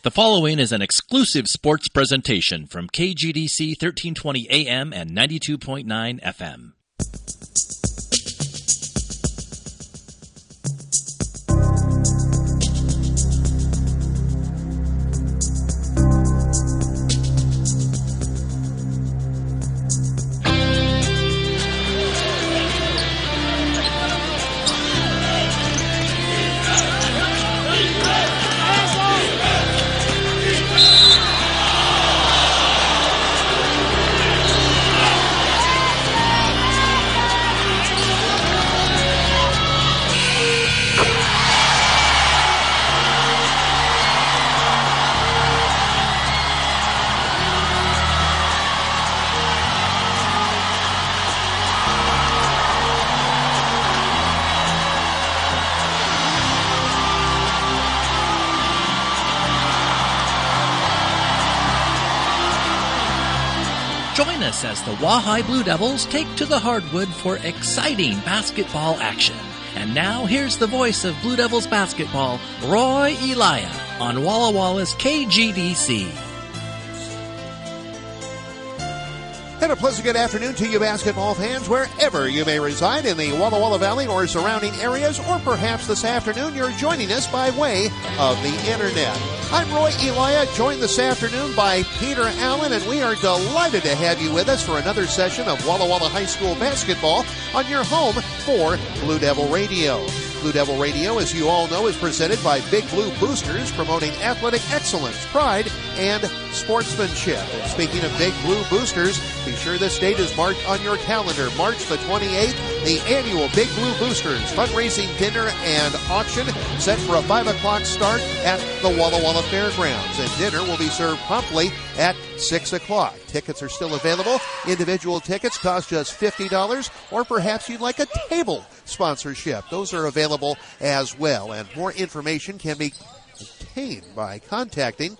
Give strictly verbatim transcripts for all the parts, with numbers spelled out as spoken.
The following is an exclusive sports presentation from K G D C thirteen twenty A M and ninety-two point nine F M. Join us as the Wahai Blue Devils take to the hardwood for exciting basketball action. And now, here's the voice of Blue Devils basketball, Roy Elia, on Walla Walla's K G D C. And a pleasant good afternoon to you basketball fans wherever you may reside in the Walla Walla Valley or surrounding areas, or perhaps this afternoon you're joining us by way of the internet. I'm Roy Elia, joined this afternoon by Peter Allen, and we are delighted to have you with us for another session of Walla Walla High School basketball on your home for Blue Devil Radio. Blue Devil Radio, as you all know, is presented by Big Blue Boosters, promoting athletic excellence, pride, and sportsmanship. And speaking of Big Blue Boosters, be sure this date is marked on your calendar, March the twenty-eighth, the annual Big Blue Boosters fundraising dinner and auction, set for a five o'clock start at the Walla Walla Fairgrounds. And dinner will be served promptly at six o'clock. Tickets are still available. Individual tickets cost just fifty dollars, or perhaps you'd like a table sponsorship. Those are available as well. And more information can be obtained by contacting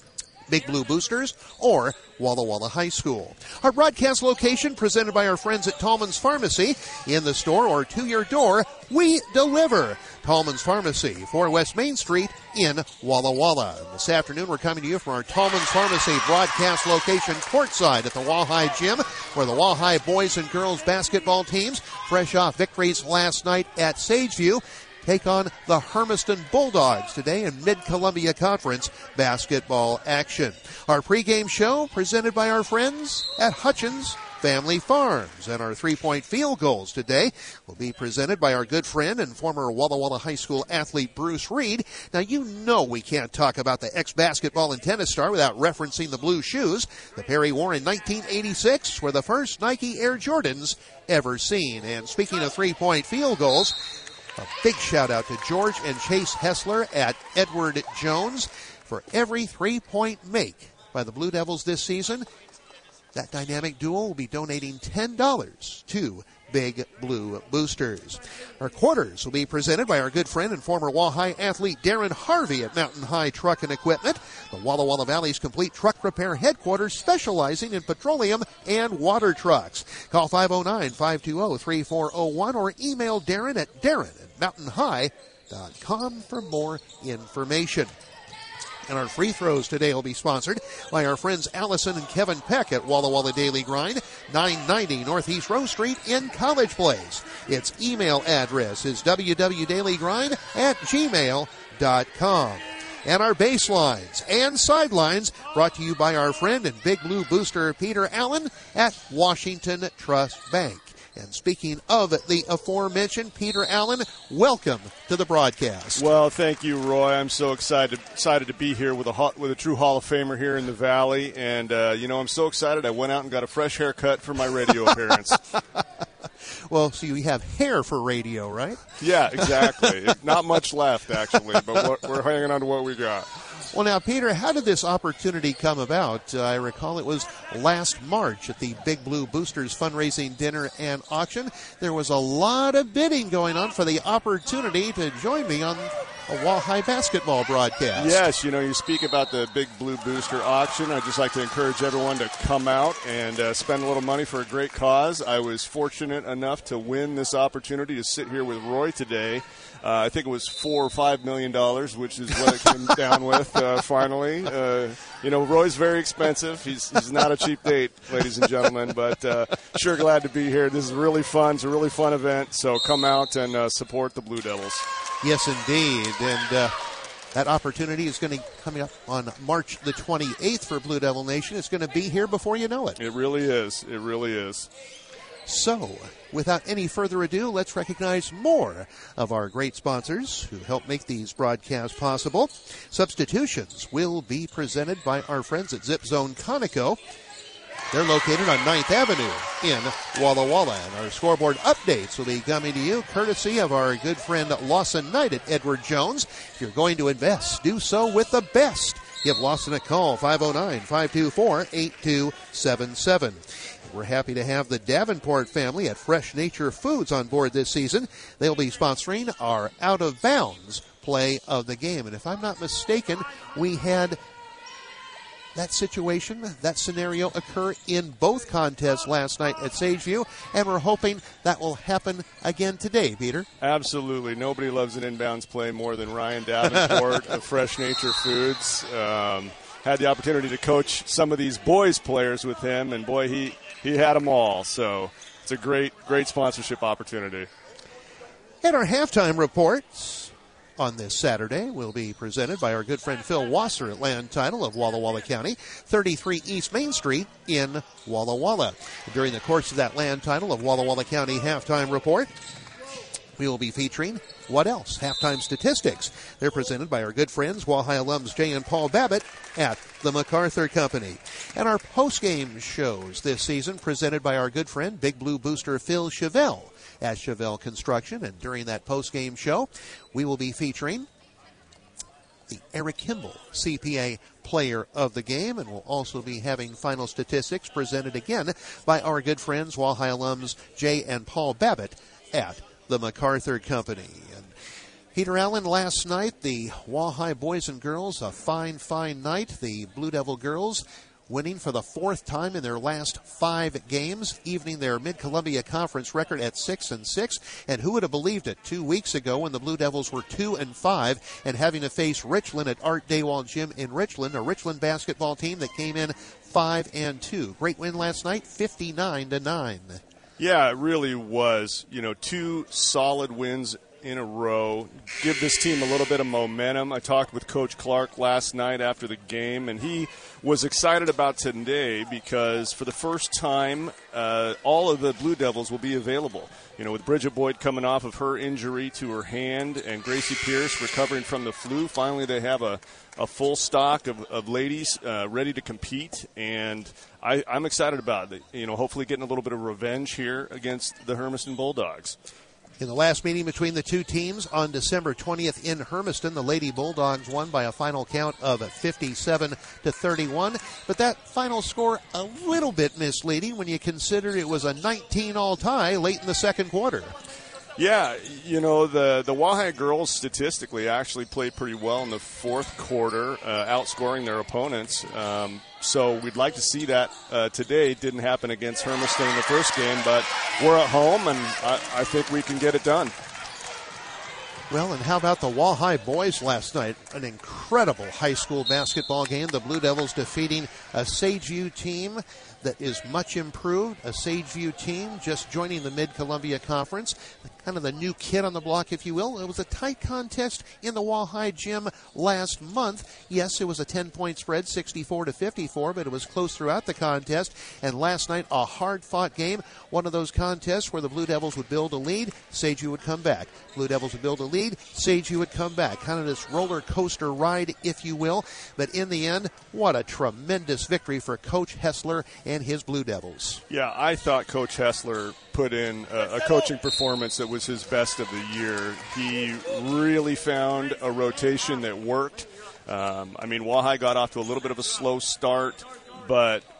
Big Blue Boosters or Walla Walla High School. Our broadcast location presented by our friends at Tallman's Pharmacy. In the store or to your door, we deliver. Tallman's Pharmacy, four West Main Street in Walla Walla. And this afternoon, we're coming to you from our Tallman's Pharmacy broadcast location courtside at the Wahai Gym, where the Wahai boys and girls basketball teams, fresh off victories last night at Sageview, take on the Hermiston Bulldogs today in Mid-Columbia Conference basketball action. Our pregame show presented by our friends at Hutchins Family Farms. And our three-point field goals today will be presented by our good friend and former Walla Walla High School athlete Bruce Reed. Now, you know we can't talk about the ex-basketball and tennis star without referencing the blue shoes. The pair he wore in nineteen eighty-six were the first Nike Air Jordans ever seen. And speaking of three-point field goals, a big shout out to George and Chase Hessler at Edward Jones. For every three-point make by the Blue Devils this season, that dynamic duo will be donating ten dollars to Big Blue Boosters. Our quarters will be presented by our good friend and former Wahai athlete Darren Harvey at Mountain High Truck and Equipment, the Walla Walla Valley's complete truck repair headquarters, specializing in petroleum and water trucks. Call five oh nine, five two oh, three four oh one or email Darren at darren at mountain high dot com for more information. And our free throws today will be sponsored by our friends Allison and Kevin Peck at Walla Walla Daily Grind, nine ninety Northeast Rose Street in College Place. Its email address is w w w dot daily grind at gmail dot com. And our baselines and sidelines brought to you by our friend and Big Blue Booster Peter Allen at Washington Trust Bank. And speaking of the aforementioned Peter Allen, welcome to the broadcast. Well, thank you, Roy. I'm so excited excited to be here with a with a true Hall of Famer here in the Valley. And, uh, you know, I'm so excited I went out and got a fresh haircut for my radio appearance. Well, so you have hair for radio, right? Yeah, exactly. Not much left, actually, but we're hanging on to what we got. Well, now, Peter, how did this opportunity come about? Uh, I recall it was last March at the Big Blue Boosters fundraising dinner and auction. There was a lot of bidding going on for the opportunity to join me on a Walleye basketball broadcast. Yes, you know, you speak about the Big Blue Booster auction. I'd just like to encourage everyone to come out and uh, spend a little money for a great cause. I was fortunate enough to win this opportunity to sit here with Roy today. Uh, I think it was four or five million dollars, which is what it came down with uh, finally. Uh, you know, Roy's very expensive. He's he's not a cheap date, ladies and gentlemen. But uh, sure glad to be here. This is really fun. It's a really fun event. So come out and uh, support the Blue Devils. Yes, indeed, and uh, that opportunity is going to be coming up on March the twenty-eighth for Blue Devil Nation. It's going to be here before you know it. It really is. It really is. So, without any further ado, let's recognize more of our great sponsors who help make these broadcasts possible. Substitutions will be presented by our friends at Zip Zone Conoco. They're located on ninth Avenue in Walla Walla. And our scoreboard updates will be coming to you courtesy of our good friend Lawson Knight at Edward Jones. If you're going to invest, do so with the best. Give Lawson a call, five oh nine, five two four, eight two seven seven. We're happy to have the Davenport family at Fresh Nature Foods on board this season. They'll be sponsoring our Out of Bounds play of the game. And if I'm not mistaken, we had that situation, that scenario occur in both contests last night at Sageview, and we're hoping that will happen again today, Peter. Absolutely. Nobody loves an inbounds play more than Ryan Davenport of Fresh Nature Foods. Um, had the opportunity to coach some of these boys players with him, and boy, he, he had them all. So it's a great, great sponsorship opportunity. And our halftime reports on this Saturday will be presented by our good friend Phil Wasser at Land Title of Walla Walla County, thirty-three East Main Street in Walla Walla. During the course of that Land Title of Walla Walla County halftime report, we will be featuring What Else? Halftime Statistics. They're presented by our good friends, Walleye alums Jay and Paul Babbitt at the MacArthur Company. And our post-game shows this season presented by our good friend, Big Blue Booster Phil Chevelle at Chevelle Construction. And during that post-game show, we will be featuring the Eric Kimball C P A Player of the Game, and we'll also be having final statistics presented again by our good friends, Walleye alums Jay and Paul Babbitt at the MacArthur Company. And Peter Allen, last night, the Walleye boys and girls, a fine, fine night. The Blue Devil girls winning for the fourth time in their last five games, evening their Mid-Columbia Conference record at six and six. And who would have believed it two weeks ago when the Blue Devils were two and five and having to face Richland at Art Daywall Gym in Richland, a Richland basketball team that came in five and two. Great win last night, fifty-nine to nine. Yeah, it really was. You know, two solid wins in a row. Give this team a little bit of momentum. I talked with Coach Clark last night after the game, and he was excited about today because for the first time, uh, all of the Blue Devils will be available. You know, with Bridget Boyd coming off of her injury to her hand and Gracie Pierce recovering from the flu, finally they have a, a full stock of, of ladies uh, ready to compete, and I, I'm excited about it. You know, hopefully getting a little bit of revenge here against the Hermiston Bulldogs. In the last meeting between the two teams on December twentieth in Hermiston, the Lady Bulldogs won by a final count of fifty-seven to thirty-one. But that final score a little bit misleading when you consider it was a nineteen all tie late in the second quarter. Yeah, you know, the, the Walleye girls statistically actually played pretty well in the fourth quarter, uh, outscoring their opponents. Um, so we'd like to see that uh, today. It didn't happen against Hermiston in the first game, but we're at home, and I, I think we can get it done. Well, and how about the Walleye boys last night? An incredible high school basketball game. The Blue Devils defeating a Sageview team that is much improved, a Sageview team just joining the Mid-Columbia Conference, kind of the new kid on the block, if you will. It was a tight contest in the Walleye gym last month. Yes, it was a ten-point spread, sixty-four to fifty-four, but it was close throughout the contest. And last night, a hard-fought game, one of those contests where the Blue Devils would build a lead, Sageview would come back. Blue Devils would build a lead, Sageview would come back. Kind of this roller coaster ride, if you will. But in the end, what a tremendous victory for Coach Hessler and his Blue Devils. Yeah, I thought Coach Hessler put in a, a coaching performance that was his best of the year. He really found a rotation that worked. Um, I mean, Walleye got off to a little bit of a slow start, but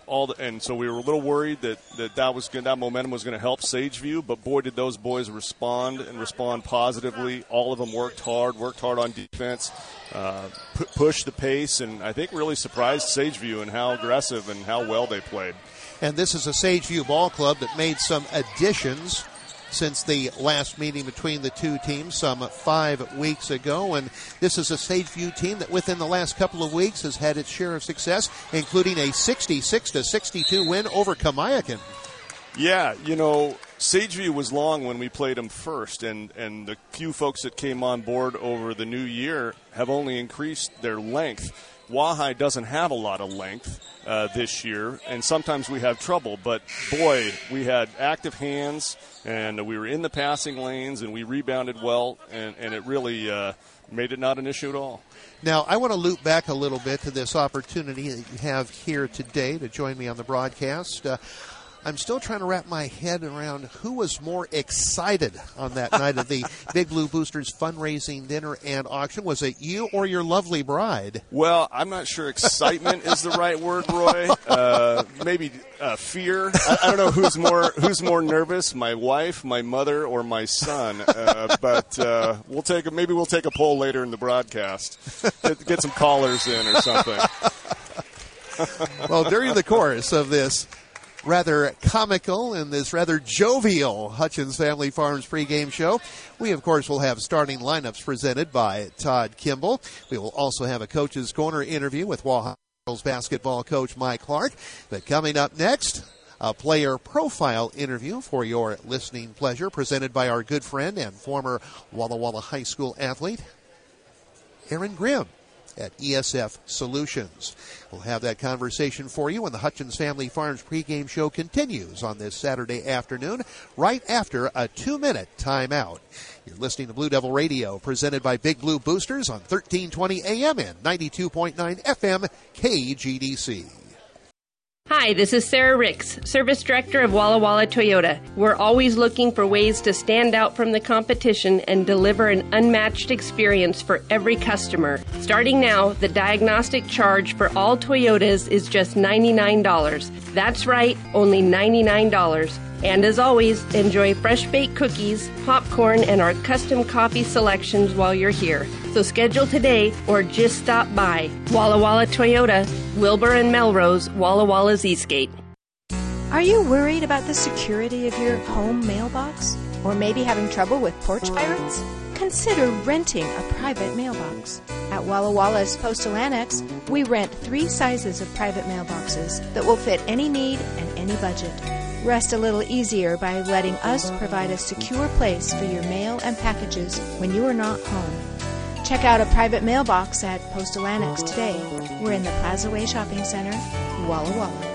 all, the, and so we were a little worried that that that was gonna, that momentum was going to help Sageview. But boy, did those boys respond and respond positively. All of them worked hard, worked hard on defense, uh, pu- pushed the pace, and I think really surprised Sageview in how aggressive and how well they played. And this is a Sageview ball club that made some additions since the last meeting between the two teams some five weeks ago. And this is a Sageview team that within the last couple of weeks has had its share of success, including a sixty-six to sixty-two win over Kamiakin. Yeah, you know, Sageview was long when we played them first, and, and the few folks that came on board over the new year have only increased their length. Wahai doesn't have a lot of length uh, this year, and sometimes we have trouble. But, boy, we had active hands, and we were in the passing lanes, and we rebounded well, and, and it really uh, made it not an issue at all. Now, I want to loop back a little bit to this opportunity that you have here today to join me on the broadcast. Uh, I'm still trying to wrap my head around who was more excited on that night of the Big Blue Boosters fundraising dinner and auction. Was it you or your lovely bride? Well, I'm not sure excitement is the right word, Roy. Uh, maybe uh, fear. I, I don't know who's more who's more nervous, my wife, my mother, or my son. Uh, but uh, we'll take a, maybe we'll take a poll later in the broadcast. Get, get some callers in or something. Well, during the course of this rather comical and this rather jovial Hutchins Family Farms pregame show, we, of course, will have starting lineups presented by Todd Kimball. We will also have a Coach's Corner interview with Wahai Girls basketball coach Mike Clark. But coming up next, a player profile interview for your listening pleasure presented by our good friend and former Walla Walla High School athlete, Aaron Grimm at E S F Solutions. We'll have that conversation for you when the Hutchins Family Farms pregame show continues on this Saturday afternoon, right after a two-minute timeout. You're listening to Blue Devil Radio, presented by Big Blue Boosters on thirteen twenty A M and ninety-two point nine F M K G D C. Hi, this is Sarah Ricks, Service Director of Walla Walla Toyota. We're always looking for ways to stand out from the competition and deliver an unmatched experience for every customer. Starting now, the diagnostic charge for all Toyotas is just ninety-nine dollars. That's right, only ninety-nine dollars. And as always, enjoy fresh-baked cookies, popcorn, and our custom coffee selections while you're here. So schedule today or just stop by. Walla Walla Toyota, Wilbur and Melrose, Walla Walla's Eastgate. Are you worried about the security of your home mailbox? Or maybe having trouble with porch pirates? Consider renting a private mailbox. At Walla Walla's Postal Annex, we rent three sizes of private mailboxes that will fit any need and any budget. Rest a little easier by letting us provide a secure place for your mail and packages when you are not home. Check out a private mailbox at Postal Annex today. We're in the Plaza Way Shopping Center, Walla Walla.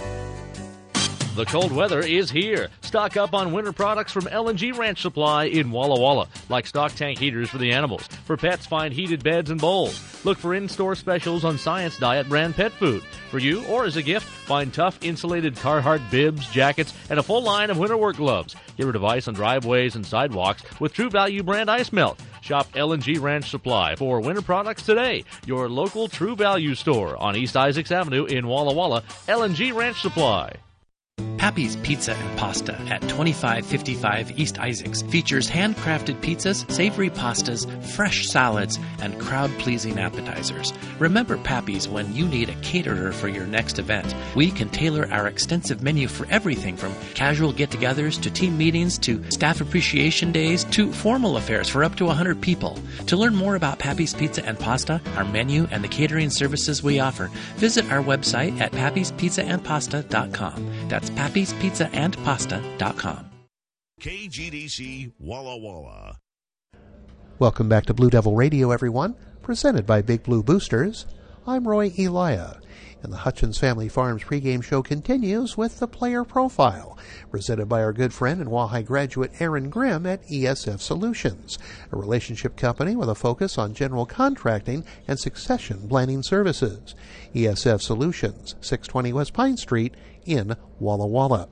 The cold weather is here. Stock up on winter products from L and G Ranch Supply in Walla Walla, like stock tank heaters for the animals. For pets, find heated beds and bowls. Look for in-store specials on Science Diet brand pet food. For you or as a gift, find tough insulated Carhartt bibs, jackets, and a full line of winter work gloves. Get rid of ice on driveways and sidewalks with True Value brand ice melt. Shop L and G Ranch Supply for winter products today. Your local True Value store on East Isaacs Avenue in Walla Walla. L and G Ranch Supply. Pappy's Pizza and Pasta at twenty-five fifty-five East Isaacs features handcrafted pizzas, savory pastas, fresh salads, and crowd-pleasing appetizers. Remember Pappy's when you need a caterer for your next event. We can tailor our extensive menu for everything from casual get-togethers to team meetings to staff appreciation days to formal affairs for up to one hundred people. To learn more about Pappy's Pizza and Pasta, our menu, and the catering services we offer, visit our website at pappys pizza and pasta dot com. That's pappys pizza and pasta dot com. K G D C Walla Walla. Welcome back to Blue Devil Radio, everyone, presented by Big Blue Boosters. I'm Roy Elia, and the Hutchins Family Farms pregame show continues with the player profile, presented by our good friend and Wahai graduate Aaron Grimm at E S F Solutions, a relationship company with a focus on general contracting and succession planning services. E S F Solutions, six twenty West Pine Street in Walla Walla.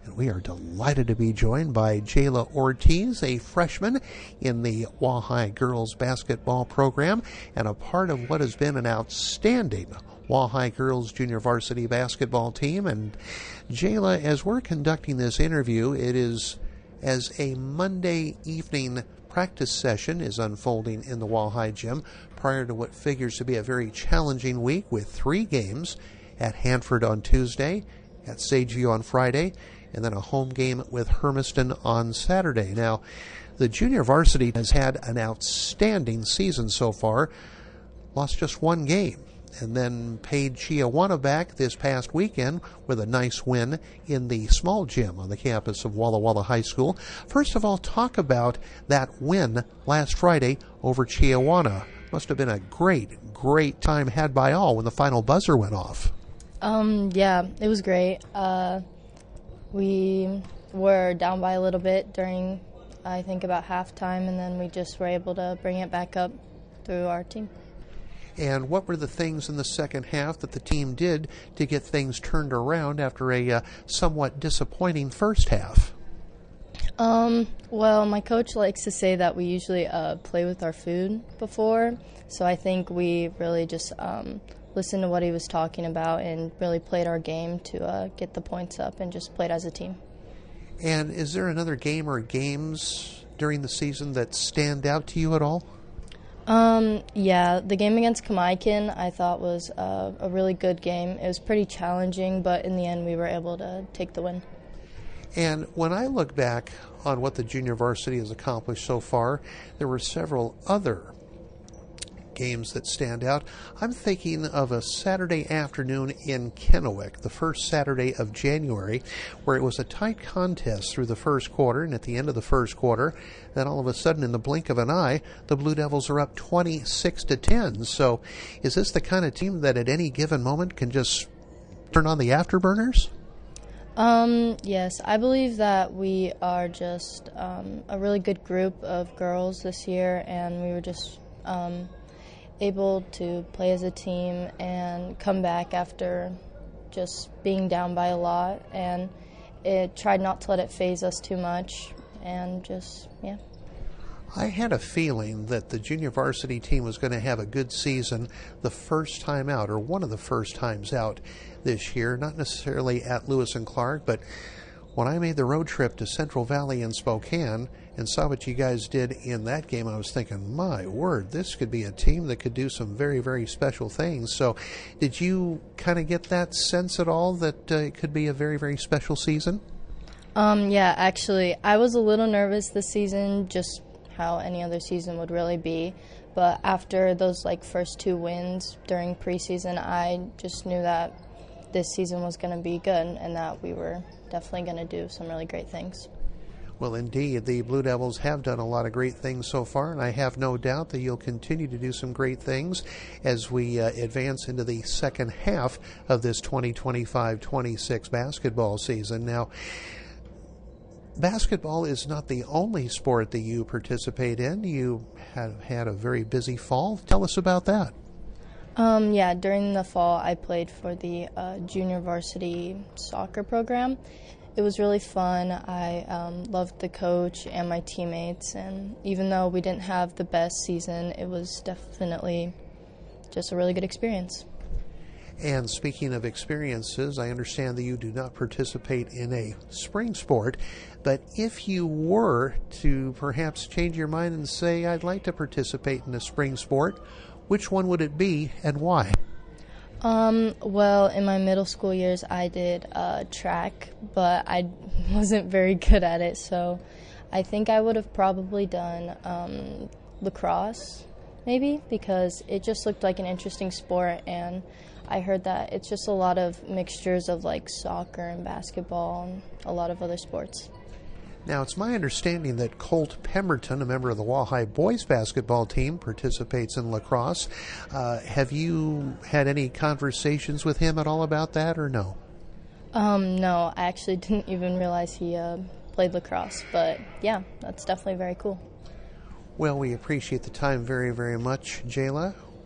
We are delighted to be joined by Jayla Ortiz, a freshman in the Wahai girls basketball program and a part of what has been an outstanding Wahai girls junior varsity basketball team. And Jayla, as we're conducting this interview, it is as a Monday evening practice session is unfolding in the Wahai gym prior to what figures to be a very challenging week with three games at Hanford on Tuesday, at Sageview on Friday, and then a home game with Hermiston on Saturday. Now, the junior varsity has had an outstanding season so far, lost just one game, and then paid Chiawana back this past weekend with a nice win in the small gym on the campus of Walla Walla High School. First of all, talk about that win last Friday over Chiawana. Must have been a great, great time had by all when the final buzzer went off. Um, yeah, it was great. Uh, we were down by a little bit during, I think, about halftime, and then we just were able to bring it back up through our team. And what were the things in the second half that the team did to get things turned around after a uh, somewhat disappointing first half? Um, well, my coach likes to say that we usually uh, play with our food before, so I think we really just um, listened to what he was talking about and really played our game to uh, get the points up and just played as a team. And is there another game or games during the season that stand out to you at all? Um, yeah, the game against Kamaikan I thought was uh, a really good game. It was pretty challenging, but in the end we were able to take the win. And when I look back on what the junior varsity has accomplished so far, there were several other games that stand out. I'm thinking of a Saturday afternoon in Kennewick, the first Saturday of January, where it was a tight contest through the first quarter, and at the end of the first quarter, then all of a sudden, in the blink of an eye, the Blue Devils are up twenty-six to ten. So is this the kind of team that at any given moment can just turn on the afterburners? Um, yes, I believe that we are just um, a really good group of girls this year, and we were just um, able to play as a team and come back after just being down by a lot, and it tried not to let it phase us too much, and just, yeah. I had a feeling that the junior varsity team was going to have a good season the first time out, or one of the first times out this year, not necessarily at Lewis and Clark, but when I made the road trip to Central Valley and Spokane and saw what you guys did in that game, I was thinking, my word, this could be a team that could do some very, very special things. So did you kind of get that sense at all that uh, it could be a very, very special season? Um, yeah, actually, I was a little nervous this season, just how any other season would really be. But after those like first two wins during preseason, I just knew that this season was going to be good and that we were definitely going to do some really great things. Well, indeed, the Blue Devils have done a lot of great things so far, and I have no doubt that you'll continue to do some great things as we uh, advance into the second half of this twenty twenty-five twenty-six basketball season. Now, basketball is not the only sport that you participate in. You have had a very busy fall. Tell us about that. Um, yeah, during the fall, I played for the uh, junior varsity soccer program. It was really fun. I um, loved the coach and my teammates, and even though we didn't have the best season, it was definitely just a really good experience. And speaking of experiences, I understand that you do not participate in a spring sport, but if you were to perhaps change your mind and say, I'd like to participate in a spring sport, which one would it be and why? Um, well, in my middle school years, I did uh, track, but I wasn't very good at it, so I think I would have probably done um, lacrosse, maybe, because it just looked like an interesting sport, and I heard that it's just a lot of mixtures of like soccer and basketball and a lot of other sports. Now, it's my understanding that Colt Pemberton, a member of the Wahai boys basketball team, participates in lacrosse. Uh, have you had any conversations with him at all about that, or no? Um, no, I actually didn't even realize he uh, played lacrosse, but yeah, that's definitely very cool. Well, we appreciate the time very, very much, Jayla.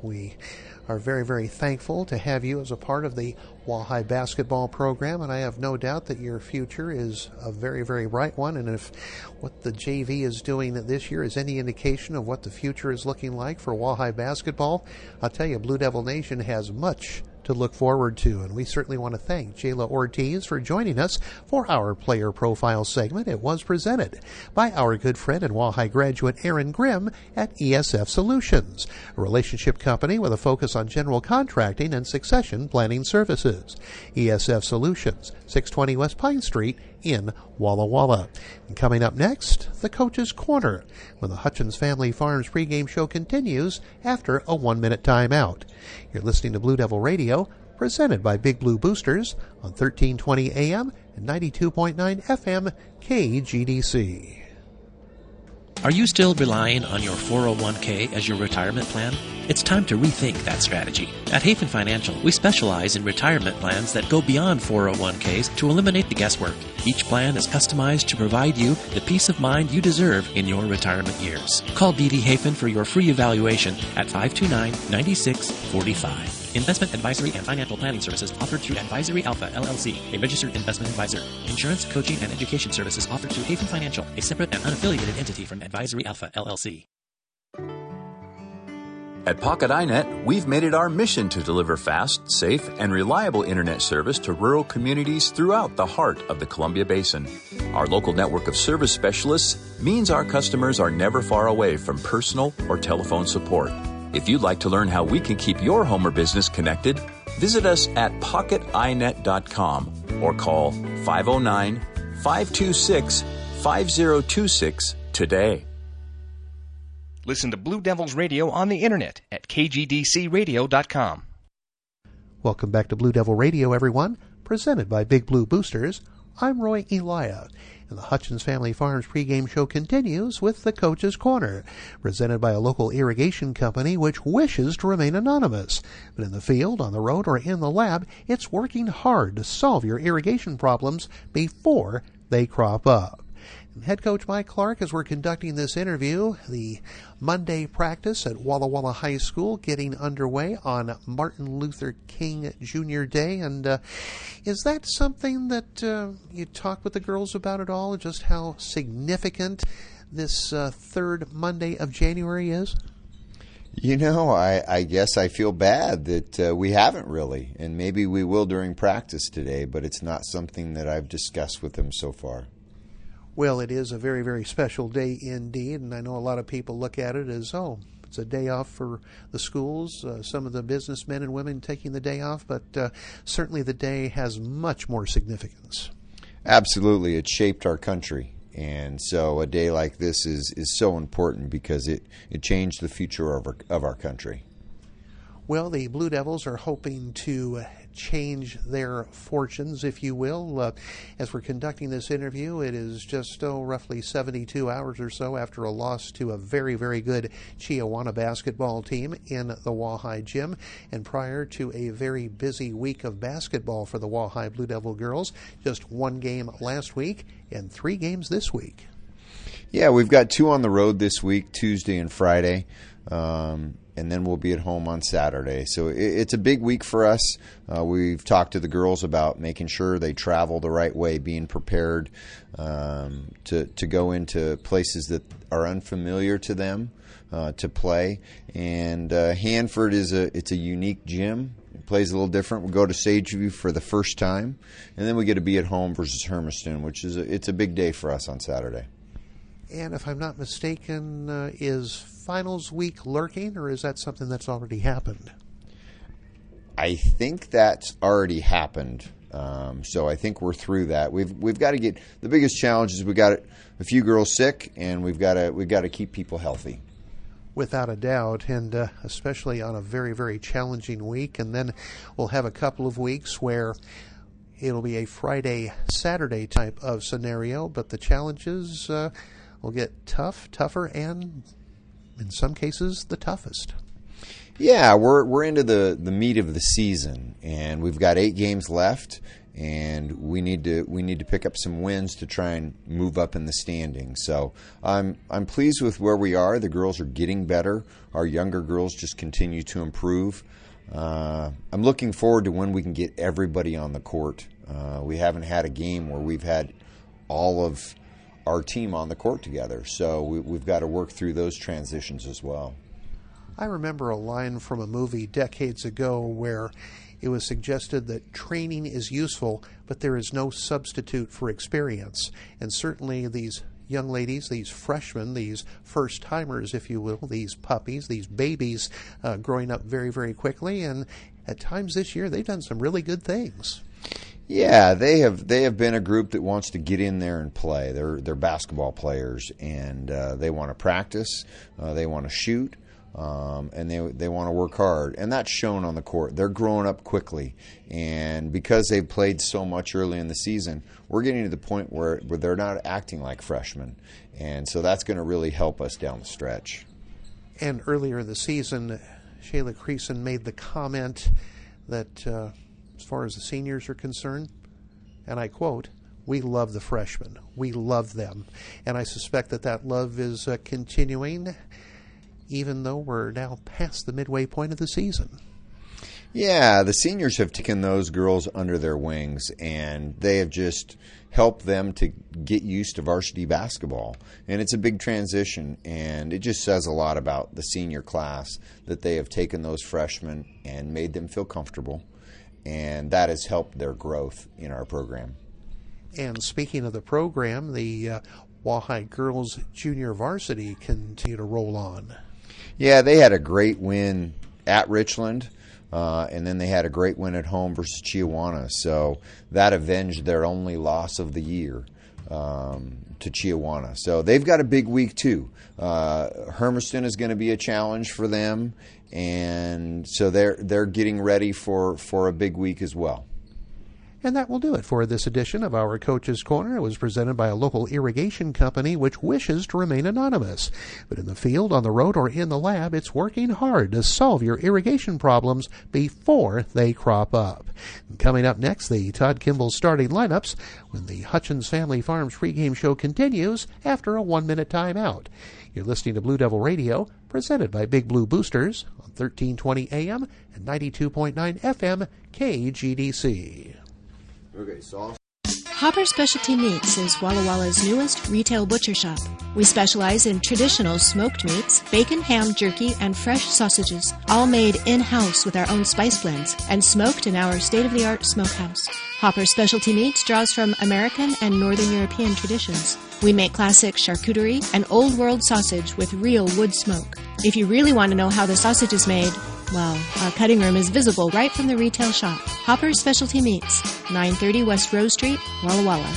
We are very, very thankful to have you as a part of the Walleye basketball program, and I have no doubt that your future is a very, very bright one. And if what the J V is doing this year is any indication of what the future is looking like for Walleye basketball, I'll tell you, Blue Devil Nation has much to look forward to, and we certainly want to thank Jayla Ortiz for joining us for our player profile segment. It was presented by our good friend and Walleye graduate Aaron Grimm at E S F Solutions, a relationship company with a focus on general contracting and succession planning services. E S F Solutions, six twenty West Pine Street in Walla Walla. And coming up next, the Coach's Corner, when the Hutchins Family Farms pregame show continues after a one-minute timeout. You're listening to Blue Devil Radio, presented by Big Blue Boosters on thirteen twenty A M and ninety-two point nine F M K G D C. Are you still relying on your four oh one k as your retirement plan? It's time to rethink that strategy. At Hafen Financial, we specialize in retirement plans that go beyond four oh one k's to eliminate the guesswork. Each plan is customized to provide you the peace of mind you deserve in your retirement years. Call B D Hafen for your free evaluation at five two nine, nine six four five. Investment advisory and financial planning services offered through Advisory Alpha, L L C, a registered investment advisor. Insurance, coaching, and education services offered through Hafen Financial, a separate and unaffiliated entity from Advisory Alpha, L L C. At Pocket iNet, we've made it our mission to deliver fast, safe, and reliable internet service to rural communities throughout the heart of the Columbia Basin. Our local network of service specialists means our customers are never far away from personal or telephone support. If you'd like to learn how we can keep your home or business connected, visit us at pocket i net dot com or call five oh nine, five two six, five oh two six today. Listen to Blue Devils Radio on the internet at k g d c radio dot com. Welcome back to Blue Devil Radio, everyone, presented by Big Blue Boosters. I'm Roy Elia, and the Hutchins Family Farms pregame show continues with the Coach's Corner, presented by a local irrigation company which wishes to remain anonymous. But in the field, on the road, or in the lab, it's working hard to solve your irrigation problems before they crop up. And Head Coach Mike Clark, as we're conducting this interview, the Monday practice at Walla Walla High School getting underway on Martin Luther King Junior Day. And uh, is that something that uh, you talk with the girls about at all, just how significant this uh, third Monday of January is? You know, I, I guess I feel bad that uh, we haven't really, and maybe we will during practice today, but it's not something that I've discussed with them so far. Well, it is a very, very special day indeed, and I know a lot of people look at it as, oh, it's a day off for the schools, uh, some of the businessmen and women taking the day off, but uh, certainly the day has much more significance. Absolutely. It shaped our country, and so a day like this is, is so important because it, it changed the future of our, of our country. Well, the Blue Devils are hoping to change their fortunes, if you will. Uh, as we're conducting this interview, it is just, oh, roughly seventy-two hours or so after a loss to a very, very good Chiawana basketball team in the Walleye Gym, and prior to a very busy week of basketball for the Walleye Blue Devil girls. Just one game last week and three games this week. Yeah, we've got two on the road this week, Tuesday and Friday. Um, and then we'll be at home on Saturday. So it, it's a big week for us. Uh, we've talked to the girls about making sure they travel the right way, being prepared um, to, to go into places that are unfamiliar to them uh, to play. And uh, Hanford is a it's a unique gym. It plays a little different. We go to Sageview for the first time, and then we get to be at home versus Hermiston, which is a, it's a big day for us on Saturday. And if I'm not mistaken, uh, is finals week lurking, or is that something that's already happened? I think that's already happened. Um, so I think we're through that. We've we've got to get the biggest challenge is we got a few girls sick, and we've got to we've got to keep people healthy. Without a doubt, and uh, especially on a very very challenging week, and then we'll have a couple of weeks where it'll be a Friday Saturday type of scenario, but the challenges uh, will get tough, tougher, and in some cases the toughest. Yeah, we're we're into the, the meat of the season, and we've got eight games left, and we need to we need to pick up some wins to try and move up in the standings. So I'm I'm pleased with where we are. The girls are getting better. Our younger girls just continue to improve. Uh, I'm looking forward to when we can get everybody on the court. Uh, we haven't had a game where we've had all of our team on the court together, so we, we've got to work through those transitions as well. I remember a line from a movie decades ago where it was suggested that training is useful, but there is no substitute for experience. And certainly these young ladies, these freshmen, these first-timers, if you will, these puppies, these babies uh, growing up very, very quickly, and at times this year they've done some really good things. Yeah, they have they have been a group that wants to get in there and play. They're they're basketball players, and uh, they want to practice, uh, they want to shoot, um, and they they want to work hard, and that's shown on the court. They're growing up quickly, and because they've played so much early in the season, we're getting to the point where, where they're not acting like freshmen, and so that's going to really help us down the stretch. And earlier in the season, Shayla Creason made the comment that uh, as far as the seniors are concerned, and I quote, "We love the freshmen. We love them." And I suspect that that love is uh, continuing, even though we're now past the midway point of the season. Yeah, the seniors have taken those girls under their wings, and they have just helped them to get used to varsity basketball. And it's a big transition, and it just says a lot about the senior class that they have taken those freshmen and made them feel comfortable, and that has helped their growth in our program. And speaking of the program, the uh, Wahai Girls Junior Varsity continue to roll on. Yeah, they had a great win at Richland, uh, and then they had a great win at home versus Chiawana. So that avenged their only loss of the year um, to Chiawana. So they've got a big week too. Uh, Hermiston is going to be a challenge for them, and so they're they're getting ready for, for a big week as well. And that will do it for this edition of our Coach's Corner. It was presented by a local irrigation company which wishes to remain anonymous. But in the field, on the road, or in the lab, it's working hard to solve your irrigation problems before they crop up. And coming up next, the Todd Kimball starting lineups when the Hutchins Family Farms pregame show continues after a one-minute timeout. You're listening to Blue Devil Radio, presented by Big Blue Boosters on thirteen twenty A M and ninety-two point nine F M K G D C. Okay, sauce. Hopper Specialty Meats is Walla Walla's newest retail butcher shop. We specialize in traditional smoked meats, bacon, ham, jerky, and fresh sausages, all made in-house with our own spice blends and smoked in our state-of-the-art smokehouse. Hopper Specialty Meats draws from American and Northern European traditions. We make classic charcuterie and old-world sausage with real wood smoke. If you really want to know how the sausage is made, well, our cutting room is visible right from the retail shop. Hopper's Specialty Meats, nine thirty West Rose Street, Walla Walla.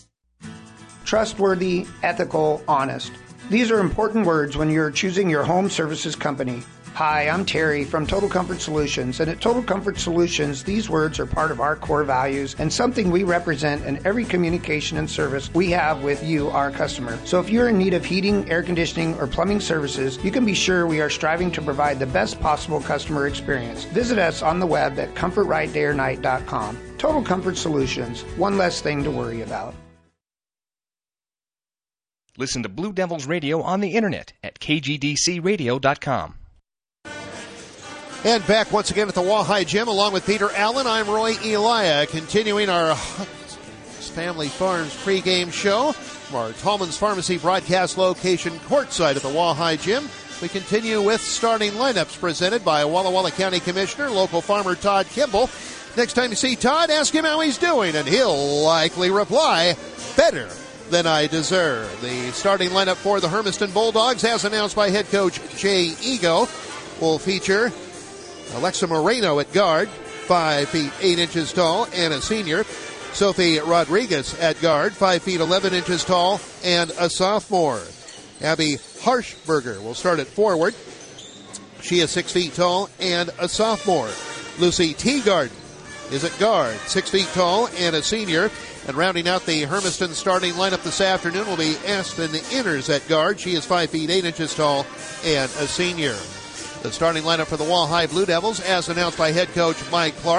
Trustworthy, ethical, honest. These are important words when you're choosing your home services company. Hi, I'm Terry from Total Comfort Solutions, and at Total Comfort Solutions, these words are part of our core values and something we represent in every communication and service we have with you, our customer. So if you're in need of heating, air conditioning, or plumbing services, you can be sure we are striving to provide the best possible customer experience. Visit us on the web at comfort right day or night dot com. Total Comfort Solutions, one less thing to worry about. Listen to Blue Devils Radio on the internet at K G D C radio dot com. And back once again at the Wahai Gym along with Peter Allen. I'm Roy Elia, continuing our Family Farms pregame show from our Tallman's Pharmacy broadcast location courtside at the Wahai Gym. We continue with starting lineups presented by Walla Walla County Commissioner, local farmer Todd Kimball. Next time you see Todd, ask him how he's doing, and he'll likely reply, better than I deserve. The starting lineup for the Hermiston Bulldogs, as announced by head coach Jay Ego, will feature Alexa Moreno at guard, five feet eight inches tall and a senior. Sophie Rodriguez at guard, five feet eleven inches tall and a sophomore. Abby Harshberger will start at forward. She is six feet tall and a sophomore. Lucy Teagarden is at guard, six feet tall and a senior. And rounding out the Hermiston starting lineup this afternoon will be Aspen Inners at guard. She is five feet eight inches tall and a senior. The starting lineup for the Wahai Blue Devils, as announced by head coach Mike Clark.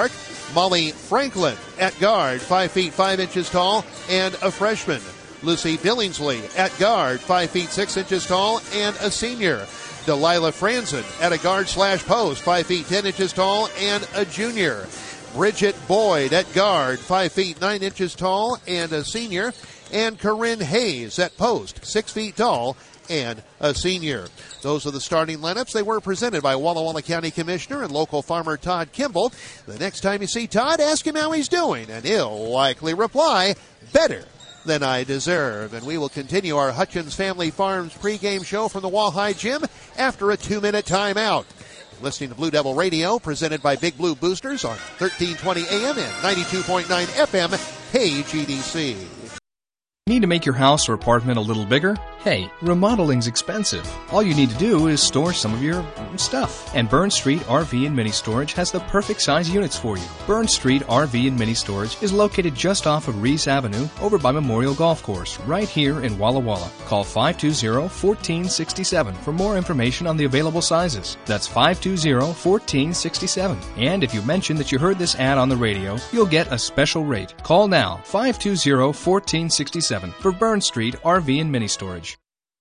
Molly Franklin at guard, five feet five inches tall, and a freshman. Lucy Billingsley at guard, five feet six inches tall, and a senior. Delilah Franzen at a guard slash post, five feet ten inches tall, and a junior. Bridget Boyd at guard, five feet nine inches tall, and a senior. And Corinne Hayes at post, six feet tall, and a senior. Those are the starting lineups. They were presented by Walla Walla County Commissioner and local farmer Todd Kimball. The next time you see Todd, ask him how he's doing, and he'll likely reply, better than I deserve. And we will continue our Hutchins Family Farms pregame show from the Walleye Gym after a two-minute timeout. Listening to Blue Devil Radio, presented by Big Blue Boosters on thirteen twenty A M and ninety-two point nine F M, K G D C. Need to make your house or apartment a little bigger? Hey, remodeling's expensive. All you need to do is store some of your stuff. And Burn Street R V and Mini Storage has the perfect size units for you. Burn Street R V and Mini Storage is located just off of Reese Avenue over by Memorial Golf Course, right here in Walla Walla. Call five two zero, one four six seven for more information on the available sizes. That's five two zero, one four six seven. And if you mention that you heard this ad on the radio, you'll get a special rate. Call now, five two zero, one four six seven for Burn Street R V and Mini Storage.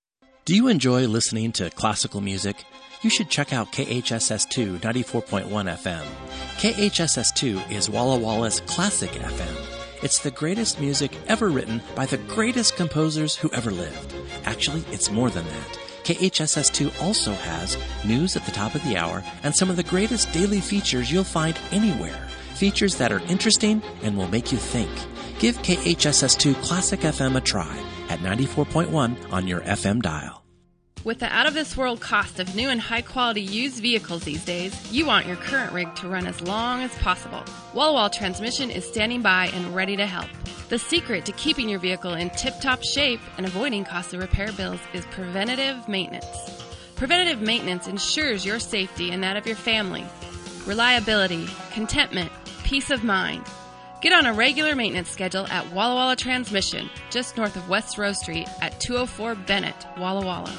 Do you enjoy listening to classical music? You should check out K H S S two ninety-four point one F M. K H S S two is Walla Walla's classic F M. It's the greatest music ever written by the greatest composers who ever lived. Actually, it's more than that. K H S S two also has news at the top of the hour and some of the greatest daily features you'll find anywhere. Features that are interesting and will make you think. Give K H S S two Classic F M a try at ninety-four point one on your F M dial. With the out-of-this-world cost of new and high-quality used vehicles these days, you want your current rig to run as long as possible. Walla Walla Transmission is standing by and ready to help. The secret to keeping your vehicle in tip-top shape and avoiding costly repair bills is preventative maintenance. Preventative maintenance ensures your safety and that of your family. Reliability, contentment, peace of mind. Get on a regular maintenance schedule at Walla Walla Transmission, just north of West Rose Street at two oh four Bennett, Walla Walla.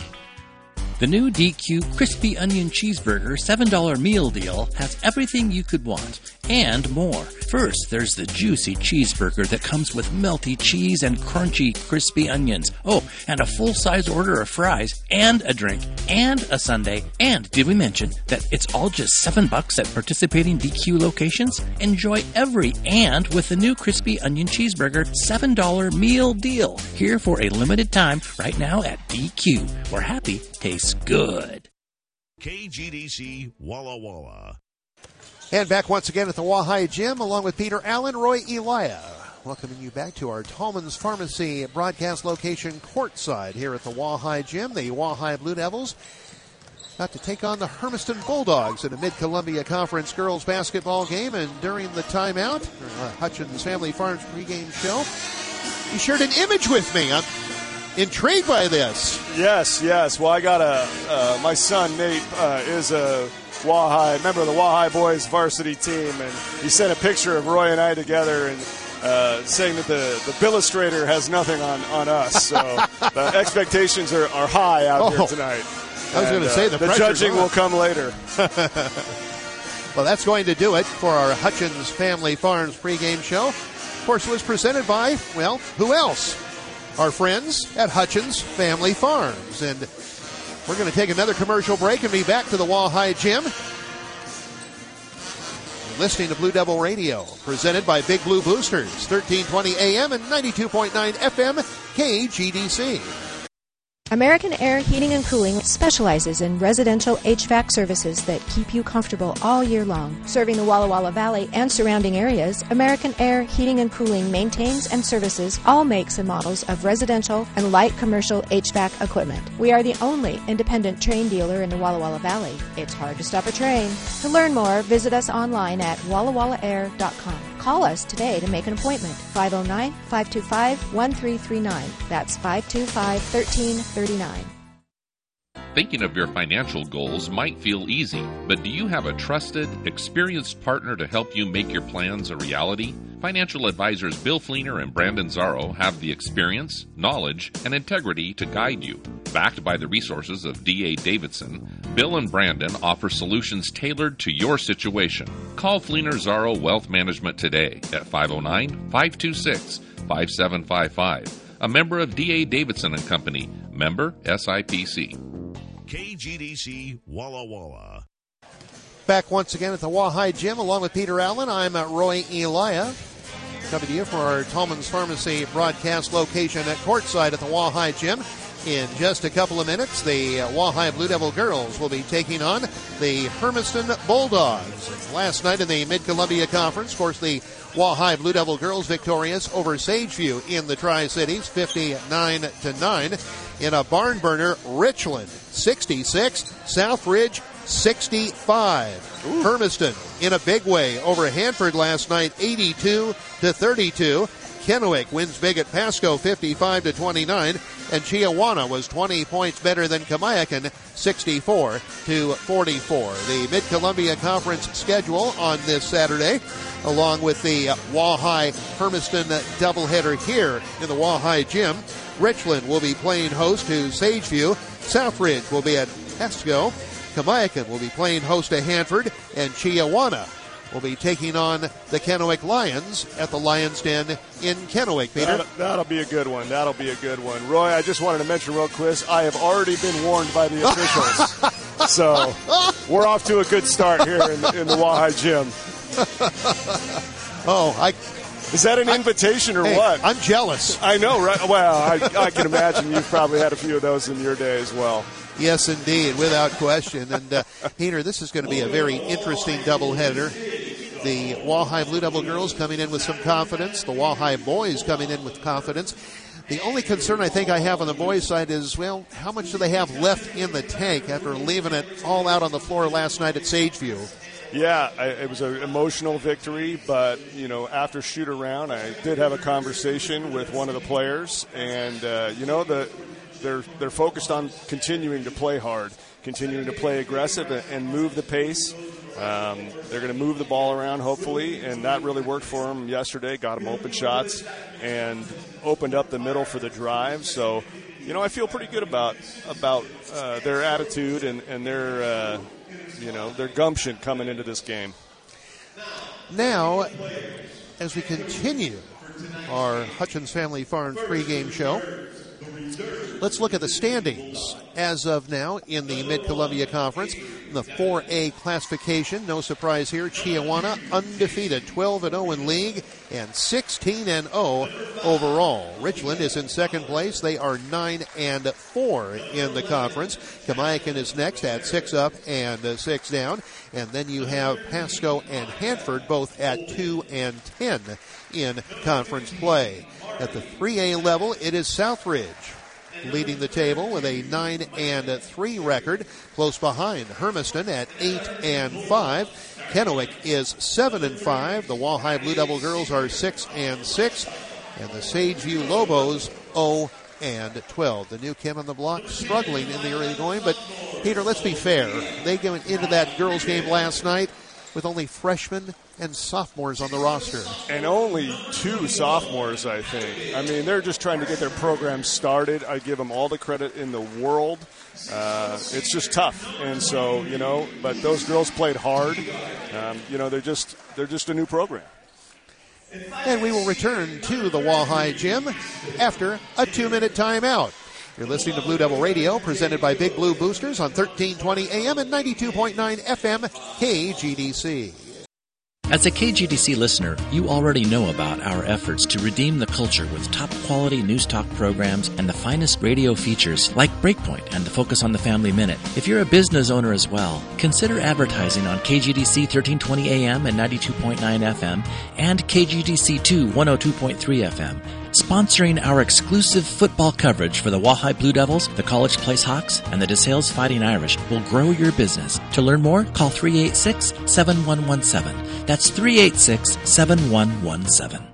The new D Q Crispy Onion Cheeseburger seven dollar meal deal has everything you could want and more. First, there's the juicy cheeseburger that comes with melty cheese and crunchy crispy onions. Oh, and a full-size order of fries and a drink and a sundae. And did we mention that it's all just seven bucks at participating D Q locations? Enjoy every and with the new Crispy Onion Cheeseburger seven dollar meal deal. Here for a limited time right now at D Q, where happy tastes good. K G D C Walla Walla. And back once again at the Walleye Gym, along with Peter Allen, Roy Elia. Welcoming you back to our Tallman's Pharmacy broadcast location courtside here at the Walleye Gym. The Walleye Blue Devils about to take on the Hermiston Bulldogs in a Mid-Columbia Conference girls basketball game. And during the timeout, our Hutchins Family Farms pregame show, you shared an image with me. I'm intrigued by this. Yes, yes. Well, I got a, uh, my son Nate uh, is a Walleye, member of the Walleye Boys varsity team, and he sent a picture of Roy and I together and uh, saying that the, the Billustrator has nothing on, on us. So the expectations are, are high out oh, here tonight. I was going to say uh, the, the judging on. will come later. Well, that's going to do it for our Hutchins Family Farms pregame show. Of course, it was presented by, well, who else? Our friends at Hutchins Family Farms. And we're going to take another commercial break and be back to the Walleye Gym. You're listening to Blue Devil Radio, presented by Big Blue Boosters, thirteen twenty A M and ninety-two point nine F M, K G D C. American Air Heating and Cooling specializes in residential H V A C services that keep you comfortable all year long. Serving the Walla Walla Valley and surrounding areas, American Air Heating and Cooling maintains and services all makes and models of residential and light commercial H V A C equipment. We are the only independent train dealer in the Walla Walla Valley. It's hard to stop a train. To learn more, visit us online at walla walla air dot com. Call us today to make an appointment. five oh nine, five two five, one three three nine. That's five two five, one three three nine. Thinking of your financial goals might feel easy, but do you have a trusted, experienced partner to help you make your plans a reality? Financial advisors Bill Fleener and Brandon Zarro have the experience, knowledge, and integrity to guide you. Backed by the resources of D A Davidson, Bill and Brandon offer solutions tailored to your situation. Call Fleener Zarro Wealth Management today at five oh nine, five two six, five seven five five. A member of D A Davidson and Company, member S I P C. K G D C Walla Walla. Back once again at the Wahai Gym along with Peter Allen. I'm uh, Roy Elia. Coming to you for our Tallman's Pharmacy broadcast location at courtside at the Wahai Gym. In just a couple of minutes, the uh, Wahai Blue Devil girls will be taking on the Hermiston Bulldogs. Last night in the Mid-Columbia Conference, of course, the Wahai Blue Devil girls victorious over Sageview in the Tri-Cities, fifty-nine to nine. In a barn burner, Richland sixty-six, Southridge sixty-five. Ooh. Hermiston in a big way over Hanford last night, eighty-two to thirty-two. Kennewick wins big at Pasco, fifty-five to twenty-nine, and Chiawana was twenty points better than Kamiakin, sixty-four to forty-four. The Mid-Columbia Conference schedule on this Saturday, along with the Wahai Hermiston doubleheader here in the Wahai Gym. Richland will be playing host to Sageview. Southridge will be at Pasco. Kamiakin will be playing host to Hanford, and Chiawana will be taking on the Kennewick Lions at the Lions Den in Kennewick, Peter. That'll, that'll be a good one. That'll be a good one. Roy, I just wanted to mention real quick, I have already been warned by the officials. So we're off to a good start here in, in the Wahai Gym. Oh, I... Is that an invitation or hey, what? I'm jealous. I know, right? Well, I, I can imagine you've probably had a few of those in your day as well. Yes, indeed, without question. And, uh, Peter, this is going to be a very interesting doubleheader. The Wahai Blue Devil girls coming in with some confidence. The Wahai boys coming in with confidence. The only concern I think I have on the boys' side is, well, how much do they have left in the tank after leaving it all out on the floor last night at Sageview? Yeah, I, it was an emotional victory, but, you know, after shoot around, I did have a conversation with one of the players, and, uh, you know, the they're they're focused on continuing to play hard, continuing to play aggressive and move the pace. Um, they're going to move the ball around, hopefully, and that really worked for them yesterday, got them open shots, and opened up the middle for the drive. So, you know, I feel pretty good about about uh, their attitude and, and their, uh, you know, their gumption coming into this game. Now, as we continue our Hutchins Family Farms pregame show, let's look at the standings as of now in the Mid-Columbia Conference. In the four A classification, no surprise here, Chiawana undefeated, twelve and oh in league and sixteen and oh overall. Richland is in second place. They are nine and four in the conference. Kamiakin is next at six up and six down. And then you have Pasco and Hanford both at two and ten in conference play. At the three A level, it is Southridge leading the table with a nine and three record. Close behind Hermiston at eight and five. Kennewick is seven and five. The Wahai Blue Devil girls are six and six, and the Sageview Lobos oh and twelve. The new kid on the block struggling in the early going, but Peter, let's be fair. They went into that girls game last night with only freshmen and sophomores on the roster. And only two sophomores, I think. I mean, they're just trying to get their program started. I give them all the credit in the world. Uh, it's just tough. And so, you know, but those girls played hard. Um, you know, they're just they're just a new program. And we will return to the Wahai Gym after a two-minute timeout. You're listening to Blue Devil Radio, presented by Big Blue Boosters on thirteen twenty A M and ninety-two point nine F M K G D C. As a K G D C listener, you already know about our efforts to redeem the culture with top-quality news talk programs and the finest radio features like Breakpoint and the Focus on the Family Minute. If you're a business owner as well, consider advertising on K G D C thirteen twenty A M and ninety-two point nine F M and K G D C two one oh two point three F M. Sponsoring our exclusive football coverage for the Wahai Blue Devils, the College Place Hawks, and the DeSales Fighting Irish will grow your business. To learn more, call three eight six, seven one one seven. That's three eight six, seven one one seven.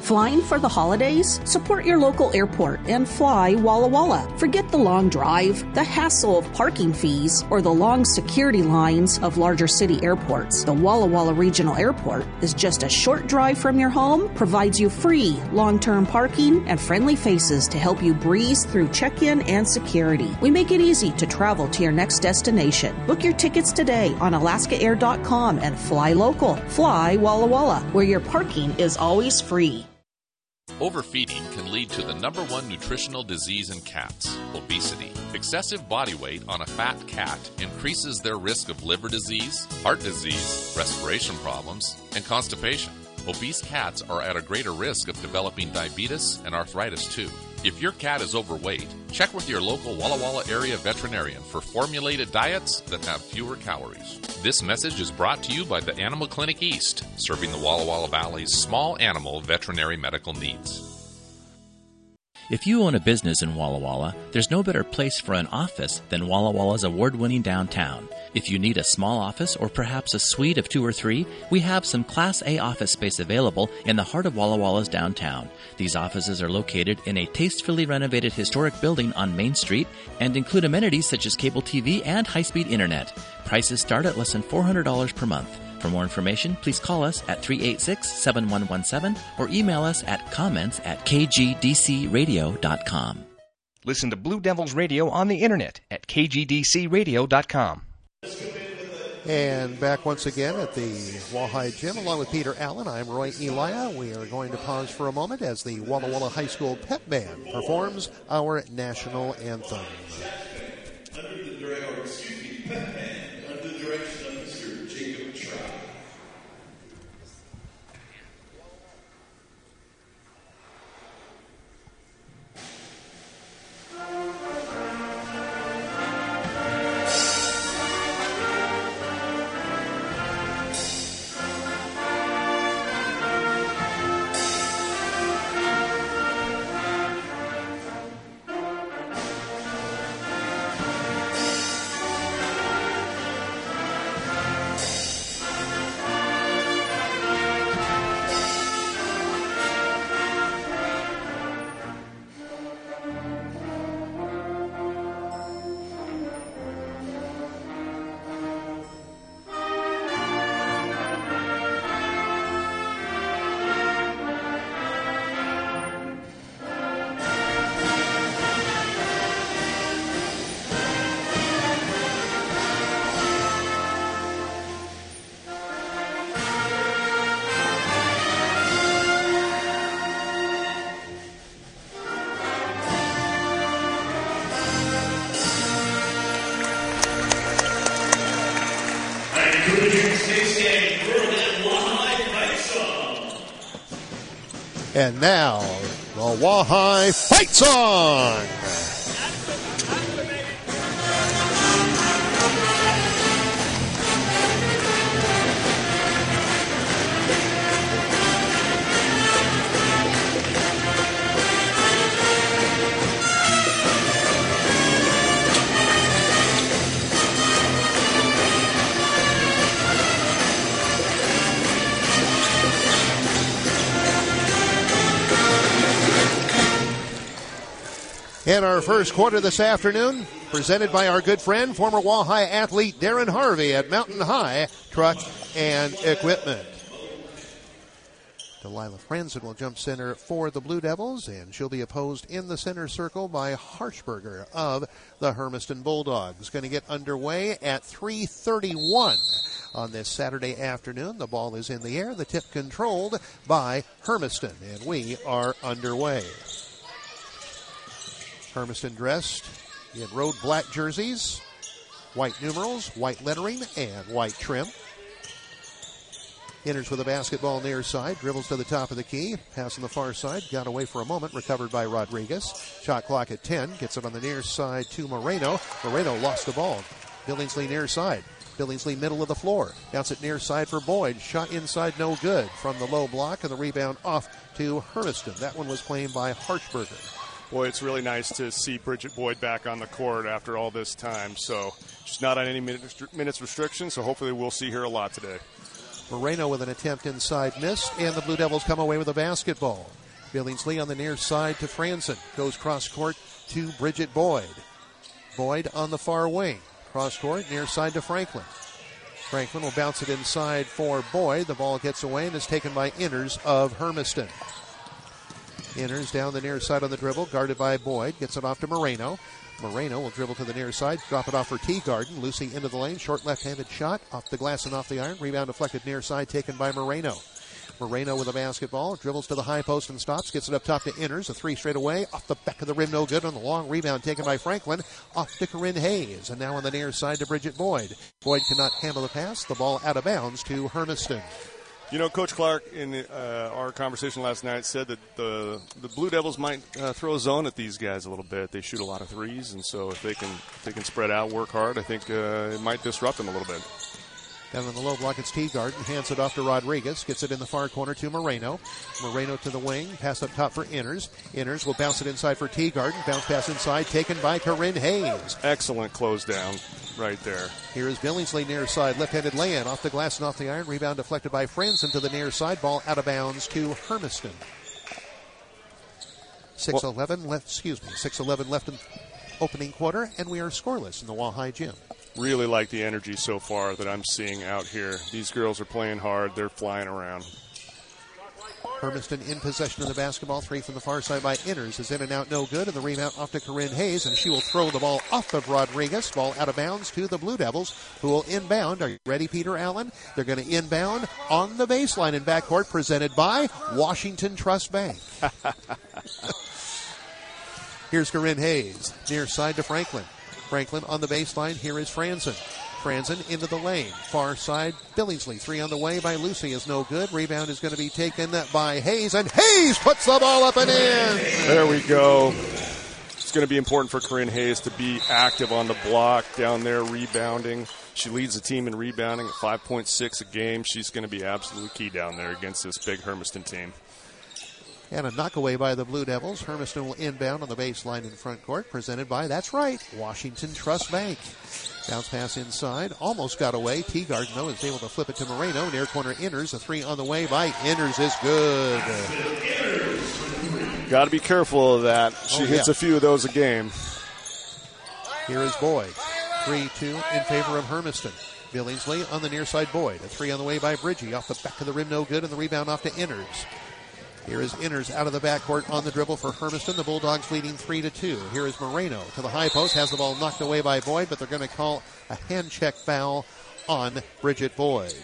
Flying for the holidays? Support your local airport and fly Walla Walla. Forget the long drive, the hassle of parking fees, or the long security lines of larger city airports. The Walla Walla Regional Airport is just a short drive from your home, provides you free long-term parking and friendly faces to help you breeze through check-in and security. We make it easy to travel to your next destination. Book your tickets today on alaska air dot com and fly local. Fly Walla Walla, where your parking is always free. Overfeeding can lead to the number one nutritional disease in cats, obesity. Excessive body weight on a fat cat increases their risk of liver disease, heart disease, respiration problems, and constipation. Obese cats are at a greater risk of developing diabetes and arthritis too. If your cat is overweight, check with your local Walla Walla area veterinarian for formulated diets that have fewer calories. This message is brought to you by the Animal Clinic East, serving the Walla Walla Valley's small animal veterinary medical needs. If you own a business in Walla Walla, there's no better place for an office than Walla Walla's award-winning downtown. If you need a small office or perhaps a suite of two or three, we have some Class A office space available in the heart of Walla Walla's downtown. These offices are located in a tastefully renovated historic building on Main Street and include amenities such as cable T V and high-speed internet. Prices start at less than four hundred dollars per month. For more information, please call us at three eight six, seven one one seven or email us at comments at k g d c radio dot com. Listen to Blue Devils Radio on the internet at k g d c radio dot com. And back once again at the Walleye Gym along with Peter Allen. I'm Roy Elia. We are going to pause for a moment as the Walla Walla High School Pep Band performs our national anthem. Under the direction, excuse me, Pep Band, under the direction of Mister Jacob Trout. And now, the Walleye Fight Song! In our first quarter this afternoon, presented by our good friend, former Walleye athlete Darren Harvey at Mountain High Truck and Equipment. Delilah Franzen will jump center for the Blue Devils, and she'll be opposed in the center circle by Harshberger of the Hermiston Bulldogs. Going to get underway at three thirty-one on this Saturday afternoon. The ball is in the air, the tip controlled by Hermiston, and we are underway. Hermiston dressed in road black jerseys, white numerals, white lettering, and white trim. Enters with a basketball near side, dribbles to the top of the key, pass on the far side, got away for a moment, recovered by Rodriguez. Shot clock at ten, gets it on the near side to Moreno. Moreno lost the ball. Billingsley near side. Billingsley middle of the floor. Bounce it near side for Boyd. Shot inside, no good. From the low block, and the rebound off to Hermiston. That one was claimed by Harshberger. Boy, it's really nice to see Bridget Boyd back on the court after all this time. So she's not on any minutes restriction, so hopefully we'll see her a lot today. Moreno with an attempt inside, missed, and the Blue Devils come away with a basketball. Billingsley on the near side to Franzen. Goes cross court to Bridget Boyd. Boyd on the far wing. Cross court, near side to Franklin. Franklin will bounce it inside for Boyd. The ball gets away and is taken by Inners of Hermiston. Inners down the near side on the dribble, guarded by Boyd. Gets it off to Moreno. Moreno will dribble to the near side, drop it off for Teagarden. Lucy into the lane, short left-handed shot, off the glass and off the iron. Rebound deflected near side, taken by Moreno. Moreno with a basketball, dribbles to the high post and stops, gets it up top to Inners. A three straight away, off the back of the rim, no good. On the long rebound taken by Franklin, off to Corinne Hayes. And now on the near side to Bridget Boyd. Boyd cannot handle the pass, the ball out of bounds to Hermiston. You know, Coach Clark, in uh, our conversation last night, said that the the Blue Devils might uh, throw a zone at these guys a little bit. They shoot a lot of threes, and so if they can if they can spread out, work hard, I think uh, it might disrupt them a little bit. Down on the low block, it's Teagarden. Hands it off to Rodriguez. Gets it in the far corner to Moreno. Moreno to the wing. Pass up top for Inners. Inners will bounce it inside for Teagarden. Bounce pass inside, taken by Corinne Hayes. Excellent close down right there. Here is Billingsley near side. Left-handed lay-in. Off the glass and off the iron. Rebound deflected by Franzen to the near side. Ball out of bounds to Hermiston. six eleven left, excuse me, six eleven left in opening quarter, and we are scoreless in the Wahai Gym. Really like the energy so far that I'm seeing out here. These girls are playing hard. They're flying around. Hermiston in possession of the basketball. Three from the far side by Inners is in and out, no good. And the rebound off to Corinne Hayes, and she will throw the ball off of Rodriguez. Ball out of bounds to the Blue Devils, who will inbound. Are you ready, Peter Allen? They're going to inbound on the baseline in backcourt, presented by Washington Trust Bank. Here's Corinne Hayes, near side to Franklin. Franklin on the baseline. Here is Franzen. Franzen into the lane. Far side, Billingsley. Three on the way by Lucy is no good. Rebound is going to be taken by Hayes, and Hayes puts the ball up and in. There we go. It's going to be important for Corinne Hayes to be active on the block down there, rebounding. She leads the team in rebounding at five point six a game. She's going to be absolutely key down there against this big Hermiston team. And a knockaway by the Blue Devils. Hermiston will inbound on the baseline in front court, presented by, that's right, Washington Trust Bank. Bounce pass inside, almost got away. Teagarden, though, is able to flip it to Moreno. Near corner Inners, a three on the way by Inners is good. Got to be careful of that. She oh, hits yeah. a few of those a game. Here is Boyd. three two in favor of Hermiston. Billingsley on the near side, Boyd. A three on the way by Bridgie. Off the back of the rim, no good, and the rebound off to Inners. Here is Inners out of the backcourt on the dribble for Hermiston. The Bulldogs leading three to two. Here is Moreno to the high post. Has the ball knocked away by Boyd, but they're going to call a hand check foul on Bridget Boyd.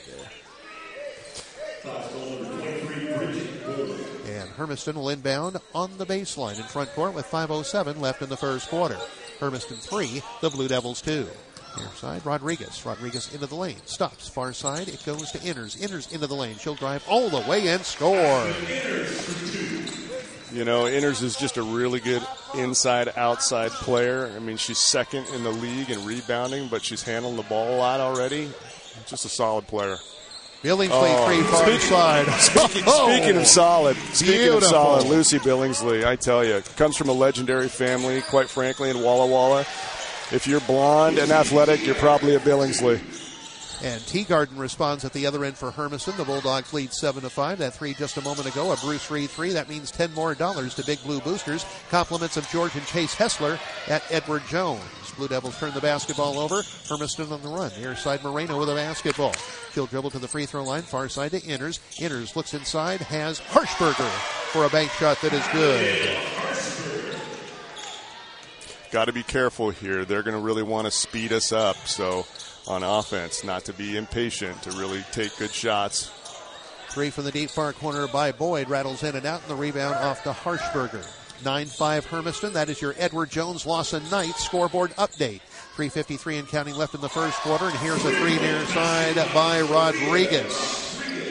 And Hermiston will inbound on the baseline in front court with five oh seven left in the first quarter. Hermiston three, the Blue Devils two. Near side, Rodriguez. Rodriguez into the lane. Stops. Far side, it goes to Inners. Inners into the lane. She'll drive all the way and score. You know, Inners is just a really good inside-outside player. I mean, she's second in the league in rebounding, but she's handling the ball a lot already. Just a solid player. Billingsley, oh, three far speaking, side. Speaking, oh, speaking of solid, speaking beautiful. of solid, Lucy Billingsley, I tell you, comes from a legendary family, quite frankly, in Walla Walla. If you're blonde and athletic, you're probably a Billingsley. And Teagarden responds at the other end for Hermiston. The Bulldogs lead seven to five. That three just a moment ago, a Bruce Reed three. That means ten more dollars to Big Blue Boosters. Compliments of George and Chase Hessler at Edward Jones. Blue Devils turn the basketball over. Hermiston on the run. Near side, Moreno with a basketball. She'll dribble to the free throw line. Far side to Inners. Inners looks inside. Has Harshberger for a bank shot that is good. Got to be careful here. They're going to really want to speed us up. So on offense, not to be impatient, to really take good shots. Three from the deep far corner by Boyd. Rattles in and out, and the rebound off to Harshberger. nine five Hermiston. That is your Edward Jones Lawson Knight scoreboard update. three fifty-three and counting left in the first quarter, and here's a three near side by Rodriguez.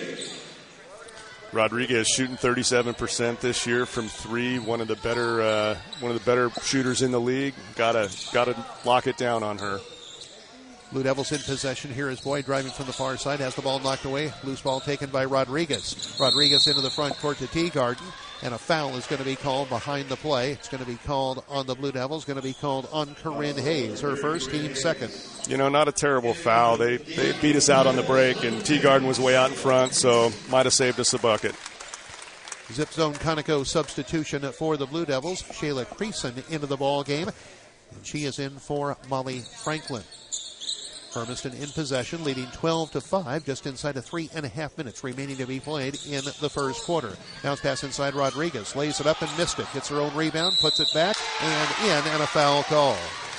Rodriguez shooting thirty-seven percent this year from three. One of the better, uh, one of the better shooters in the league. Gotta, gotta lock it down on her. Blue Devils in possession. Here is Boyd driving from the far side. Has the ball knocked away. Loose ball taken by Rodriguez. Rodriguez into the front court to Teagarden. And a foul is going to be called behind the play. It's going to be called on the Blue Devils, going to be called on Corinne Hayes, her first, team second. You know, not a terrible foul. They they beat us out on the break, and Teagarden was way out in front, so might have saved us a bucket. Zip Zone Conoco substitution for the Blue Devils. Shayla Creason into the ball game, and she is in for Molly Franklin. Hermiston in possession, leading twelve to five, just inside of three and a half minutes remaining to be played in the first quarter. Bounce pass inside Rodriguez, lays it up and missed it. Gets her own rebound, puts it back and in, and a foul call.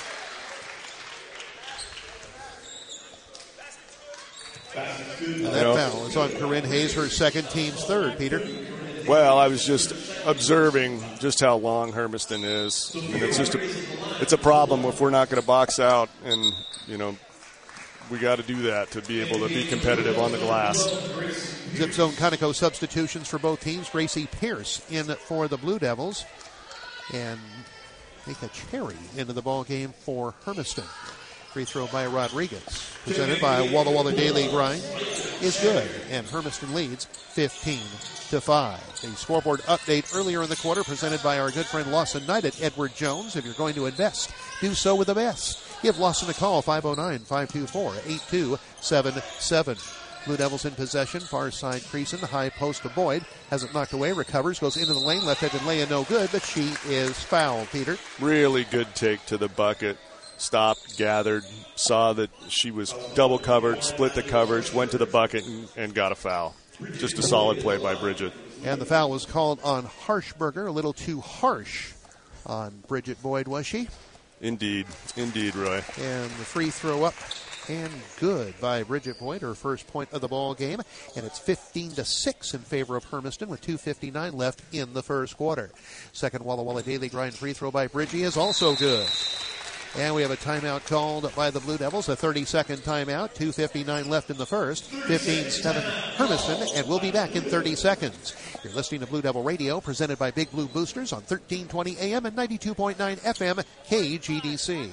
And that foul is on Corinne Hayes, her second, team's third, Peter. Well, I was just observing just how long Hermiston is, and it's just a, it's a problem if we're not going to box out, and you know we got to do that to be able to be competitive on the glass. Zip Zone Conoco substitutions for both teams. Gracie Pierce in for the Blue Devils, and Mika Cherry into the ball game for Hermiston. Free throw by Rodriguez, presented by Walla Walla Daily Grind, is good, and Hermiston leads fifteen to five. A scoreboard update earlier in the quarter presented by our good friend Lawson Knight at Edward Jones. If you're going to invest, do so with the best. Give Lawson a call, five oh nine, five two four, eight two seven seven. Blue Devils in possession, far side Creason, high post to Boyd, has it knocked away, recovers, goes into the lane, left-handed lay no good, but she is fouled, Peter. Really good take to the bucket. Stopped, gathered, saw that she was double covered, split the coverage, went to the bucket and, and got a foul. Just a solid play by Bridget. And the foul was called on Harshberger, a little too harsh on Bridget Boyd, was she? Indeed, indeed, Roy. And the free throw up and good by Bridget Boyd, her first point of the ball game, and it's fifteen to six in favor of Hermiston with two fifty-nine left in the first quarter. Second Walla Walla Daily Grind free throw by Bridgie is also good. And we have a timeout called by the Blue Devils, a thirty-second timeout, two fifty-nine left in the first, fifteen seven Hermiston, and we'll be back in thirty seconds. You're listening to Blue Devil Radio, presented by Big Blue Boosters on thirteen twenty A M and ninety-two point nine F M K G D C.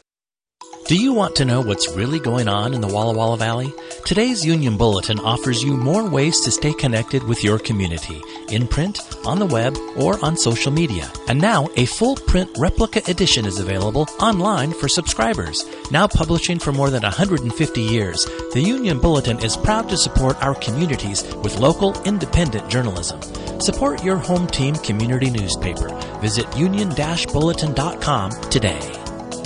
Do you want to know what's really going on in the Walla Walla Valley? Today's Union Bulletin offers you more ways to stay connected with your community, in print, on the web, or on social media. And now, a full print replica edition is available online for subscribers. Now publishing for more than one hundred fifty years, the Union Bulletin is proud to support our communities with local, independent journalism. Support your home team community newspaper. Visit union dash bulletin dot com today.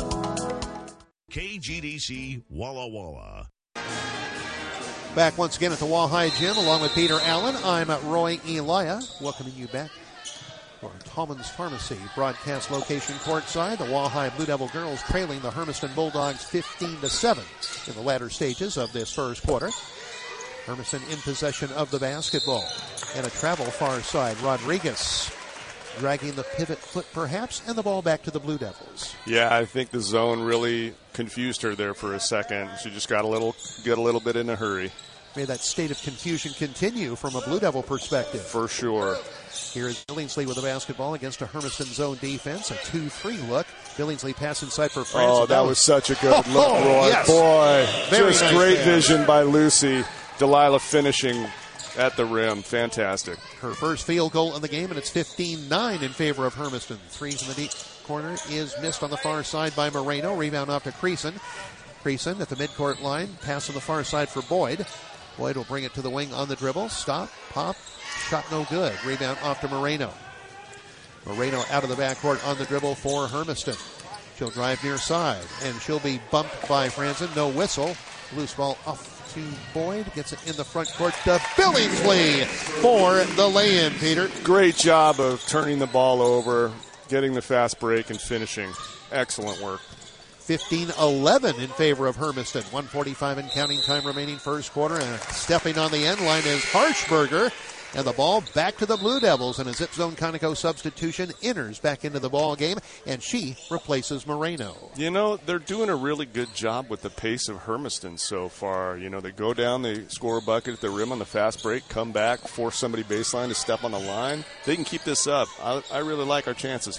K G D C Walla Walla. Back once again at the Walleye Gym along with Peter Allen. I'm Roy Elia, welcoming you back for Tallman's Pharmacy broadcast location courtside. The Walleye Blue Devil girls trailing the Hermiston Bulldogs fifteen to seven in the latter stages of this first quarter. Hermiston in possession of the basketball. And a travel far side. Rodriguez dragging the pivot foot perhaps, and the ball back to the Blue Devils. Yeah, I think the zone really confused her there for a second. She just got a little get a little bit in a hurry. May that state of confusion continue from a Blue Devil perspective. For sure. Here is Billingsley with the basketball against a Hermiston zone defense. A two three look. Billingsley pass inside for France. Oh, that was such a good look, Roy. Yes. Boy, Very just nice great pass. vision by Lucy. Delilah finishing at the rim. Fantastic. Her first field goal in the game, and it's fifteen nine in favor of Hermiston. Three from the deep corner is missed on the far side by Moreno. Rebound off to Creason. Creason at the midcourt line. Pass on the far side for Boyd. Boyd will bring it to the wing on the dribble. Stop, pop, shot no good. Rebound off to Moreno. Moreno out of the backcourt on the dribble for Hermiston. She'll drive near side, and she'll be bumped by Franzen. No whistle. Loose ball off to Boyd. Gets it in the front court to Billingsley for the lay-in, Peter. Great job of turning the ball over, getting the fast break, and finishing. Excellent work. fifteen eleven in favor of Hermiston. one forty-five and counting time remaining first quarter. And stepping on the end line is Harshberger. And the ball back to the Blue Devils. And a Zip Zone Conoco substitution enters back into the ball game. And she replaces Moreno. You know, they're doing a really good job with the pace of Hermiston so far. You know, they go down, they score a bucket at the rim on the fast break, come back, force somebody baseline to step on the line. They can keep this up. I, I really like our chances here.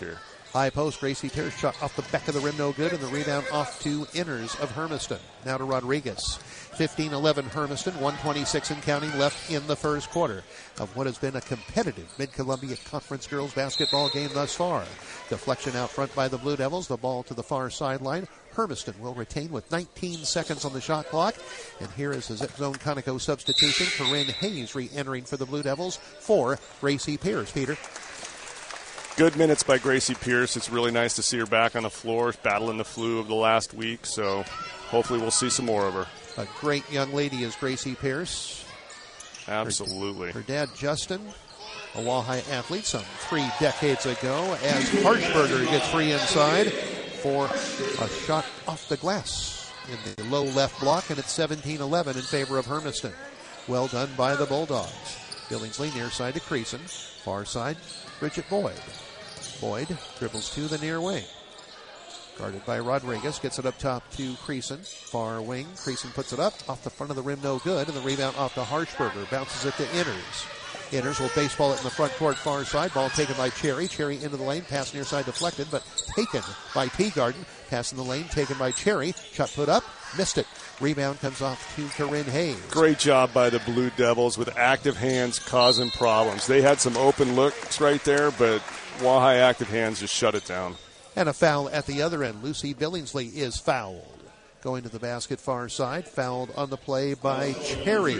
High post, Gracie Pierce shot off the back of the rim, no good, and the rebound off to Inners of Hermiston. Now to Rodriguez. fifteen eleven Hermiston, one twenty-six and counting left in the first quarter of what has been a competitive Mid-Columbia Conference girls basketball game thus far. Deflection out front by the Blue Devils, the ball to the far sideline. Hermiston will retain with nineteen seconds on the shot clock. And here is a zip zone Conoco substitution. Corinne Hayes re-entering for the Blue Devils for Gracie Pierce. Peter. Good minutes by Gracie Pierce. It's really nice to see her back on the floor, battling the flu of the last week. So hopefully we'll see some more of her. A great young lady is Gracie Pierce. Absolutely. Her, her dad, Justin, a Walleye athlete some three decades ago, as Harshberger gets free inside for a shot off the glass in the low left block, and it's seventeen eleven in favor of Hermiston. Well done by the Bulldogs. Billingsley near side to Creason. Far side, Bridget Boyd. Boyd dribbles to the near wing. Guarded by Rodriguez, gets it up top to Creason. Far wing, Creason puts it up, off the front of the rim, no good, and the rebound off to Harshberger. Bounces it to Inners. Inners will baseball it in the front court, far side. Ball taken by Cherry. Cherry into the lane, pass near side deflected, but taken by Teagarden. Pass in the lane, taken by Cherry. Shot put up, missed it. Rebound comes off to Corinne Hayes. Great job by the Blue Devils with active hands causing problems. They had some open looks right there, but Walleye active hands just shut it down. And a foul at the other end. Lucy Billingsley is fouled. Going to the basket far side. Fouled on the play by Cherry.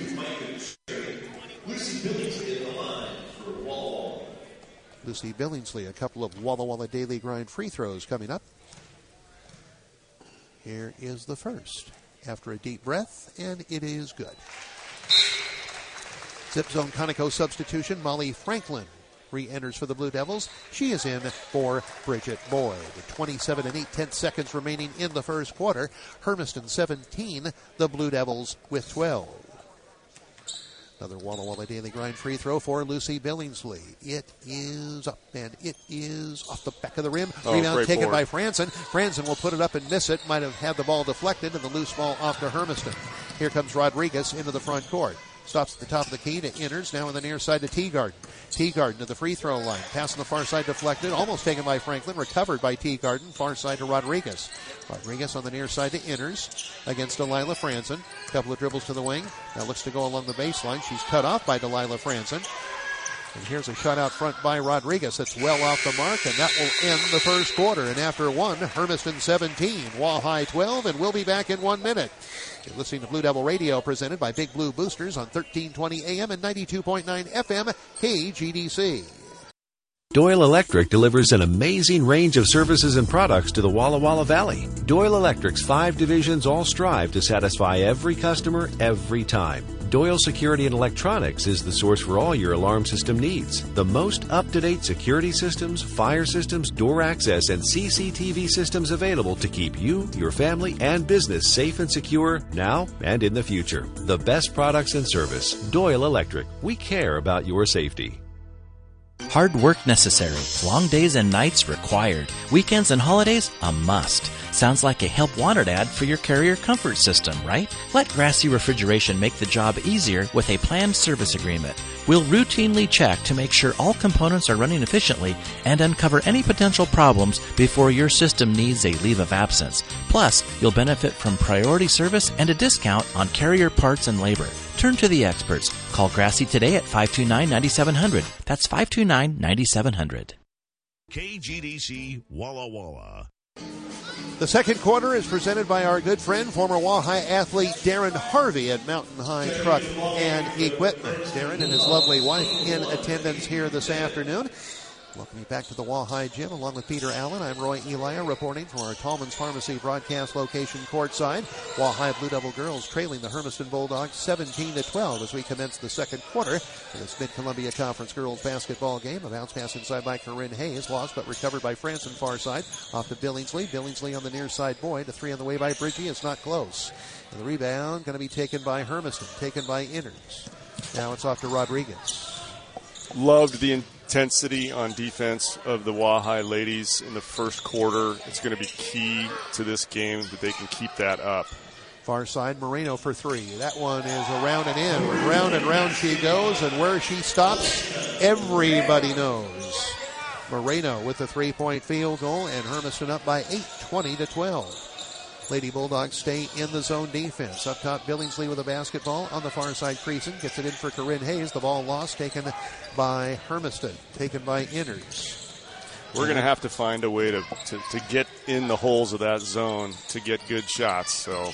Lucy Billingsley in the line for Walla Walla. Lucy Billingsley, a couple of Walla Walla Daily Grind free throws coming up. Here is the first. After a deep breath, and it is good. Zip zone Conoco substitution. Molly Franklin re-enters for the Blue Devils. She is in for Bridget Boyd. twenty-seven and eight tenths seconds remaining in the first quarter. Hermiston seventeen, the Blue Devils with twelve. Another Walla Walla Daily Grind free throw for Lucy Billingsley. It is up, and it is off the back of the rim. Oh, Rebound taken board. by Franzen. Franzen will put it up and miss it. Might have had the ball deflected, and the loose ball off to Hermiston. Here comes Rodriguez into the front court. Stops at the top of the key to Inners, now on the near side to Teagarden. Teagarden to the free throw line. Pass on the far side deflected, almost taken by Franklin, recovered by Teagarden. Far side to Rodriguez. Rodriguez on the near side to Inners against Delilah Franzen. Couple of dribbles to the wing. Now looks to go along the baseline. She's cut off by Delilah Franzen. And here's a shot out front by Rodriguez. That's well off the mark, and that will end the first quarter. And after one, Hermiston seventeen, Walleye twelve, and we'll be back in one minute. You're listening to Blue Devil Radio, presented by Big Blue Boosters on thirteen twenty A M and ninety-two point nine F M, K G D C. Doyle Electric delivers an amazing range of services and products to the Walla Walla Valley. Doyle Electric's five divisions all strive to satisfy every customer every time. Doyle Security and Electronics is the source for all your alarm system needs. The most up-to-date security systems, fire systems, door access, and C C T V systems available to keep you, your family, and business safe and secure now and in the future. The best products and service. Doyle Electric. We care about your safety. Hard work necessary. Long days and nights required. Weekends and holidays, a must. Sounds like a help wanted ad for your Carrier comfort system, right? Let Grassy Refrigeration make the job easier with a planned service agreement. We'll routinely check to make sure all components are running efficiently and uncover any potential problems before your system needs a leave of absence. Plus, you'll benefit from priority service and a discount on Carrier parts and labor. Turn to the experts. Call Grassy today at five two nine, nine seven zero zero. That's five two nine, nine seven zero zero. K G D C Walla Walla. The second quarter is presented by our good friend, former Walleye athlete Darren Harvey at Mountain High Truck and Equipment. Darren and his lovely wife in attendance here this afternoon. Welcome you back to the Walleye Gym along with Peter Allen. I'm Roy Elia reporting from our Tallman's Pharmacy broadcast location courtside. Walleye Blue Devil girls trailing the Hermiston Bulldogs seventeen to twelve as we commence the second quarter of this Mid-Columbia Conference girls basketball game. A bounce pass inside by Corinne Hayes, lost but recovered by Franson far side. Off to Billingsley. Billingsley on the near side Boyd. A three on the way by Bridgie. It's not close. And the rebound going to be taken by Hermiston, taken by Inners. Now it's off to Rodriguez. Loved the intensity on defense of the Walleye ladies in the first quarter. It's going to be key to this game that they can keep that up. Far side, Moreno for three. That one is around and in. Round and round she goes, and where she stops, everybody knows. Moreno with the three-point field goal, and Hermiston up by eight, twenty to twelve. Lady Bulldogs stay in the zone defense. Up top, Billingsley with a basketball. On the far side, Creason gets it in for Corinne Hayes. The ball lost, taken by Hermiston, taken by Inners. We're going to have to find a way to, to, to get in the holes of that zone to get good shots. So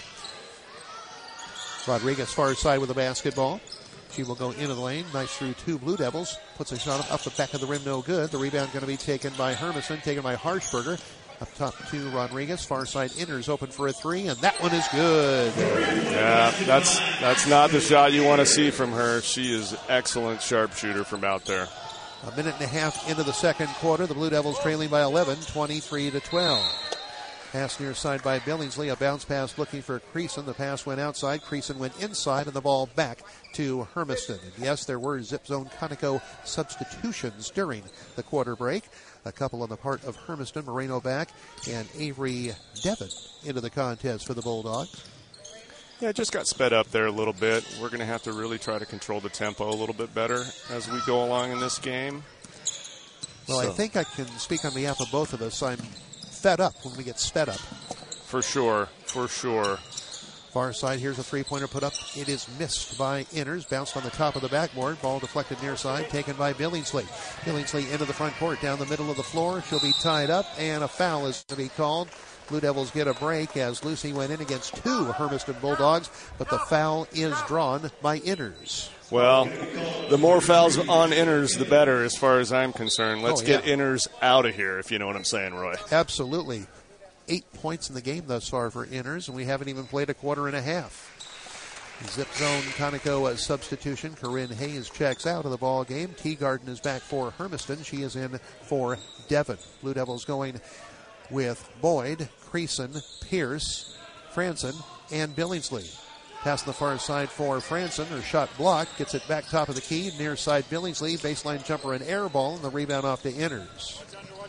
Rodriguez far side with the basketball. She will go into the lane. Nice through two Blue Devils. Puts a shot up the back of the rim, no good. The rebound going to be taken by Hermiston, taken by Harshberger. Up top to Rodriguez. Far side Inners open for a three, and that one is good. Yeah, that's that's not the shot you want to see from her. She is excellent sharpshooter from out there. A minute and a half into the second quarter. The Blue Devils trailing by eleven, twenty-three to twelve. Pass near side by Billingsley. A bounce pass looking for Creason. The pass went outside. Creason went inside, and the ball back to Hermiston. And yes, there were Zip Zone Conoco substitutions during the quarter break. A couple on the part of Hermiston. Moreno back, and Avery Devon into the contest for the Bulldogs. Yeah, it just got sped up there a little bit. We're going to have to really try to control the tempo a little bit better as we go along in this game. Well, so. I think I can speak on behalf of both of us. I'm fed up when we get sped up. For sure, for sure. Far side, here's a three-pointer put up. It is missed by Inners. Bounced on the top of the backboard. Ball deflected near side, taken by Billingsley. Billingsley into the front court, down the middle of the floor. She'll be tied up, and a foul is to be called. Blue Devils get a break as Lucy went in against two Hermiston Bulldogs, but the foul is drawn by Inners. Well, the more fouls on Inners, the better as far as I'm concerned. Let's oh, yeah. get Inners out of here, if you know what I'm saying, Roy. Absolutely. Eight points in the game thus far for Inners, and we haven't even played a quarter and a half. Zip zone Conoco as substitution. Corinne Hayes checks out of the ball game. Teagarden is back for Hermiston. She is in for Devon. Blue Devils going with Boyd, Creason, Pierce, Franson, and Billingsley. Pass on the far side for Franson. Her shot blocked. Gets it back top of the key. Near side Billingsley. Baseline jumper and air ball. And the rebound off to Inners.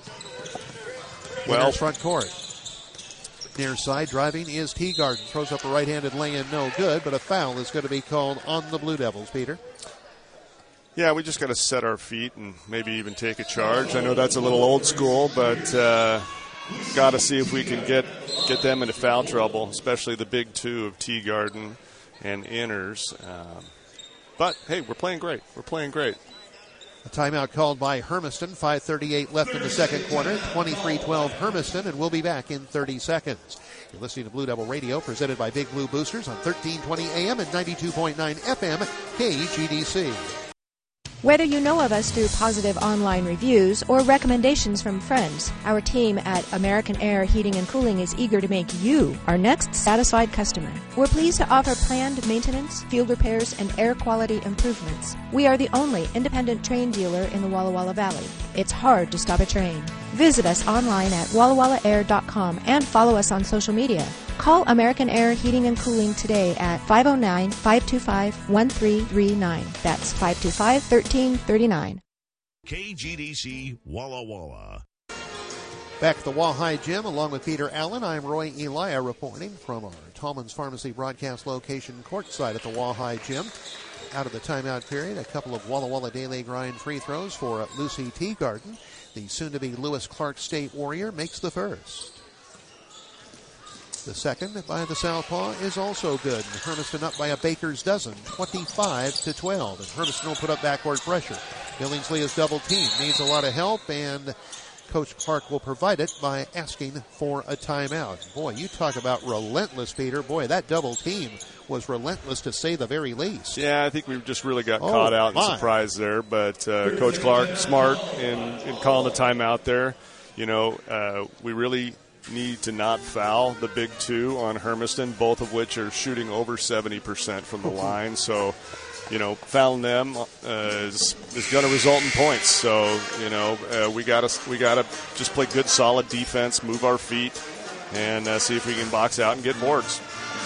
Well, Inners front court. Near side driving is Teagarden. Throws up a right-handed lay-in. No good. But a foul is going to be called on the Blue Devils, Peter. Yeah, we just got to set our feet and maybe even take a charge. I know that's a little old school, but uh, got to see if we can get get them into foul trouble, especially the big two of Teagarden and Inners. Um, but, hey, we're playing great. We're playing great. A timeout called by Hermiston. five thirty-eight left in the second quarter. twenty-three twelve Hermiston, and we'll be back in thirty seconds. You're listening to Blue Devil Radio, presented by Big Blue Boosters on thirteen twenty A M and ninety-two point nine F M K G D C. Whether you know of us through positive online reviews or recommendations from friends, our team at American Air Heating and Cooling is eager to make you our next satisfied customer. We're pleased to offer planned maintenance, field repairs, and air quality improvements. We are the only independent train dealer in the Walla Walla Valley. It's hard to stop a train. Visit us online at walla walla air dot com and follow us on social media. Call American Air Heating and Cooling today at five oh nine, five two five, one three three nine. That's five two five, one three three nine. K G D C Walla Walla. Back at the Wahai Gym, along with Peter Allen, I'm Roy Elia reporting from our Tallman's Pharmacy broadcast location courtside at the Wahai Gym. Out of the timeout period, a couple of Walla Walla Daily Grind free throws for Lucy Teagarden. The soon-to-be Lewis Clark State Warrior makes the first. The second by the Southpaw is also good. And Hermiston up by a baker's dozen, twenty-five to twelve. And Hermiston will put up backcourt pressure. Billingsley is double teamed, needs a lot of help, and Coach Clark will provide it by asking for a timeout. Boy, you talk about relentless, Peter. Boy, that double team was relentless to say the very least. Yeah, I think we just really got oh, caught out my. and surprised there. But uh, Coach Clark, smart in, in calling the timeout there. You know, uh, we really need to not foul the big two on Hermiston, both of which are shooting over seventy percent from the line. So, you know, fouling them uh, is, is going to result in points. So, you know, uh, we got to we got to just play good, solid defense, move our feet, and uh, see if we can box out and get boards.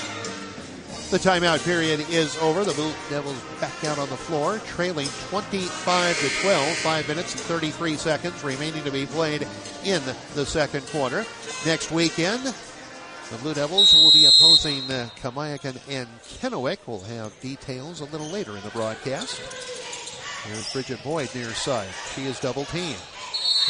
The timeout period is over. The Blue Devils back out on the floor, trailing twenty-five to twelve. Five minutes and thirty-three seconds remaining to be played in the second quarter. Next weekend, the Blue Devils will be opposing uh, Kamiakin and Kennewick. We'll have details a little later in the broadcast. Here's Bridget Boyd near side. She is double teamed.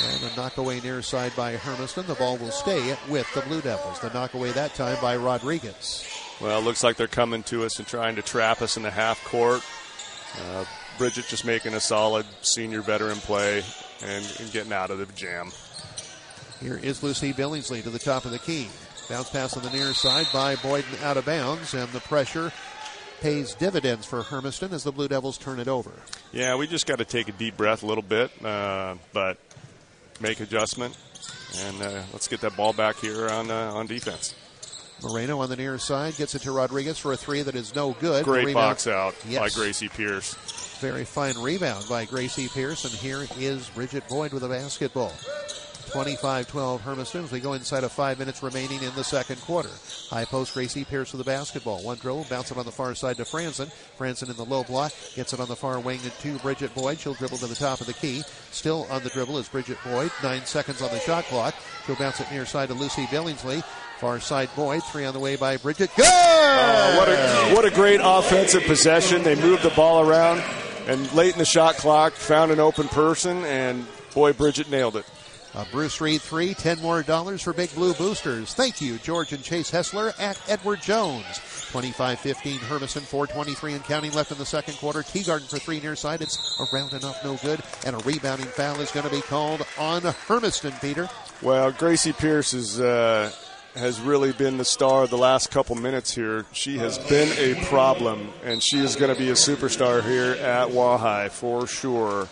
And a knockaway near side by Hermiston. The ball will stay with the Blue Devils. The knockaway that time by Rodriguez. Well, it looks like they're coming to us and trying to trap us in the half court. Uh, Bridget just making a solid senior veteran play and, and getting out of the jam. Here is Lucy Billingsley to the top of the key. Bounce pass on the near side by Boyden out of bounds, and the pressure pays dividends for Hermiston as the Blue Devils turn it over. Yeah, we just got to take a deep breath a little bit, uh, but make adjustment, and uh, let's get that ball back here on uh, on defense. Moreno on the near side gets it to Rodriguez for a three that is no good. Great box out yes. by Gracie Pierce. Very fine rebound by Gracie Pierce, and here is Bridget Boyd with a basketball. twenty-five twelve Hermiston as we go inside of five minutes remaining in the second quarter. High post, Gracie Pierce with the basketball. One dribble, bounce it on the far side to Franzen. Franzen in the low block, gets it on the far wing to Bridget Boyd. She'll dribble to the top of the key. Still on the dribble is Bridget Boyd. Nine seconds on the shot clock. She'll bounce it near side to Lucy Billingsley. Far side Boyd, three on the way by Bridget. Good! Oh, what a, what a great offensive possession. They moved the ball around, and late in the shot clock, found an open person, and boy, Bridget nailed it. A Bruce Reed three, ten more dollars for Big Blue Boosters. Thank you, George and Chase Hessler at Edward Jones. twenty-five fifteen Hermiston, four twenty-three and counting left in the second quarter. Teagarden for three near side. It's around enough, no good. And a rebounding foul is going to be called on Hermiston, Peter. Well, Gracie Pierce is, uh, has really been the star of the last couple minutes here. She has been a problem, and she is going to be a superstar here at Wahai for sure.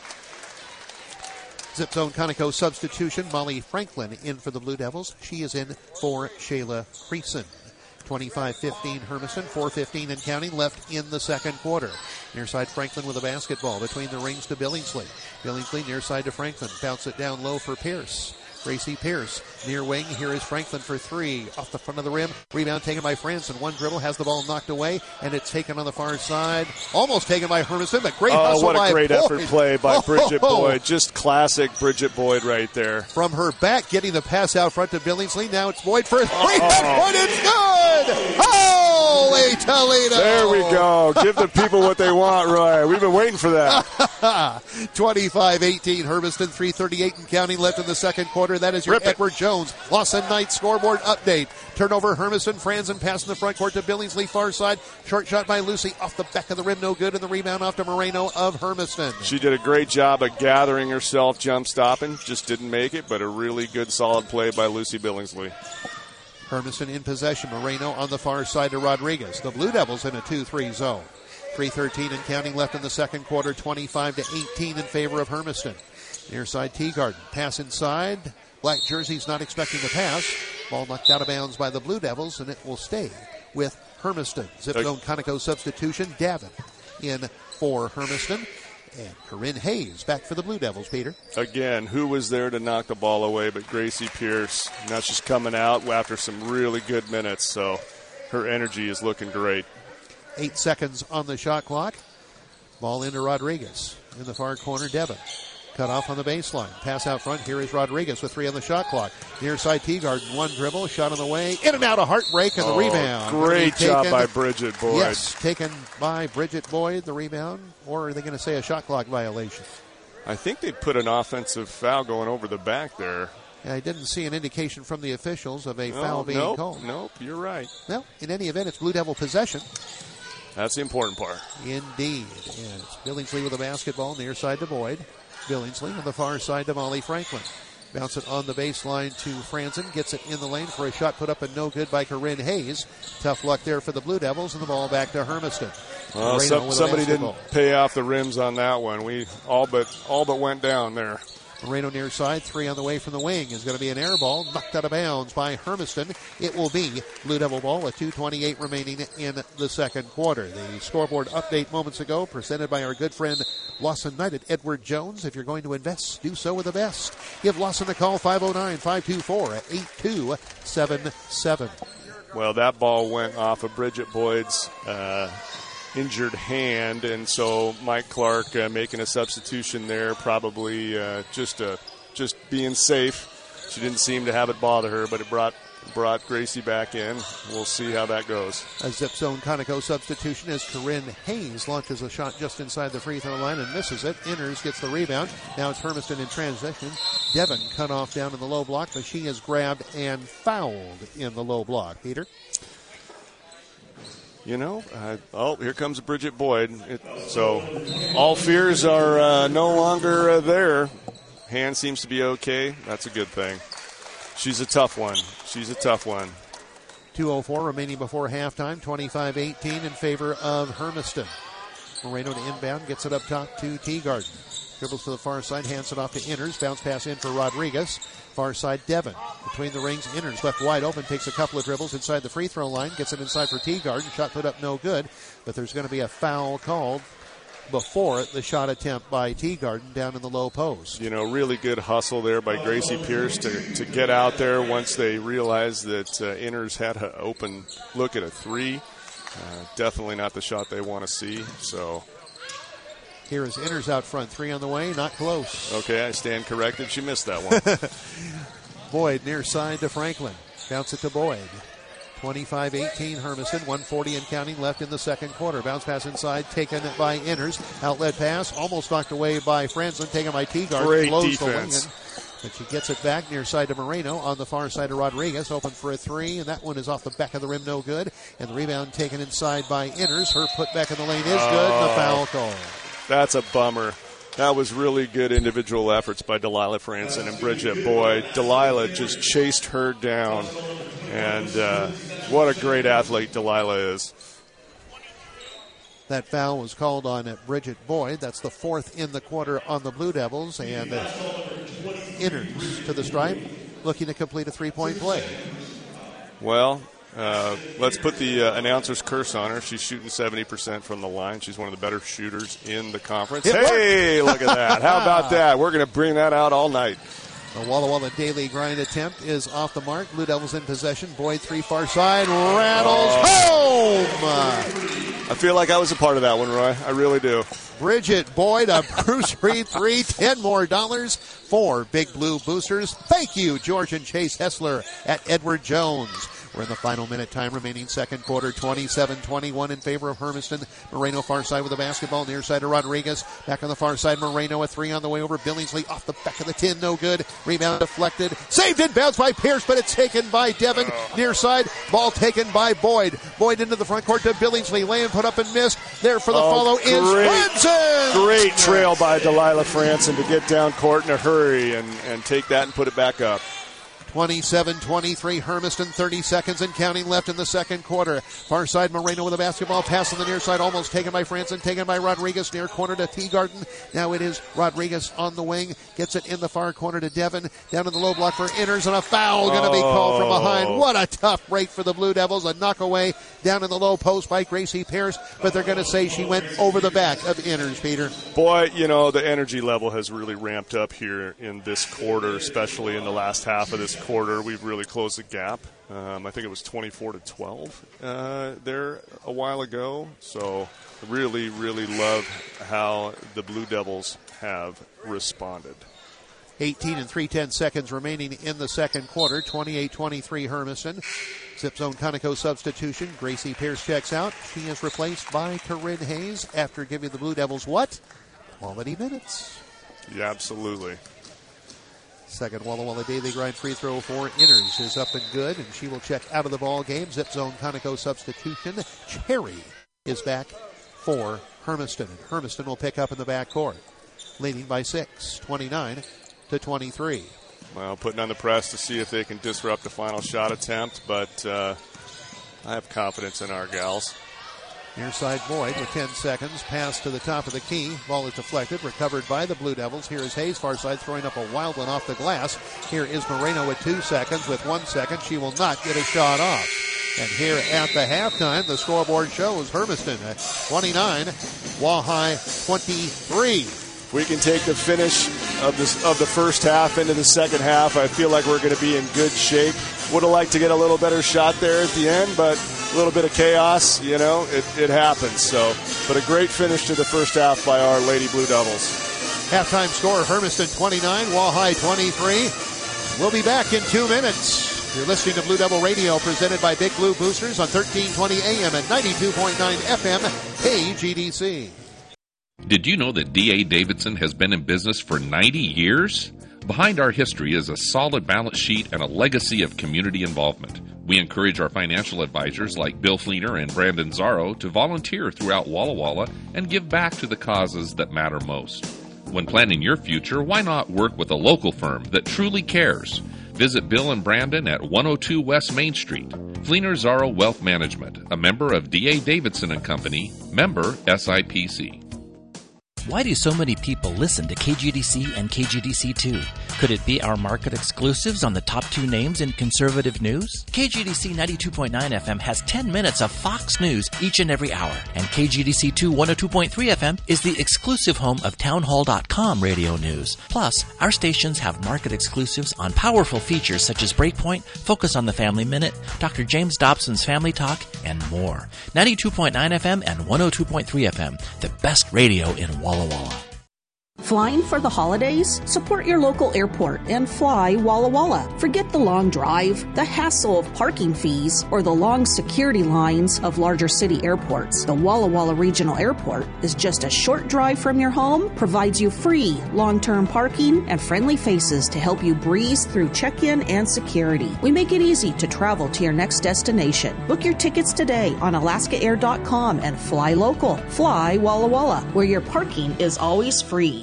Zip Zone Conoco substitution. Molly Franklin in for the Blue Devils. She is in for Shayla Creason. twenty-five fifteen Hermiston, four fifteen and counting left in the second quarter. Near side Franklin with a basketball between the rings to Billingsley. Billingsley near side to Franklin. Bounce it down low for Pierce. Gracie Pierce near wing. Here is Franklin for three. Off the front of the rim. Rebound taken by Franzen. One dribble, has the ball knocked away, and it's taken on the far side. Almost taken by Hermiston, but great oh, hustle by what a great Boyd. effort play by oh, Bridget oh, oh. Boyd. Just classic Bridget Boyd right there. From her back, getting the pass out front to Billingsley. Now it's Boyd for three. Oh. Point, it's good! Holy Toledo! There we go. Give the people what they want, Roy. We've been waiting for that. twenty-five eighteen Hermiston, three thirty-eight and counting left in the second quarter. That is your Rip Edward Jones. Lawson Knight scoreboard update. Turnover, Hermiston. Franzen pass in the front court to Billingsley, far side. Short shot by Lucy off the back of the rim, no good. And the rebound off to Moreno of Hermiston. She did a great job of gathering herself, jump stopping. Just didn't make it, but a really good, solid play by Lucy Billingsley. Hermiston in possession. Moreno on the far side to Rodriguez. The Blue Devils in a two three zone. three thirteen and counting left in the second quarter. twenty-five to eighteen in favor of Hermiston. Near side Teagarden. Pass inside. Black jersey's not expecting the pass. Ball knocked out of bounds by the Blue Devils, and it will stay with Hermiston. Zip Zone Conoco substitution. Davin in for Hermiston. And Corinne Hayes back for the Blue Devils, Peter. Again, who was there to knock the ball away but Gracie Pierce. Now she's coming out after some really good minutes, so her energy is looking great. Eight seconds on the shot clock. Ball into Rodriguez. In the far corner, Devin. Cut off on the baseline. Pass out front. Here is Rodriguez with three on the shot clock. Near side Teagarden. One dribble. Shot on the way. In and out. A heartbreak and the oh, rebound. Great job taken, by Bridget Boyd. Yes, taken by Bridget Boyd, the rebound. Or are they going to say a shot clock violation? I think they put an offensive foul going over the back there. I didn't see an indication from the officials of a no, foul being nope, called. Nope, you're right. Well, in any event, it's Blue Devil possession. That's the important part. Indeed. And it's Billingsley with the basketball near side to Boyd. Billingsley on the far side to Molly Franklin. Bounce it on the baseline to Franzen. Gets it in the lane for a shot put up and no good by Corinne Hayes. Tough luck there for the Blue Devils, and the ball back to Hermiston. Well, some, somebody didn't pay off the rims on that one. We all but all but went down there. Moreno near side, three on the way from the wing is going to be an air ball, knocked out of bounds by Hermiston. It will be Blue Devil ball with two twenty-eight remaining in the second quarter. The scoreboard update moments ago presented by our good friend Lawson Knight at Edward Jones. If you're going to invest, do so with the best. Give Lawson a call, five oh nine, five two four, eight two seven seven. Well, that ball went off of Bridget Boyd's uh, injured hand, and so Mike Clark uh, making a substitution there, probably uh, just uh, just being safe. She didn't seem to have it bother her, but it brought brought Gracie back in. We'll see how that goes. A zip zone Conoco substitution as Corinne Hayes launches a shot just inside the free throw line and misses it. Inners gets the rebound. Now it's Hermiston in transition. Devon cut off down in the low block, but she is grabbed and fouled in the low block. Peter? You know, uh, oh, here comes Bridget Boyd. It, so all fears are uh, no longer uh, there. Hand seems to be okay. That's a good thing. She's a tough one. She's a tough one. two oh four remaining before halftime. twenty-five eighteen in favor of Hermiston. Moreno to inbound. Gets it up top to Teagarden. Dribbles to the far side. Hands it off to Inners. Bounce pass in for Rodriguez. Far side Devon. Between the rings, Inners left wide open. Takes a couple of dribbles inside the free throw line. Gets it inside for Teagarden. Shot put up no good. But there's going to be a foul called before the shot attempt by Teagarden down in the low post. You know, really good hustle there by Gracie Pierce to, to get out there once they realized that uh, Inners had an open look at a three. Uh, definitely not the shot they want to see. So here is Inners out front. Three on the way, not close. Okay, I stand corrected. She missed that one. Boyd near side to Franklin. Bounce it to Boyd. twenty-five eighteen Hermiston, one forty and counting left in the second quarter. Bounce pass inside, taken by Inners. Outlet pass, almost knocked away by Franklin, taken by Teagarden. Great blows defense. The wing in, but she gets it back near side to Moreno. On the far side of Rodriguez, open for a three, and that one is off the back of the rim, no good. And the rebound taken inside by Inners. Her put back in the lane is oh, good, and the foul call. That's a bummer. That was really good individual efforts by Delilah Franson and Bridget Boyd. Delilah just chased her down, and uh, what a great athlete Delilah is. That foul was called on Bridget Boyd. That's the fourth in the quarter on the Blue Devils, and uh, Inners to the stripe, looking to complete a three-point play. Well, Uh, let's put the uh, announcer's curse on her. She's shooting seventy percent from the line. She's one of the better shooters in the conference. It hey, worked. Look at that. How about that? We're going to bring that out all night. The Walla Walla daily grind attempt is off the mark. Blue Devils in possession. Boyd three far side. Rattles oh. home. I feel like I was a part of that one, Roy. I really do. Bridget Boyd, a Bruce Reed three, ten more dollars for Big Blue Boosters. Thank you, George and Chase Hessler at Edward Jones. We're in the final minute time remaining second quarter, twenty-seven twenty-one in favor of Hermiston. Moreno far side with the basketball, near side to Rodriguez. Back on the far side, Moreno a three on the way over. Billingsley off the back of the tin, no good. Rebound deflected. Saved and bounced by Pierce, but it's taken by Devon. Near side, ball taken by Boyd. Boyd into the front court to Billingsley. Laying put up and missed. There for the oh, follow great, is Franson. Great trail by Delilah Franson to get down court in a hurry and, and take that and put it back up. twenty-seven twenty-three Hermiston, thirty seconds and counting left in the second quarter. Far side Moreno with a basketball pass on the near side, almost taken by Franson, taken by Rodriguez, near corner to Teagarden. Now it is Rodriguez on the wing, gets it in the far corner to Devon, down in the low block for Inners, and a foul going to oh. be called from behind. What a tough break for the Blue Devils, a knock away down in the low post by Gracie Pierce, but they're going to say she went over the back of Inners, Peter. Boy, you know, the energy level has really ramped up here in this quarter, especially in the last half of this quarter. We've really closed the gap. Um, I think it was twenty-four to twelve uh, there a while ago. So really, really love how the Blue Devils have responded. eighteen and three tenths seconds remaining in the second quarter. twenty-eight twenty-three Hermiston. Zip zone Conoco substitution. Gracie Pierce checks out. She is replaced by Corinne Hayes after giving the Blue Devils what? Quality minutes. Yeah, absolutely. Second Walla Walla Daily Grind free throw for Inners is up and good, and she will check out of the ball game. Zip zone Conoco substitution. Cherry is back for Hermiston, and Hermiston will pick up in the backcourt, leading by six, twenty-nine to twenty-three. Well, putting on the press to see if they can disrupt the final shot attempt, but uh, I have confidence in our gals. Near side Boyd with ten seconds. Pass to the top of the key. Ball is deflected. Recovered by the Blue Devils. Here is Hayes, far side, throwing up a wild one off the glass. Here is Moreno with two seconds. With one second, she will not get a shot off. And here at the halftime, the scoreboard shows Hermiston at twenty-nine, Wahai twenty-three. If we can take the finish of this of the first half into the second half, I feel like we're going to be in good shape. Would have liked to get a little better shot there at the end, but a little bit of chaos, you know, it, it happens. So, but a great finish to the first half by our Lady Blue Devils. Halftime score, Hermiston twenty-nine, Wahai twenty-three. We'll be back in two minutes. You're listening to Blue Devil Radio, presented by Big Blue Boosters on thirteen twenty A M and ninety-two point nine F M, K G D C. Did you know that D A. Davidson has been in business for ninety years? Behind our history is a solid balance sheet and a legacy of community involvement. We encourage our financial advisors like Bill Fleener and Brandon Zarro to volunteer throughout Walla Walla and give back to the causes that matter most. When planning your future, why not work with a local firm that truly cares? Visit Bill and Brandon at one oh two West Main Street. Fleener Zarro Wealth Management, a member of D A. Davidson and Company, member S I P C. Why do so many people listen to K G D C and K G D C two? Could it be our market exclusives on the top two names in conservative news? K G D C ninety-two point nine F M has ten minutes of Fox News each and every hour. And K G D C two one oh two point three F M is the exclusive home of townhall dot com radio news. Plus, our stations have market exclusives on powerful features such as Breakpoint, Focus on the Family Minute, Doctor James Dobson's Family Talk, and more. ninety-two point nine F M and one oh two point three F M, the best radio in Walla Walla. Flying for the holidays? Support your local airport and fly Walla Walla. Forget the long drive, the hassle of parking fees, or the long security lines of larger city airports. The Walla Walla Regional Airport is just a short drive from your home, provides you free long-term parking and friendly faces to help you breeze through check-in and security. We make it easy to travel to your next destination. Book your tickets today on alaska air dot com and fly local. Fly Walla Walla, where your parking is always free.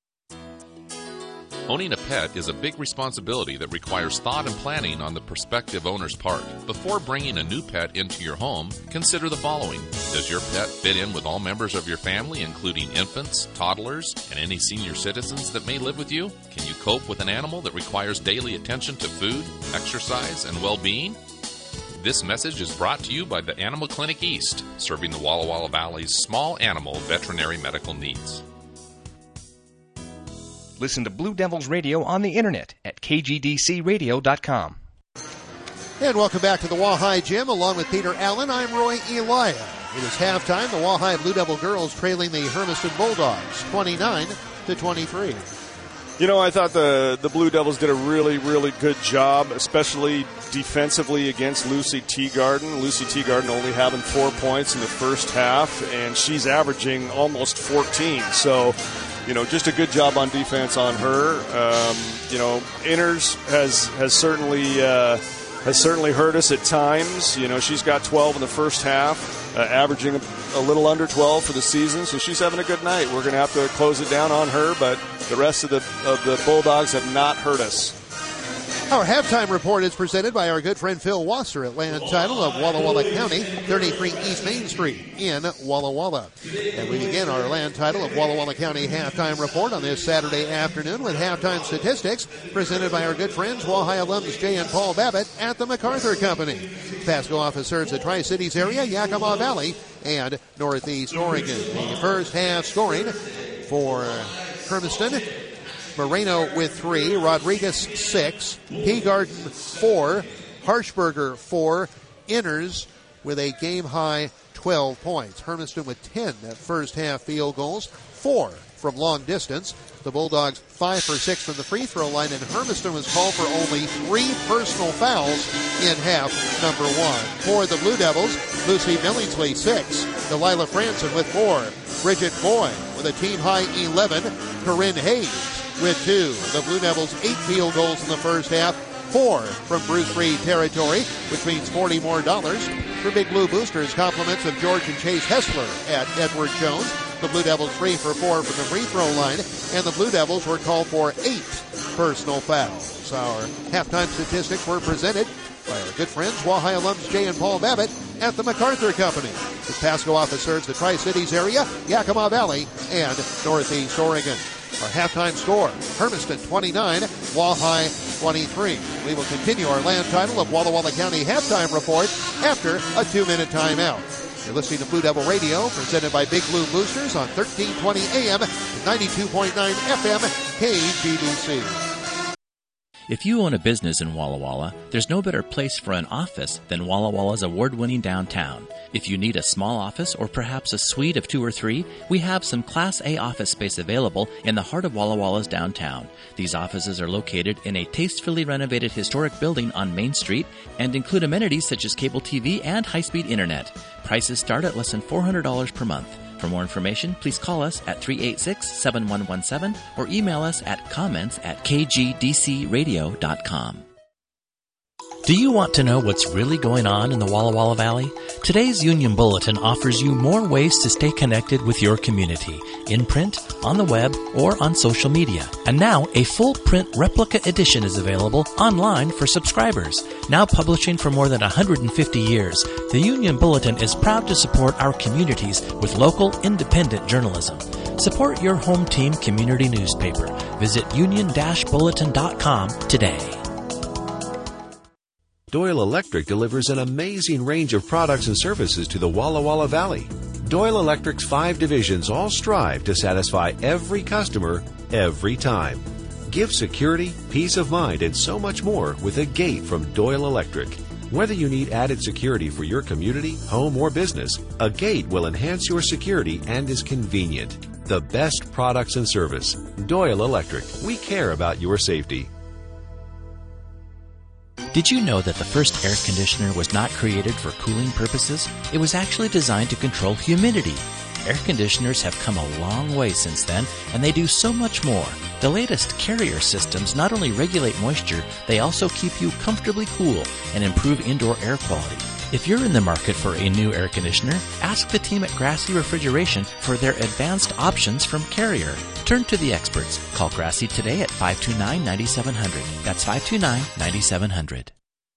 Owning a pet is a big responsibility that requires thought and planning on the prospective owner's part. Before bringing a new pet into your home, consider the following. Does your pet fit in with all members of your family, including infants, toddlers, and any senior citizens that may live with you? Can you cope with an animal that requires daily attention to food, exercise, and well-being? This message is brought to you by the Animal Clinic East, serving the Walla Walla Valley's small animal veterinary medical needs. Listen to Blue Devils Radio on the internet at K G D C radio dot com. And welcome back to the Wahai Gym. Along with Peter Allen, I'm Roy Elia. It is halftime. The Wahai Blue Devil girls trailing the Hermiston Bulldogs, twenty-nine to twenty-three. You know, I thought the, the Blue Devils did a really, really good job, especially defensively against Lucy Teagarden. Lucy Teagarden only having four points in the first half, and she's averaging almost fourteen. So, you know, just a good job on defense on her. Um, you know, Inners has has certainly uh, has certainly hurt us at times. You know, she's got twelve in the first half, uh, averaging a, a little under twelve for the season. So she's having a good night. We're going to have to close it down on her, but the rest of the of the Bulldogs have not hurt us. Our halftime report is presented by our good friend Phil Wasser at Land Title of Walla Walla County, thirty-three East Main Street in Walla Walla. And we begin our Land Title of Walla Walla County halftime report on this Saturday afternoon with halftime statistics presented by our good friends Wahai alums Jay and Paul Babbitt at the MacArthur Company. Pasco office serves the Tri-Cities area, Yakima Valley, and Northeast Oregon. The first half scoring for Hermiston: Moreno with three, Rodriguez six, Teagarden four, Harshberger four, Inners with a game-high twelve points. Hermiston with ten first half field goals, four from long distance. The Bulldogs five for six from the free throw line, and Hermiston was called for only three personal fouls in half number one. For the Blue Devils, Lucy Millingsley six, Delilah Franson with four, Bridget Boyd with a team-high eleven, Corinne Hayes with two. The Blue Devils eight field goals in the first half, four from Bruce Reed territory, which means forty more dollars. For Big Blue Boosters, compliments of George and Chase Hessler at Edward Jones. The Blue Devils three for four from the free throw line, and the Blue Devils were called for eight personal fouls. Our halftime statistics were presented by our good friends Wahai alums Jay and Paul Babbitt at the MacArthur Company. The Pasco office serves the Tri-Cities area, Yakima Valley, and Northeast Oregon. Our halftime score, Hermiston twenty-nine, Wahai twenty-three. We will continue our Land Title of Walla Walla County halftime report after a two-minute timeout. You're listening to Blue Devil Radio, presented by Big Blue Boosters on thirteen twenty A M and ninety-two point nine F M, K G D C. If you own a business in Walla Walla, there's no better place for an office than Walla Walla's award-winning downtown. If you need a small office or perhaps a suite of two or three, we have some Class A office space available in the heart of Walla Walla's downtown. These offices are located in a tastefully renovated historic building on Main Street and include amenities such as cable T V and high-speed internet. Prices start at less than four hundred dollars per month. For more information, please call us at three eight six, seven one one seven or email us at comments at k g d c radio dot com. Do you want to know what's really going on in the Walla Walla Valley? Today's Union Bulletin offers you more ways to stay connected with your community, in print, on the web, or on social media. And now, a full print replica edition is available online for subscribers. Now publishing for more than one hundred fifty years, the Union Bulletin is proud to support our communities with local, independent journalism. Support your home team community newspaper. Visit union dash bulletin dot com today. Doyle Electric delivers an amazing range of products and services to the Walla Walla Valley. Doyle Electric's five divisions all strive to satisfy every customer, every time. Give security, peace of mind, and so much more with a gate from Doyle Electric. Whether you need added security for your community, home, or business, a gate will enhance your security and is convenient. The best products and service. Doyle Electric. We care about your safety. Did you know that the first air conditioner was not created for cooling purposes? It was actually designed to control humidity. Air conditioners have come a long way since then, and they do so much more. The latest Carrier systems not only regulate moisture, they also keep you comfortably cool and improve indoor air quality. If you're in the market for a new air conditioner, ask the team at Grassy Refrigeration for their advanced options from Carrier. Turn to the experts. Call Grassy today at five two nine, nine seven zero zero. That's five two nine, nine seven zero zero.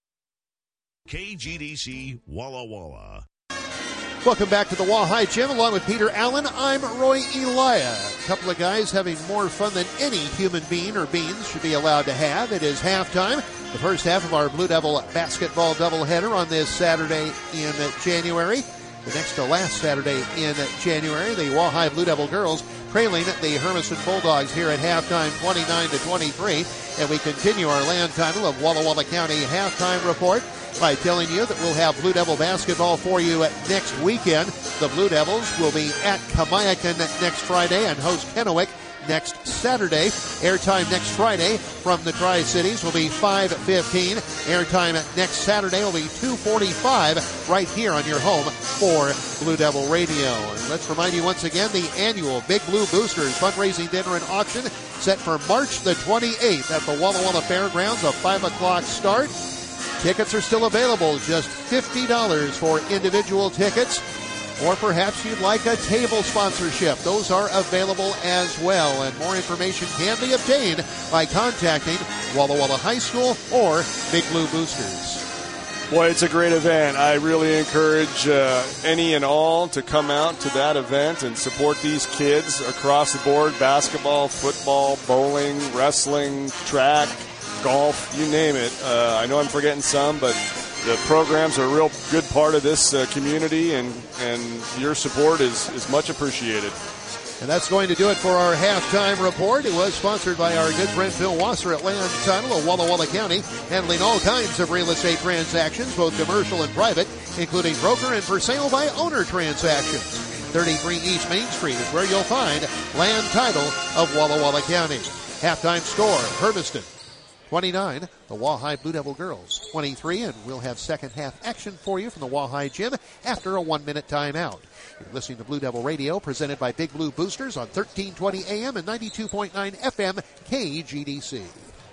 K G D C Walla Walla. Welcome back to the Wahai Gym. Along with Peter Allen, I'm Roy Elia. A couple of guys having more fun than any human being or beings should be allowed to have. It is halftime. The first half of our Blue Devil basketball doubleheader on this Saturday in January. The next to last Saturday in January, the Wahai Blue Devil girls trailing the Hermiston Bulldogs here at halftime, twenty-nine to twenty-three. And we continue our land title of Walla Walla County halftime report by telling you that we'll have Blue Devil basketball for you next weekend. The Blue Devils will be at Kamiakin next Friday and host Kennewick next Saturday. Airtime next Friday from the Tri-Cities will be five fifteen. Airtime next Saturday will be two forty-five right here on your home for Blue Devil Radio. And let's remind you once again, the annual Big Blue Boosters fundraising dinner and auction set for March the twenty-eighth at the Walla Walla Fairgrounds, a five o'clock start. Tickets are still available, just fifty dollars for individual tickets. Or perhaps you'd like a table sponsorship. Those are available as well. And more information can be obtained by contacting Walla Walla High School or Big Blue Boosters. Boy, it's a great event. I really encourage uh, any and all to come out to that event and support these kids across the board. Basketball, football, bowling, wrestling, track, golf, you name it. Uh, I know I'm forgetting some, but the programs are a real good part of this uh, community, and, and your support is, is much appreciated. And that's going to do it for our halftime report. It was sponsored by our good friend Phil Wasser at Land Title of Walla Walla County, handling all kinds of real estate transactions, both commercial and private, including broker and for sale by owner transactions. thirty-three East Main Street is where you'll find Land Title of Walla Walla County. Halftime score, Hermiston twenty-nine, the Wahai Blue Devil girls twenty-three, and we'll have second half action for you from the Wahai Gym after a one-minute timeout. You're listening to Blue Devil Radio, presented by Big Blue Boosters on thirteen twenty A M and ninety-two point nine F M K G D C.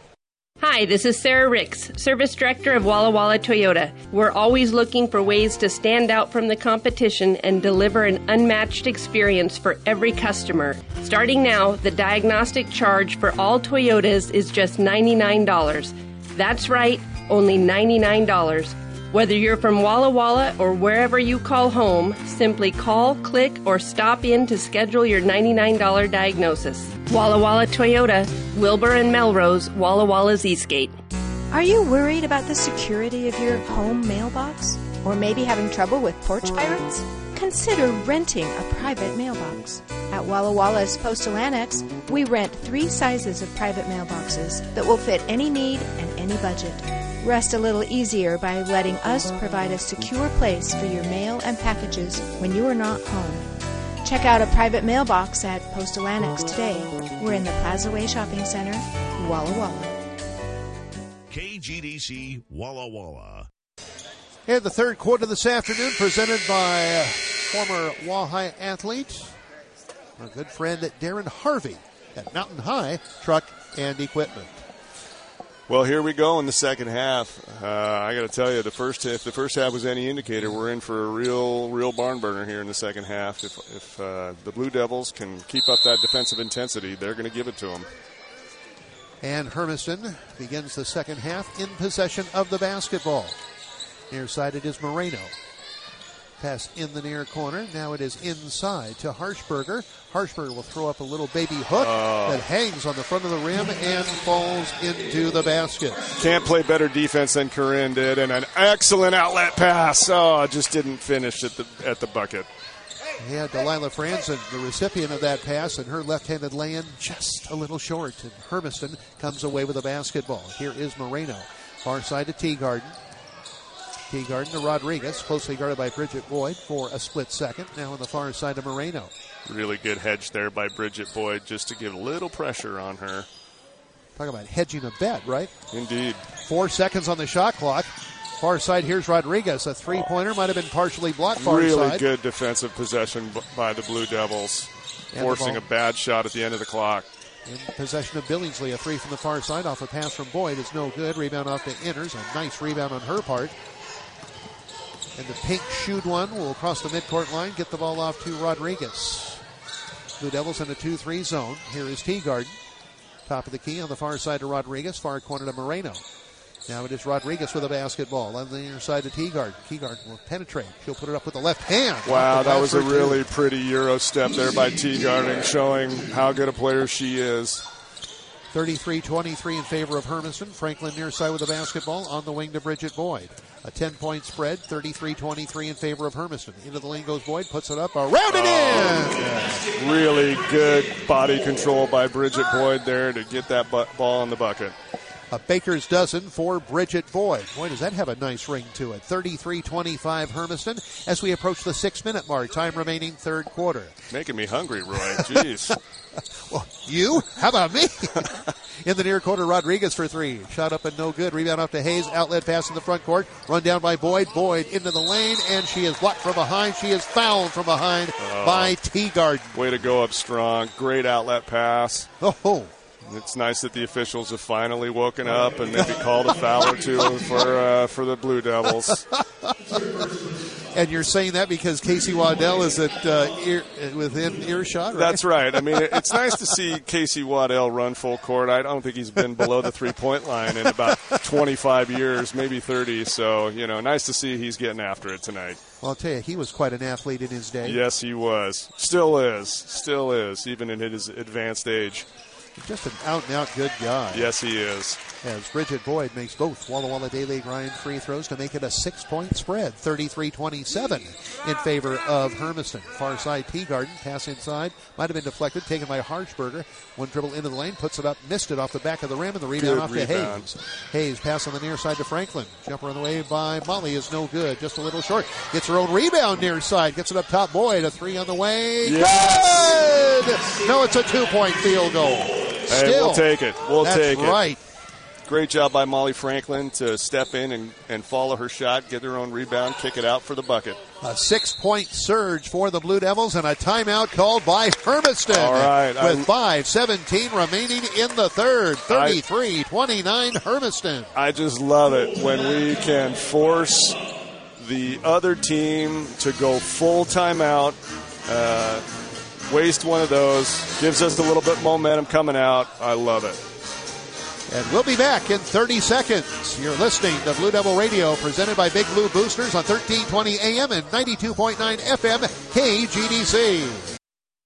Hi, this is Sarah Ricks, Service Director of Walla Walla Toyota. We're always looking for ways to stand out from the competition and deliver an unmatched experience for every customer. Starting now, the diagnostic charge for all Toyotas is just ninety-nine dollars. That's right, only ninety-nine dollars. Whether you're from Walla Walla or wherever you call home, simply call, click, or stop in to schedule your ninety-nine dollars diagnosis. Walla Walla Toyota, Wilbur and Melrose, Walla Walla's Eastgate. Are you worried about the security of your home mailbox? Or maybe having trouble with porch pirates? consider renting a private mailbox. At Walla Walla's Postal Annex, we rent three sizes of private mailboxes that will fit any need and any budget. Rest a little easier by letting us provide a secure place for your mail and packages when you are not home. Check out a private mailbox at Postal Annex today. We're in the Plaza Way Shopping Center, Walla Walla. K G D C Walla Walla. And the third quarter this afternoon presented by former Wahai athlete, our good friend Darren Harvey at Mountain High Truck and Equipment. Well, here we go in the second half. Uh, I got to tell you, the first if the first half was any indicator, we're in for a real, real barn burner here in the second half. If, if uh, the Blue Devils can keep up that defensive intensity, they're going to give it to them. And Hermiston begins the second half in possession of the basketball. Near side it is Moreno. Pass in the near corner. Now it is inside to Harshberger. Harshberger will throw up a little baby hook oh. that hangs on the front of the rim and falls into the basket. Can't play better defense than Corinne did, and an excellent outlet pass. Oh, just didn't finish at the at the bucket. Yeah, Delilah Franzen, the recipient of that pass, and her left-handed lay-in just a little short. And Hermiston comes away with a basketball. Here is Moreno. Far side to Teagarden. Teagarden to Rodriguez, closely guarded by Bridget Boyd for a split second. Now on the far side to Moreno. Really good hedge there by Bridget Boyd just to give a little pressure on her. Talk about hedging a bet, right? Indeed. Four seconds on the shot clock. Far side, here's Rodriguez. A three-pointer might have been partially blocked far really side. Really good defensive possession by the Blue Devils, and forcing a bad shot at the end of the clock. In possession of Billingsley, a three from the far side off a pass from Boyd is no good. Rebound off to Inners. A nice rebound on her part. And the pink shoed one will cross the midcourt line, get the ball off to Rodriguez. Blue Devils in a two three zone. Here is Teagarden. Top of the key on the far side to Rodriguez. Far corner to Moreno. Now it is Rodriguez with a basketball on the near side to Teagarden. Teagarden will penetrate. She'll put it up with the left hand. Wow, that was a really pretty Euro step there by Teagarden, showing how good a player she is. thirty-three twenty-three in favor of Hermiston. Franklin near side with the basketball on the wing to Bridget Boyd. A ten-point spread, thirty-three twenty-three in favor of Hermiston. Into the lane goes Boyd, puts it up, around it oh, in! Really good body control by Bridget Boyd there to get that ball in the bucket. A baker's dozen for Bridget Boyd. Boy, does that have a nice ring to it. thirty-three twenty-five Hermiston as we approach the six-minute mark. Time remaining third quarter. Making me hungry, Roy. Jeez. Well, you? How about me? In the near corner, Rodriguez for three. Shot up and no good. Rebound off to Hayes. Outlet pass in the front court. Run down by Boyd. Boyd into the lane, and she is blocked from behind. She is fouled from behind oh, by Teagarden. Way to go up strong. Great outlet pass. Oh, it's nice that the officials have finally woken up and maybe called a foul or two for uh, for the Blue Devils. And you're saying that because Casey Waddell is at uh, ear, within earshot, right? That's right. I mean, it's nice to see Casey Waddell run full court. I don't think he's been below the three-point line in about twenty-five years, maybe thirty. So, you know, nice to see he's getting after it tonight. Well, I'll tell you, he was quite an athlete in his day. Yes, he was. Still is. Still is, even in his advanced age. Just an out-and-out good guy. Yes, he is. As Bridget Boyd makes both Walla Walla Day-League Ryan free throws to make it a six-point spread, thirty-three twenty-seven in favor of Hermiston. Far side Teagarden, pass inside, might have been deflected, taken by Harshberger. One dribble into the lane, puts it up, missed it off the back of the rim, and the rebound good off rebound. to Hayes. Hayes, pass on the near side to Franklin. Jumper on the way by Molly is no good, just a little short. Gets her own rebound near side, gets it up top. Boyd, a three on the way. Yes! Good! No, it's a two-point field goal. Hey, Still, we'll take it. We'll that's take it. right. Great job by Molly Franklin to step in and, and follow her shot, get her own rebound, kick it out for the bucket. A six-point surge for the Blue Devils and a timeout called by Hermiston. All right. With five seventeen remaining in the third. thirty-three twenty-nine Hermiston. I just love it when we can force the other team to go full timeout. Uh, waste one of those. Gives us a little bit of momentum coming out. I love it. And we'll be back in thirty seconds. You're listening to Blue Devil Radio, presented by Big Blue Boosters on thirteen twenty A M and ninety-two point nine F M K G D C.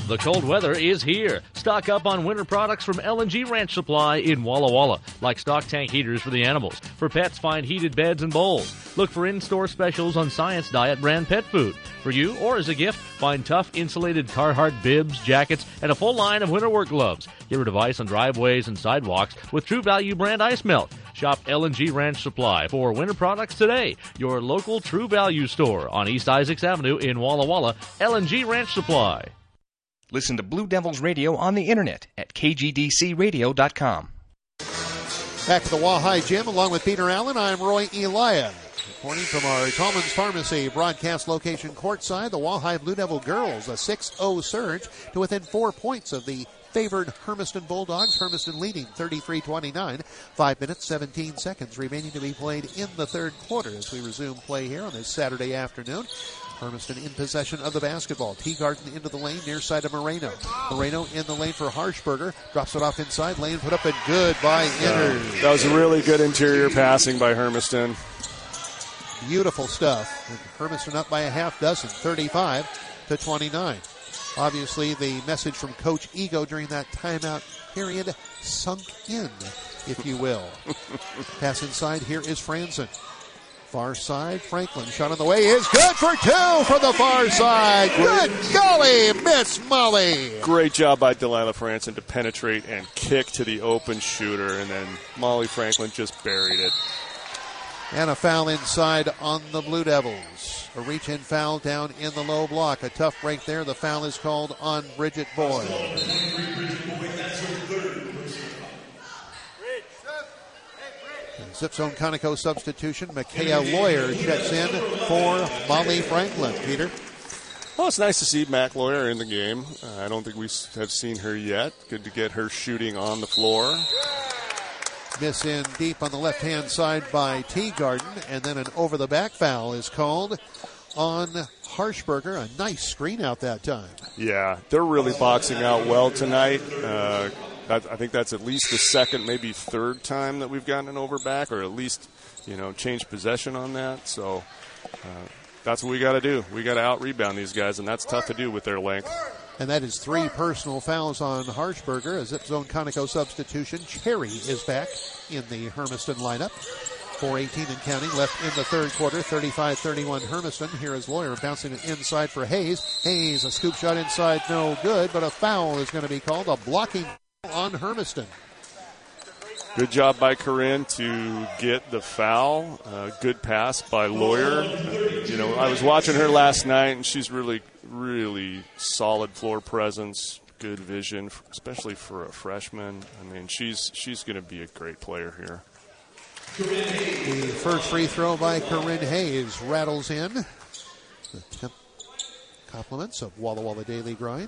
The cold weather is here. Stock up on winter products from L and G Ranch Supply in Walla Walla, like stock tank heaters for the animals. For pets, find heated beds and bowls. Look for in-store specials on Science Diet brand pet food. For you or as a gift, find tough insulated Carhartt bibs, jackets, and a full line of winter work gloves. Get rid of ice on driveways and sidewalks with True Value brand ice melt. Shop L and G Ranch Supply for winter products today. Your local True Value store on East Isaacs Avenue in Walla Walla. L and G Ranch Supply. Listen to Blue Devils Radio on the internet at K G D C radio dot com. Back at the Wahai Gym, along with Peter Allen, I'm Roy Elia. Reporting from our Tallman's Pharmacy broadcast location courtside, the Wahai Blue Devil girls, a six oh surge to within four points of the favored Hermiston Bulldogs. Hermiston leading thirty-three twenty-nine. Five minutes, seventeen seconds remaining to be played in the third quarter as we resume play here on this Saturday afternoon. Hermiston in possession of the basketball. Teagarden into the lane, near side of Moreno. Moreno in the lane for Harshberger. Drops it off inside. Lane put up and good by Inners. Uh, that was really good interior passing by Hermiston. Beautiful stuff. And Hermiston up by a half dozen, thirty-five to twenty-nine. Obviously, the message from Coach Ego during that timeout period sunk in, if you will. Pass inside. Here is Franzen. Far side, Franklin. Shot on the way is good for two from the far side. Good golly, Miss Molly. Great job by Delilah Franzen to penetrate and kick to the open shooter, and then Molly Franklin just buried it. And a foul inside on the Blue Devils. A reach-in foul down in the low block. A tough break there. The foul is called on Bridget Boyd. Zip Zone Conoco substitution. Micaiah Lawyer checks in for Molly Franklin. Peter? Well, it's nice to see Mac Lawyer in the game. Uh, I don't think we have seen her yet. Good to get her shooting on the floor. Miss in deep on the left-hand side by Teagarden, and then an over-the-back foul is called on Harshberger. A nice screen out that time. Yeah, they're really boxing out well tonight. Uh, that, I think that's at least the second, maybe third time that we've gotten an over-back, or at least, you know, change possession on that. So uh, that's what we got to do. We got to out-rebound these guys, and that's tough to do with their length. And that is three personal fouls on Harshberger. A Zip Zone Conoco substitution. Cherry is back in the Hermiston lineup. four eighteen and counting left in the third quarter. thirty-five thirty-one Hermiston. Here is Lawyer bouncing it inside for Hayes. Hayes, a scoop shot inside, no good, but a foul is going to be called. A blocking on Hermiston. Good job by Corinne to get the foul. Uh, good pass by Lawyer. Uh, you know, I was watching her last night, and she's really, really solid floor presence, good vision, especially for a freshman. I mean, she's she's going to be a great player here. The first free throw by Corinne Hayes rattles in. The temp compliments of Walla Walla Daily Grind.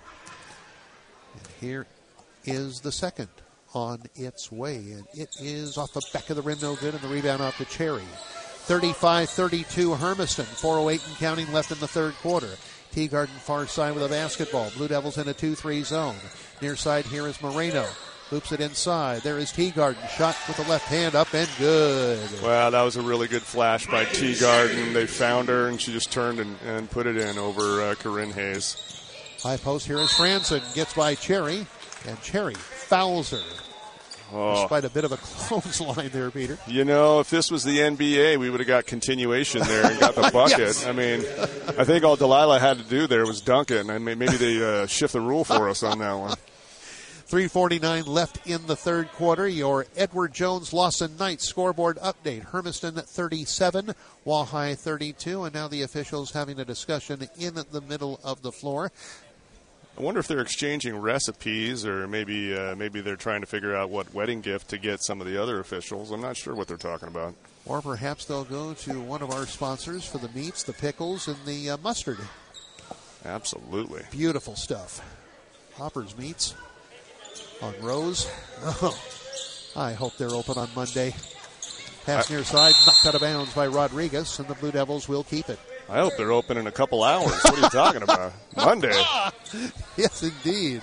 And here is the second on its way, and it is off the back of the rim, no good, and the rebound off to Cherry. thirty-five thirty-two Hermiston, four oh eight and counting left in the third quarter. Teagarden far side with a basketball. Blue Devils in a two three zone. Near side here is Moreno. Loops it inside. There is Teagarden. Shot with the left hand up and good. Wow, that was a really good flash by Teagarden. They found her, and she just turned and, and put it in over uh, Corinne Hayes. High post here is Franzen. Gets by Cherry, and Cherry fouls her. Oh. Despite a bit of a clothesline there, Peter. You know, if this was the N B A, we would have got continuation there and got the bucket. Yes. I mean, I think all Delilah had to do there was dunk it, and I mean, maybe they uh, shift the rule for us on that one. three forty-nine left in the third quarter. Your Edward Jones Lawson Knights scoreboard update. Hermiston thirty-seven, Wahai thirty-two, and now the officials having a discussion in the middle of the floor. I wonder if they're exchanging recipes, or maybe uh, maybe they're trying to figure out what wedding gift to get some of the other officials. I'm not sure what they're talking about. Or perhaps they'll go to one of our sponsors for the meats, the pickles, and the uh, mustard. Absolutely. Beautiful stuff. Hopper's Meats on Rose. Oh, I hope they're open on Monday. Pass I, near side, knocked out of bounds by Rodriguez, and the Blue Devils will keep it. I hope they're open in a couple hours. What are you talking about? Monday. Yes, indeed.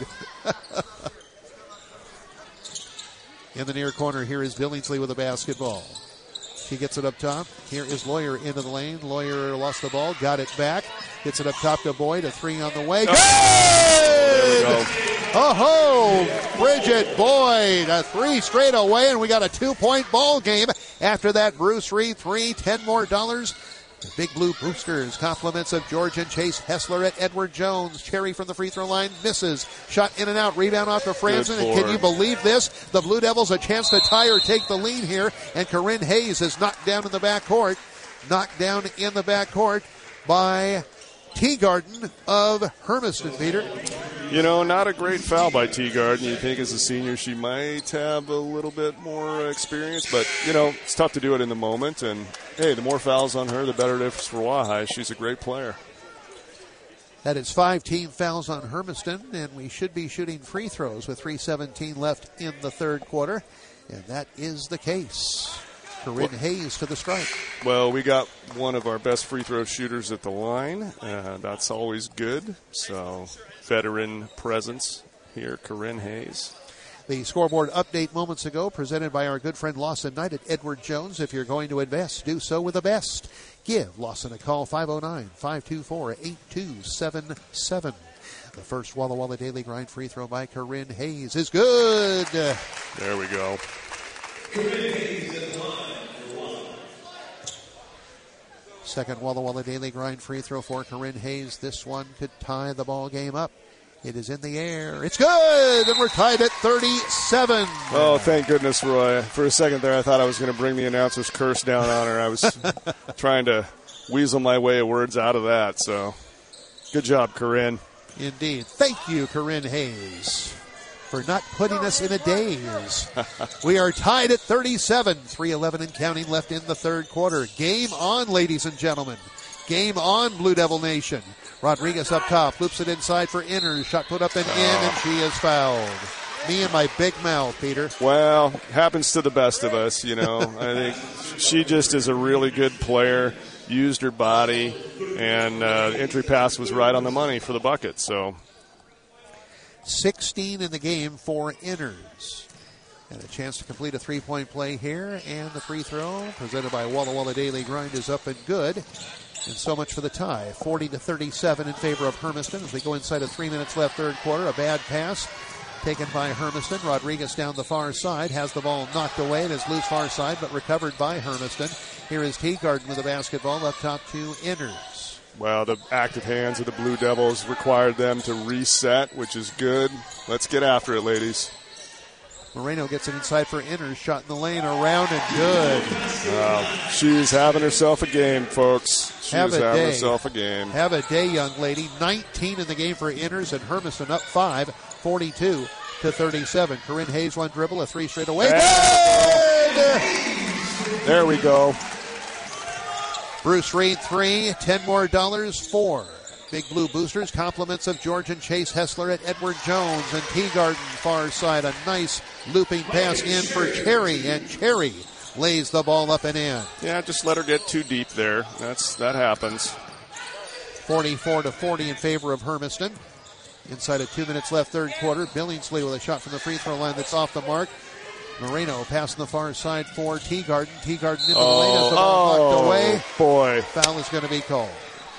In the near corner, here is Billingsley with a basketball. She gets it up top. Here is Lawyer into the lane. Lawyer lost the ball, got it back. Gets it up top to Boyd. A three on the way. Oh, there we go. Oh-ho! Bridget Boyd, a three straight away, and we got a two-point ball game. After that, Bruce Reed, three, ten more dollars. The Big Blue Boosters, compliments of George and Chase Hessler at Edward Jones. Cherry from the free throw line misses. Shot in and out. Rebound off to Franzen. And can you believe this? The Blue Devils a chance to tie or take the lead here. And Corinne Hayes is knocked down in the backcourt. Knocked down in the backcourt by Teagarden of Hermiston, Peter. You know, not a great foul by Teagarden. You think as a senior she might have a little bit more experience, but, you know, it's tough to do it in the moment. And, hey, the more fouls on her, the better it is for Wahai. She's a great player. That is five team fouls on Hermiston, and we should be shooting free throws with three seventeen left in the third quarter, and that is the case. Corinne well, Hayes to the strike. Well, we got one of our best free throw shooters at the line. Uh, that's always good. So, veteran presence here, Corinne Hayes. The scoreboard update moments ago presented by our good friend Lawson Knight at Edward Jones. If you're going to invest, do so with the best. Give Lawson a call, five oh nine, five two four, eight two seven seven. The first Walla Walla Daily Grind free throw by Corinne Hayes is good. There we go. Second Walla Walla Daily Grind free throw for Corinne Hayes. This one could tie the ball game up. It is in the air. It's good, and we're tied at thirty-seven. Oh, thank goodness, Roy. For a second there, I thought I was going to bring the announcer's curse down on her. I was trying to weasel my way of words out of that. So, good job, Corinne. Indeed. Thank you, Corinne Hayes, for not putting us in a daze. We are tied at thirty-seven. three eleven and counting left in the third quarter. Game on, ladies and gentlemen. Game on, Blue Devil Nation. Rodriguez up top, loops it inside for Inners. Shot put up and in, and she is fouled. Me and my big mouth, Peter. Well, happens to the best of us, you know. I think she just is a really good player, used her body, and uh, entry pass was right on the money for the bucket, so... sixteen in the game for Inners. And a chance to complete a three-point play here. And the free throw presented by Walla Walla Daily Grind is up and good. And so much for the tie. forty to thirty-seven in favor of Hermiston as we go inside of three minutes left third quarter. A bad pass taken by Hermiston. Rodriguez down the far side. Has the ball knocked away. It is loose far side but recovered by Hermiston. Here is Teagarden with the basketball up top to Inners. Well, the active hands of the Blue Devils required them to reset, which is good. Let's get after it, ladies. Moreno gets it inside for Inners. Shot in the lane, around and good. Wow. She's having herself a game, folks. She's Have a having day. herself a game. Have a day, young lady. nineteen in the game for Inners, and Hermiston up five, forty-two to thirty-seven. Corinne Hayes, one dribble, a three straight away. Good! There we go. Bruce Reed, three, ten more dollars, four. Big Blue Boosters, compliments of George and Chase Hessler at Edward Jones, and Teagarden far side. A nice looping pass in for Cherry, and Cherry lays the ball up and in. Yeah, just let her get too deep there. That's That happens. forty-four to forty in favor of Hermiston. Inside of two minutes left third quarter. Billingsley with a shot from the free throw line that's off the mark. Moreno passing the far side for Teagarden. Teagarden into oh, the lane as the ball oh, knocked away. Boy. Foul is going to be called.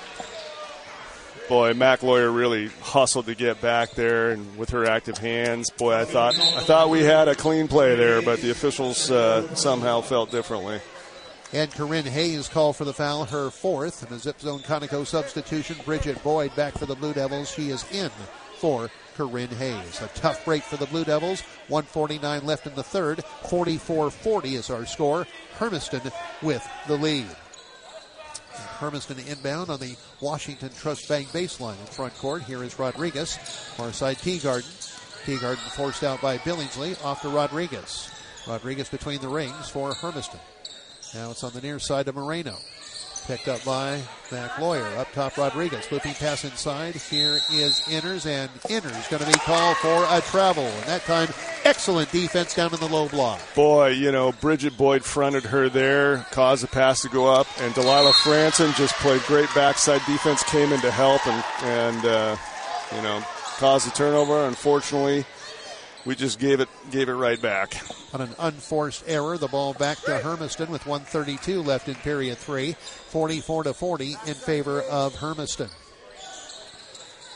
Boy, McLawyer really hustled to get back there, and with her active hands, boy, I thought I thought we had a clean play there, but the officials uh, somehow felt differently. And Corinne Hayes called for the foul, her fourth, and a Zip Zone Conoco substitution. Bridget Boyd back for the Blue Devils. She is in for Corinne Hayes. A tough break for the Blue Devils. one forty-nine left in the third. forty-four forty is our score. Hermiston with the lead. And Hermiston inbound on the Washington Trust Bank baseline in front court. Here is Rodriguez. Far side Teagarden. Teagarden forced out by Billingsley. Off to Rodriguez. Rodriguez between the rings for Hermiston. Now it's on the near side to Moreno. Picked up by McLawyer. Up top, Rodriguez. Looping pass inside. Here is Inners, and Inners going to be called for a travel. And that time, excellent defense down in the low block. Boy, you know, Bridget Boyd fronted her there, caused the pass to go up, and Delilah Franson just played great backside defense, came in to help, and, and uh, you know, caused the turnover. Unfortunately, we just gave it gave it right back. On an unforced error, the ball back to Hermiston with one thirty-two left in period three. forty-four to forty in favor of Hermiston.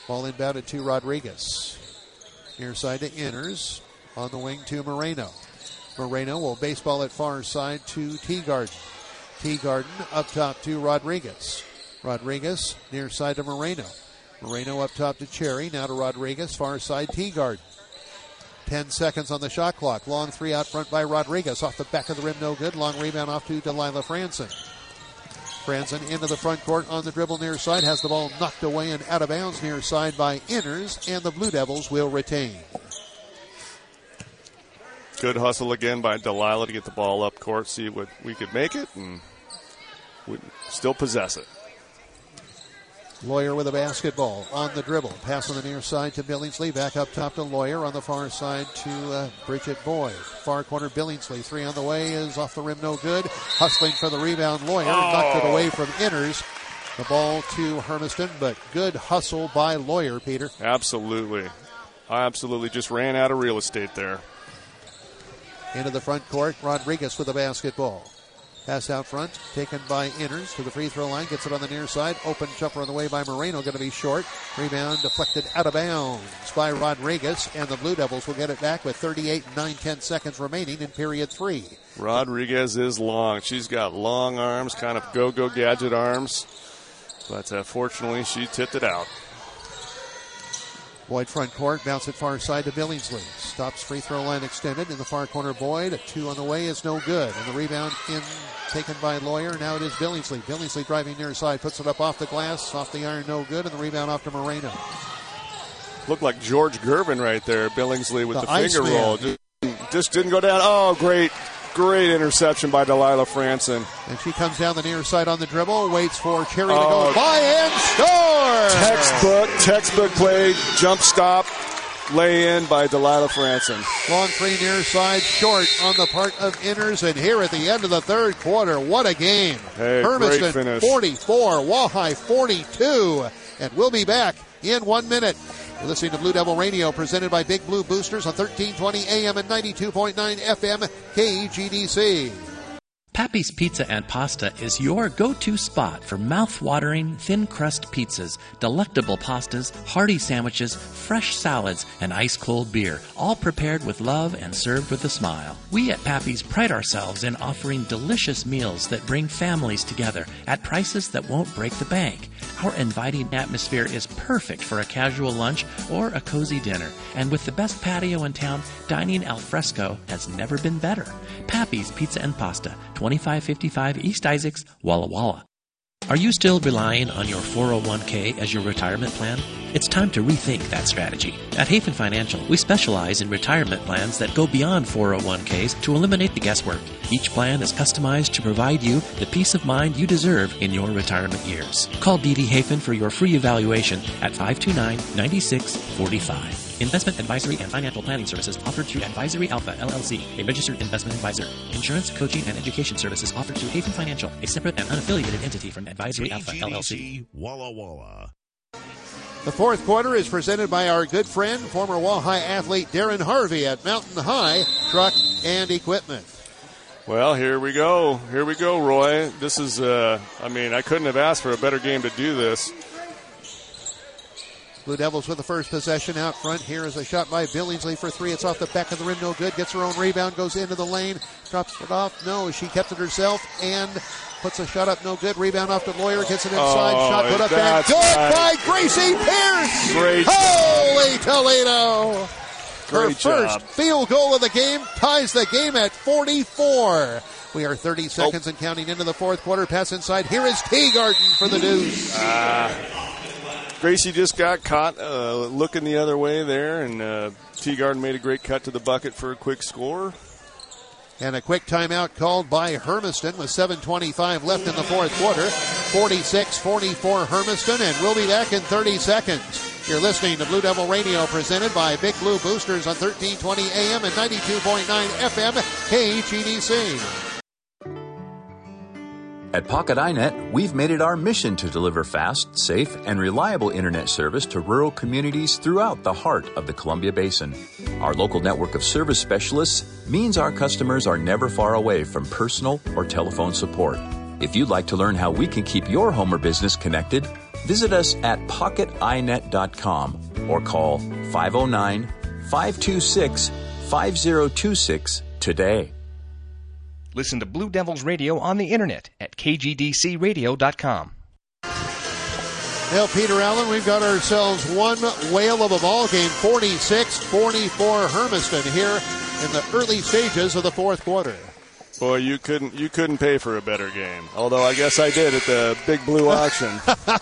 Ball inbounded to Rodriguez. Near side to Inners. On the wing to Moreno. Moreno will baseball it far side to Teagarden. Teagarden up top to Rodriguez. Rodriguez near side to Moreno. Moreno up top to Cherry. Now to Rodriguez. Far side Teagarden. Ten seconds on the shot clock. Long three out front by Rodriguez. Off the back of the rim, no good. Long rebound off to Delilah Franson. Franson into the front court on the dribble near side. Has the ball knocked away and out of bounds near side by Inners. And the Blue Devils will retain. Good hustle again by Delilah to get the ball up court, see what we could make it, and we still possess it. Lawyer with a basketball on the dribble. Pass on the near side to Billingsley. Back up top to Lawyer. On the far side to uh, Bridget Boyd. Far corner Billingsley. Three on the way is off the rim, no good. Hustling for the rebound, Lawyer. Oh. Knocked it away from Inners. The ball to Hermiston, but good hustle by Lawyer, Peter. Absolutely. Absolutely. Just ran out of real estate there. Into the front court, Rodriguez with the basketball. Pass out front, taken by Inners to the free throw line, gets it on the near side. Open jumper on the way by Moreno, going to be short. Rebound deflected out of bounds by Rodriguez, and the Blue Devils will get it back with thirty-eight and nine tenths seconds remaining in period three. Rodriguez is long. She's got long arms, kind of go-go gadget arms, but uh, fortunately she tipped it out. Boyd front court, bounce it far side to Billingsley. Stops free throw line extended in the far corner. Boyd, a two on the way is no good. And the rebound in taken by Lawyer. Now it is Billingsley. Billingsley driving near side, puts it up off the glass, off the iron, no good. And the rebound off to Moreno. Looked like George Gervin right there. Billingsley with the, the finger roll. Just, just didn't go down. Oh, great. Great interception by Delilah Franson. And she comes down the near side on the dribble, waits for Cherry oh, to go by and score! Textbook, textbook play, jump stop, lay in by Delilah Franson. Long three near side, short on the part of Inners, and here at the end of the third quarter, what a game. Hey, Hermiston forty-four, Wahai forty-two, and we'll be back in one minute. You're listening to Blue Devil Radio, presented by Big Blue Boosters on thirteen twenty A M and ninety-two point nine F M K G D C. Pappy's Pizza and Pasta is your go-to spot for mouth-watering, thin-crust pizzas, delectable pastas, hearty sandwiches, fresh salads, and ice-cold beer, all prepared with love and served with a smile. We at Pappy's pride ourselves in offering delicious meals that bring families together at prices that won't break the bank. Our inviting atmosphere is perfect for a casual lunch or a cozy dinner, and with the best patio in town, dining al fresco has never been better. Pappy's Pizza and Pasta, twenty-five fifty-five East Isaacs, Walla Walla. Are you still relying on your four oh one k as your retirement plan? It's time to rethink that strategy. At Hafen Financial, we specialize in retirement plans that go beyond four oh one k's to eliminate the guesswork. Each plan is customized to provide you the peace of mind you deserve in your retirement years. Call D D Hafen for your free evaluation at five two nine, nine six four five. Investment advisory and financial planning services offered through Advisory Alpha, L L C, a registered investment advisor. Insurance, coaching, and education services offered through Hafen Financial, a separate and unaffiliated entity from Advisory Alpha, L L C. Walla Walla. The fourth quarter is presented by our good friend, former Wahai athlete Darren Harvey at Mountain High Truck and Equipment. Well, here we go. Here we go, Roy. This is, uh, I mean, I couldn't have asked for a better game to do this. Blue Devils with the first possession out front. Here is a shot by Billingsley for three. It's off the back of the rim, no good. Gets her own rebound, goes into the lane, drops it off. No, she kept it herself and puts a shot up, no good. Rebound off to Lawyer, gets it inside. Oh, shot put up and good by Gracie Pierce. Great Holy Toledo. Great Her job. First field goal of the game ties the game at forty-four. We are thirty seconds oh. and counting into the fourth quarter. Pass inside. Here is Teagarden for the deuce. Ah. Gracie just got caught uh, looking the other way there, and uh, Teagarden made a great cut to the bucket for a quick score. And a quick timeout called by Hermiston with seven twenty-five left in the fourth quarter. forty-six forty-four Hermiston, and we'll be back in thirty seconds. You're listening to Blue Devil Radio, presented by Big Blue Boosters on thirteen twenty A M and ninety-two point nine F M K G D C. At Pocket iNet, we've made it our mission to deliver fast, safe, and reliable internet service to rural communities throughout the heart of the Columbia Basin. Our local network of service specialists means our customers are never far away from personal or telephone support. If you'd like to learn how we can keep your home or business connected, Visit us at pocket i net dot com or call five oh nine, five two six, five oh two six today. Listen to Blue Devils Radio on the internet at k g d c radio dot com. Well, Peter Allen, we've got ourselves one whale of a ball game, forty-six forty-four Hermiston here in the early stages of the fourth quarter. Boy, you couldn't you couldn't pay for a better game. Although I guess I did at the Big Blue auction.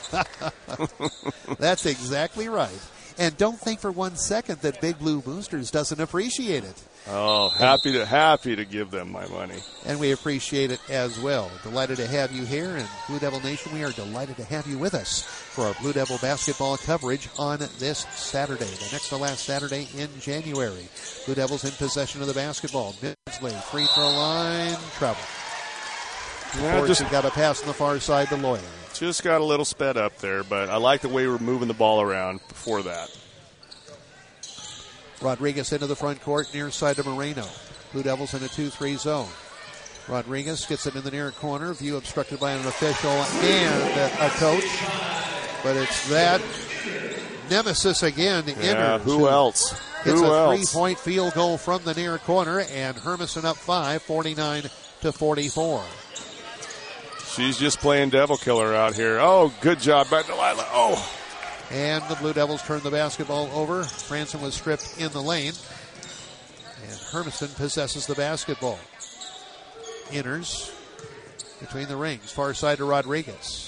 That's exactly right. And don't think for one second that Big Blue Boosters doesn't appreciate it. Oh, happy to happy to give them my money. And we appreciate it as well. Delighted to have you here. And Blue Devil Nation, we are delighted to have you with us for our Blue Devil basketball coverage on this Saturday, the next to last Saturday in January. Blue Devils in possession of the basketball. Minsley, free throw line, trouble. Yeah, of course, just got a pass on the far side to Loya. Just got a little sped up there, but I like the way we're moving the ball around before that. Rodriguez into the front court, near side to Moreno. Blue Devils in a two three zone. Rodriguez gets it in the near corner. View obstructed by an official and a coach. But it's that nemesis again. Yeah, Inners, who, who else? It's who a else? three-point field goal from the near corner, and Hermiston up five, forty-nine to forty-four. She's just playing devil killer out here. Oh, good job by Delilah. Oh. And the Blue Devils turn the basketball over. Franson was stripped in the lane. And Hermiston possesses the basketball. Inners between the rings. Far side to Rodriguez.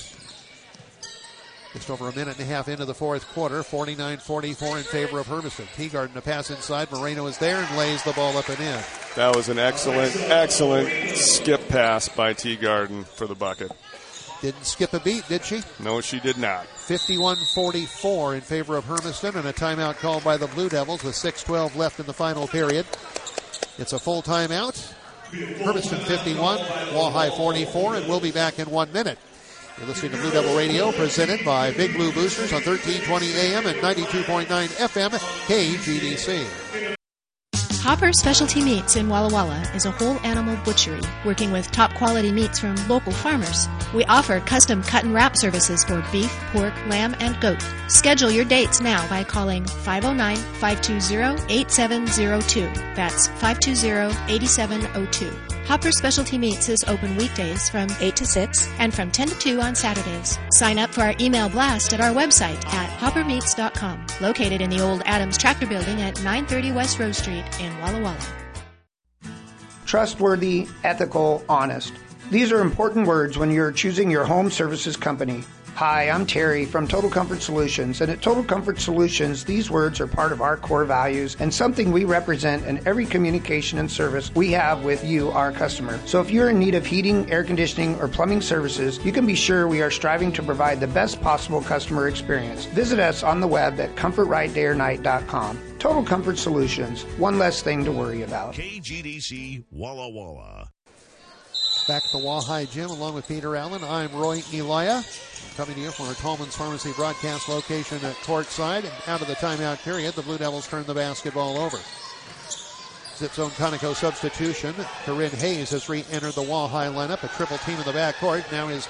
Just over a minute and a half into the fourth quarter. forty-nine forty-four in favor of Hermiston. Teagarden a pass inside. Moreno is there and lays the ball up and in. That was an excellent, excellent skip pass by Teagarden for the bucket. Didn't skip a beat, did she? No, she did not. fifty-one forty-four in favor of Hermiston, and a timeout called by the Blue Devils with six twelve left in the final period. It's a full timeout. Hermiston fifty-one, Walleye forty-four, and we'll be back in one minute. You're listening to Blue Devil Radio, presented by Big Blue Boosters on thirteen twenty A M and ninety-two point nine F M, K G D C. Hopper Specialty Meats in Walla Walla is a whole animal butchery, working with top quality meats from local farmers. We offer custom cut and wrap services for beef, pork, lamb, and goat. Schedule your dates now by calling five oh nine, five two zero, eight seven zero two. That's five two zero, eight seven zero two. Hopper Specialty Meats is open weekdays from eight to six and from ten to two on Saturdays. Sign up for our email blast at our website at hopper meats dot com, located in the old Adams Tractor Building at nine thirty West Rose Street in Walla Walla. Trustworthy, ethical, honest. These are important words when you're choosing your home services company. Hi, I'm Terry from Total Comfort Solutions, and at Total Comfort Solutions, these words are part of our core values and something we represent in every communication and service we have with you, our customer. So if you're in need of heating, air conditioning, or plumbing services, you can be sure we are striving to provide the best possible customer experience. Visit us on the web at comfort right day or night dot com. Total Comfort Solutions, one less thing to worry about. K G D C Walla Walla. Back at the Walleye Gym along with Peter Allen, I'm Roy Elia. Coming to you from our Tallman's Pharmacy broadcast location at courtside. And out of the timeout period, the Blue Devils turn the basketball over. Zip zone Conoco substitution. Corinne Hayes has re-entered the Walleye lineup. A triple team in the backcourt. Now is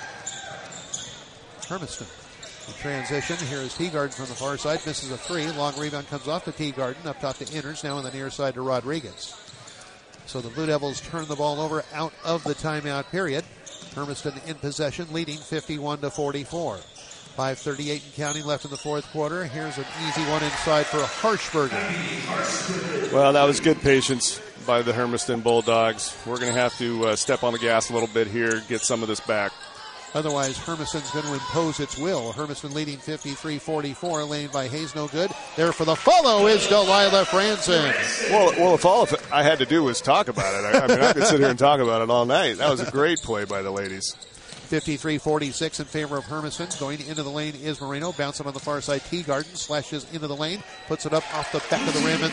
Hermiston. In transition, here is Teagarden from the far side. Misses a three. Long rebound comes off to Teagarden. Up top to Inners. Now on the near side to Rodriguez. So the Blue Devils turn the ball over out of the timeout period. Hermiston in possession, leading fifty-one to forty-four. five thirty-eight and counting left in the fourth quarter. Here's an easy one inside for Harshberger. Well, that was good patience by the Hermiston Bulldogs. We're going to have to uh, step on the gas a little bit here, get some of this back. Otherwise, Hermiston's going to impose its will. Hermiston leading fifty-three forty-four, lane by Hayes, no good. There for the follow is Delilah Franson. Well, well, if all if I had to do was talk about it, I, I mean, I could sit here and talk about it all night. That was a great play by the ladies. fifty-three forty-six in favor of Hermiston. Going into the lane is Moreno. Bouncing on the far side, Teagarden slashes into the lane, puts it up off the back of the rim and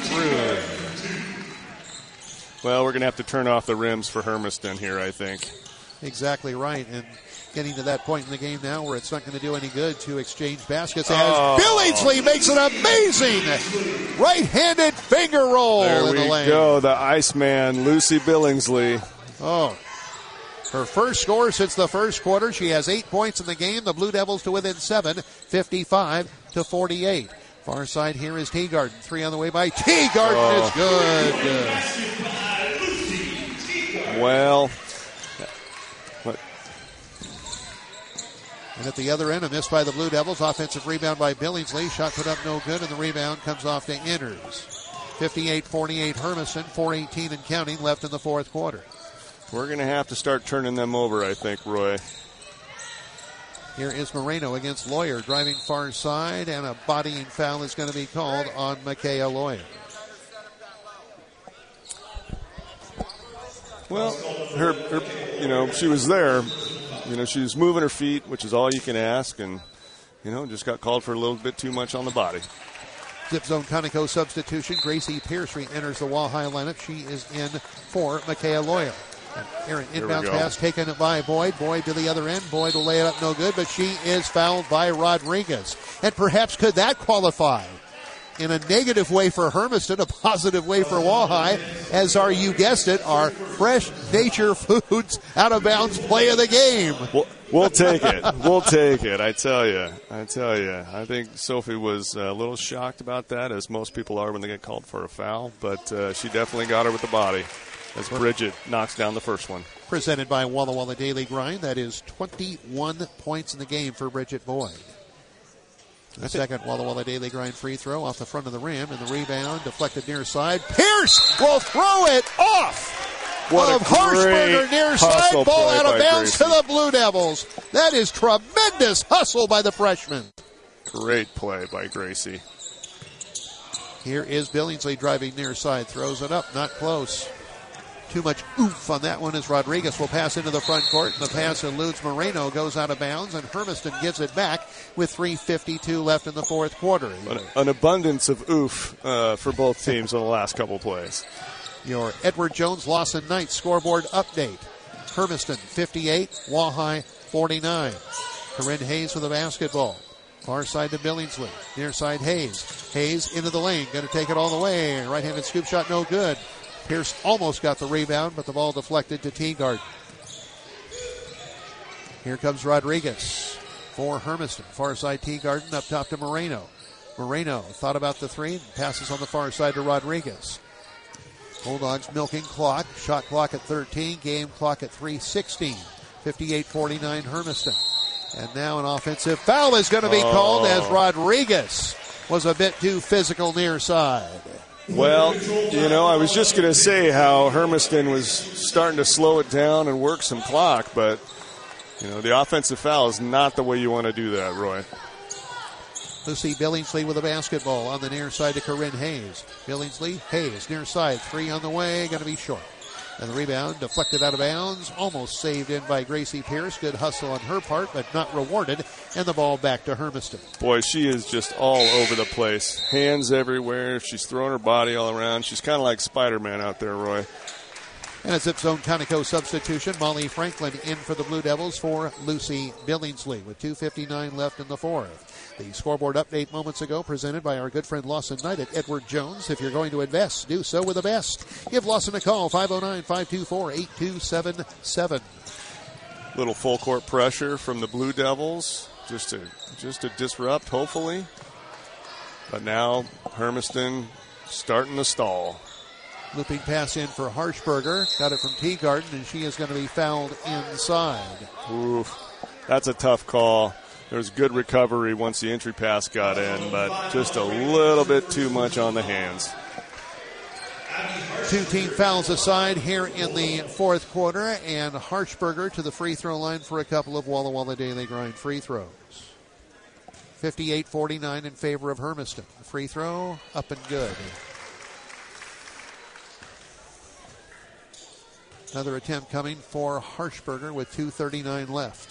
through. Well, we're going to have to turn off the rims for Hermiston here, I think. Exactly right, and getting to that point in the game now where it's not going to do any good to exchange baskets as oh. Billingsley makes an amazing right-handed finger roll there in we the lane. go, the Iceman, Lucy Billingsley. Oh, Her first score since the first quarter. She has eight points in the game. The Blue Devils to within seven, fifty-five to forty-eight. Far side here is Teagarden. Three on the way by Teagarden oh. is good. Well, what? And at the other end, a miss by the Blue Devils. Offensive rebound by Billingsley. Shot put up no good, and the rebound comes off to Inners. fifty-eight forty-eight Hermiston. four eighteen and counting left in the fourth quarter. We're going to have to start turning them over, I think, Roy. Here is Moreno against Lawyer, driving far side, and a bodying foul is going to be called on Micaiah Lawyer. Well, her, her, you know, she was there. You know, she was moving her feet, which is all you can ask, and, you know, just got called for a little bit too much on the body. Zip zone Conoco substitution. Gracie Pierce re-enters the Wall-High lineup. She is in for Micaiah Lawyer. And Aaron inbounds pass taken by Boyd. Boyd to the other end. Boyd will lay it up no good, but she is fouled by Rodriguez. And perhaps could that qualify in a negative way for Hermiston, a positive way for Wall-High, as our, you guessed it, our Fresh Nature Foods out-of-bounds play of the game. We'll, we'll take it. We'll take it. I tell you. I tell you. I think Sophie was a little shocked about that, as most people are when they get called for a foul, but uh, she definitely got her with the body as Bridget knocks down the first one. Presented by Walla Walla Daily Grind. That is twenty-one points in the game for Bridget Boyd. The second Walla Walla Daily Grind free throw off the front of the rim, and the rebound deflected near side. Pierce will throw it off what of Harshberger near side. Ball out of bounds to the Blue Devils. That is tremendous hustle by the freshman. Great play by Gracie. Here is Billingsley driving near side. Throws it up. Not close. Too much oomph on that one as Rodriguez will pass into the front court. And the pass eludes Moreno, goes out of bounds, and Hermiston gives it back with three fifty-two left in the fourth quarter. An, an abundance of oof uh, for both teams on the last couple plays. Your Edward Jones Lawson Knight scoreboard update. Hermiston fifty-eight, Wall-High forty-nine. Corinne Hayes with the basketball. Far side to Billingsley. Near side Hayes. Hayes into the lane. Going to take it all the way. Right-handed scoop shot no good. Pierce almost got the rebound, but the ball deflected to Teagarden. Here comes Rodriguez for Hermiston. Far side Teagarden up top to Moreno. Moreno thought about the three, passes on the far side to Rodriguez. Bulldogs milking clock. Shot clock at thirteen, game clock at three sixteen. fifty-eight forty-nine Hermiston. And now an offensive foul is going to be oh. called as Rodriguez was a bit too physical near side. Well, you know, I was just going to say how Hermiston was starting to slow it down and work some clock, but, you know, the offensive foul is not the way you want to do that, Roy. Lucy Billingsley with a basketball on the near side to Corinne Hayes. Billingsley, Hayes, near side, three on the way, going to be short. And the rebound deflected out of bounds, almost saved in by Gracie Pierce. Good hustle on her part, but not rewarded. And the ball back to Hermiston. Boy, she is just all over the place. Hands everywhere. She's throwing her body all around. She's kind of like Spider-Man out there, Roy. And a Zip Zone Conoco substitution. Molly Franklin in for the Blue Devils for Lucy Billingsley with two fifty-nine left in the fourth. The scoreboard update moments ago presented by our good friend Lawson Knight at Edward Jones. If you're going to invest, do so with the best. Give Lawson a call, five oh nine, five two four, eight two seven seven. Little full court pressure from the Blue Devils just to just to disrupt, hopefully. But now Hermiston starting to stall. Looping pass in for Harshberger. Got it from Teagarden, and she is going to be fouled inside. Oof, that's a tough call. There was good recovery once the entry pass got in, but just a little bit too much on the hands. Two team fouls aside here in the fourth quarter, and Harshberger to the free throw line for a couple of Walla Walla Daily Grind free throws. fifty-eight forty-nine in favor of Hermiston. Free throw up and good. Another attempt coming for Harshberger with two thirty-nine left.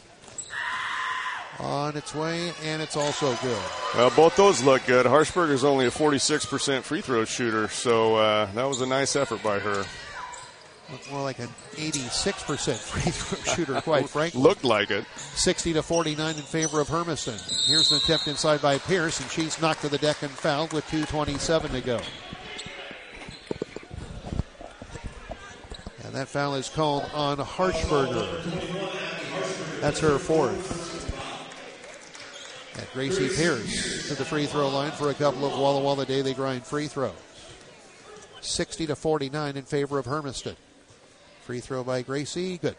On its way, and it's also good. Well, both those look good. Harshberger's only a forty-six percent free throw shooter, so uh, that was a nice effort by her. Looked more like an eighty-six percent free throw shooter, quite frankly. Looked like it. sixty to forty-nine in favor of Hermiston. Here's an attempt inside by Pierce, and she's knocked to the deck and fouled with two twenty-seven to go. And That foul is called on Harshberger. That's her fourth. And Gracie Pierce to the free throw line for a couple of Walla Walla Daily Grind free throws. sixty to forty-nine in favor of Hermiston. Free throw by Gracie, good.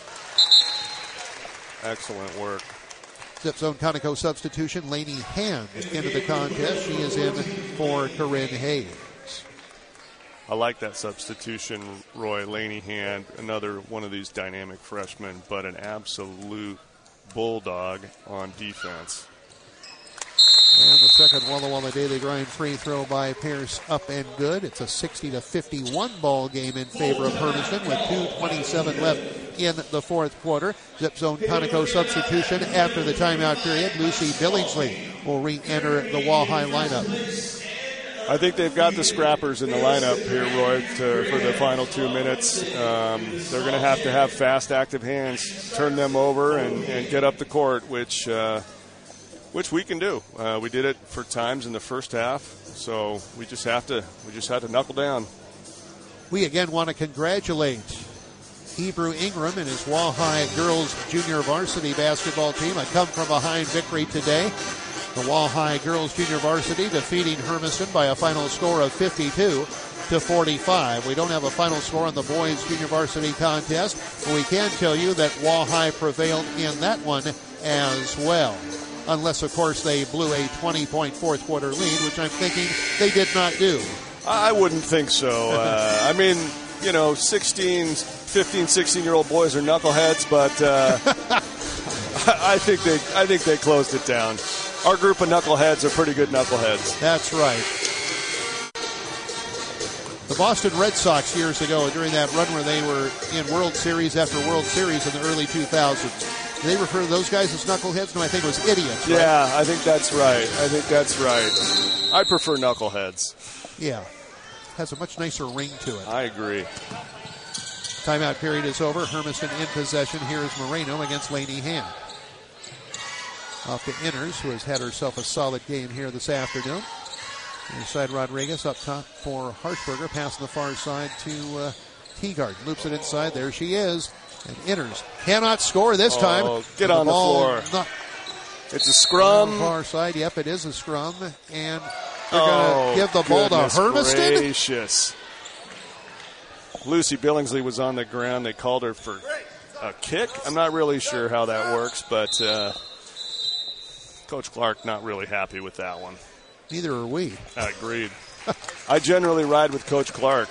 Excellent work. Zip Zone Conoco substitution, Lainey Hand into the contest. She is in for Corinne Hayes. I like that substitution, Roy. Lainey Hand, another one of these dynamic freshmen, but an absolute bulldog on defense. And the second Walla Walla Daily Grind free throw by Pierce up and good. It's a sixty to fifty-one ball game in favor of Hermiston with two twenty-seven left in the fourth quarter. Zip Zone Conoco substitution after the timeout period. Lucy Billingsley will re-enter the Wahai lineup. I think they've got the scrappers in the lineup here, Roy, to, for the final two minutes. Um, they're going to have to have fast, active hands, turn them over, and, and get up the court, which uh, which we can do. Uh, we did it for times in the first half, so we just have to we just have to knuckle down. We again want to congratulate Hebrew Ingram and his Wahai girls junior varsity basketball team. A come-from-behind victory today. The Wahai girls junior varsity defeating Hermiston by a final score of fifty-two to forty-five. We don't have a final score on the boys junior varsity contest, but we can tell you that Wahai prevailed in that one as well. Unless, of course, they blew a twenty-point fourth quarter lead, which I'm thinking they did not do. I wouldn't think so. Uh, I mean, you know, sixteen, fifteen, sixteen-year-old boys are knuckleheads, but uh, I think they, I think they closed it down. Our group of knuckleheads are pretty good knuckleheads. That's right. The Boston Red Sox years ago, during that run where they were in World Series after World Series in the early two thousands, do they refer to those guys as knuckleheads? No, I think it was idiots. Right? Yeah, I think that's right. I think that's right. I prefer knuckleheads. Yeah. Has a much nicer ring to it. I agree. Timeout period is over. Hermiston in possession. Here is Moreno against Lainey Hand. Off to Inners, who has had herself a solid game here this afternoon. Inside Rodriguez up top for Harshberger. Pass on the far side to uh, Teagard. Loops it inside. There she is. And Inners cannot score this time. Oh, get on the, the floor. Not it's a scrum. On the far side. Yep, it is a scrum. And they're oh, going to give the ball to Hermiston. Gracious. Lucy Billingsley was on the ground. They called her for a kick. I'm not really sure how that works, but uh, Coach Clark not really happy with that one. Neither are we. Agreed. I generally ride with Coach Clark.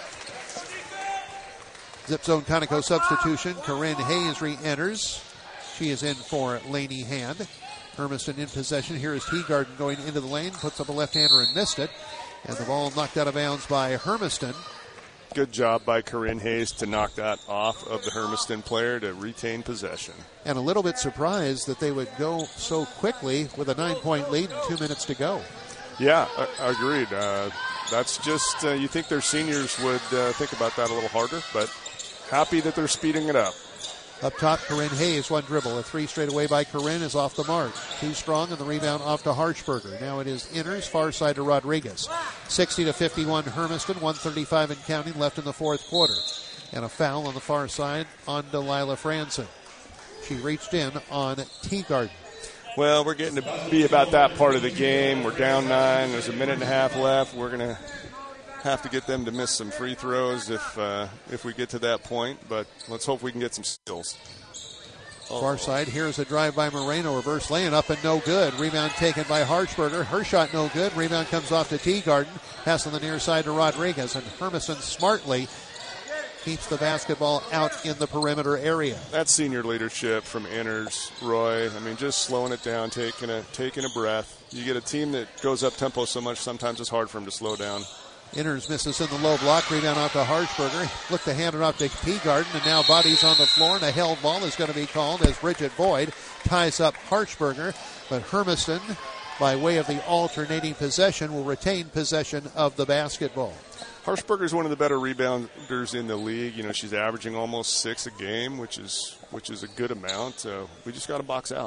Zip Zone Conoco substitution. Corinne Hayes re-enters. She is in for Lainey Hand. Hermiston in possession. Here is Teagarden going into the lane. Puts up a left-hander and missed it. And the ball knocked out of bounds by Hermiston. Good job by Corinne Hayes to knock that off of the Hermiston player to retain possession. And a little bit surprised that they would go so quickly with a nine-point lead and two minutes to go. Yeah, uh, agreed. Uh, that's just, uh, you think their seniors would uh, think about that a little harder, but happy that they're speeding it up. Up top, Corinne Hayes, one dribble. A three straight away by Corinne is off the mark. Too strong, and the rebound off to Harshberger. Now it is Inners, far side to Rodriguez. sixty to fifty-one Hermiston, one thirty-five and counting left in the fourth quarter. And a foul on the far side on Delilah Franson. She reached in on Teagarden. Well, we're getting to be about that part of the game. We're down nine. There's a minute and a half left. We're going to have to get them to miss some free throws if uh, if we get to that point. But let's hope we can get some steals. Oh. Far side, here's a drive by Moreno. Reverse laying up and no good. Rebound taken by Harshberger. Her shot no good. Rebound comes off to Teagarden. Pass on the near side to Rodriguez. And Hermiston smartly keeps the basketball out in the perimeter area. That's senior leadership from Inners, Roy. I mean, just slowing it down, taking a taking a breath. You get a team that goes up tempo so much, sometimes it's hard for them to slow down. Inners misses in the low block. Rebound off to Harshberger. Look to hand it off to Teagarden, and now bodies on the floor, and a held ball is going to be called as Bridget Boyd ties up Harshberger. But Hermiston, by way of the alternating possession, will retain possession of the basketball. Harshberger is one of the better rebounders in the league. You know, she's averaging almost six a game, which is which is a good amount. So we just got to box out.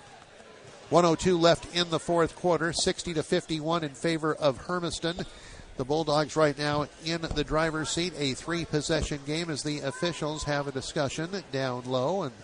one oh two left in the fourth quarter, sixty to fifty-one in favor of Hermiston. The Bulldogs right now in the driver's seat, a three-possession game as the officials have a discussion down low, and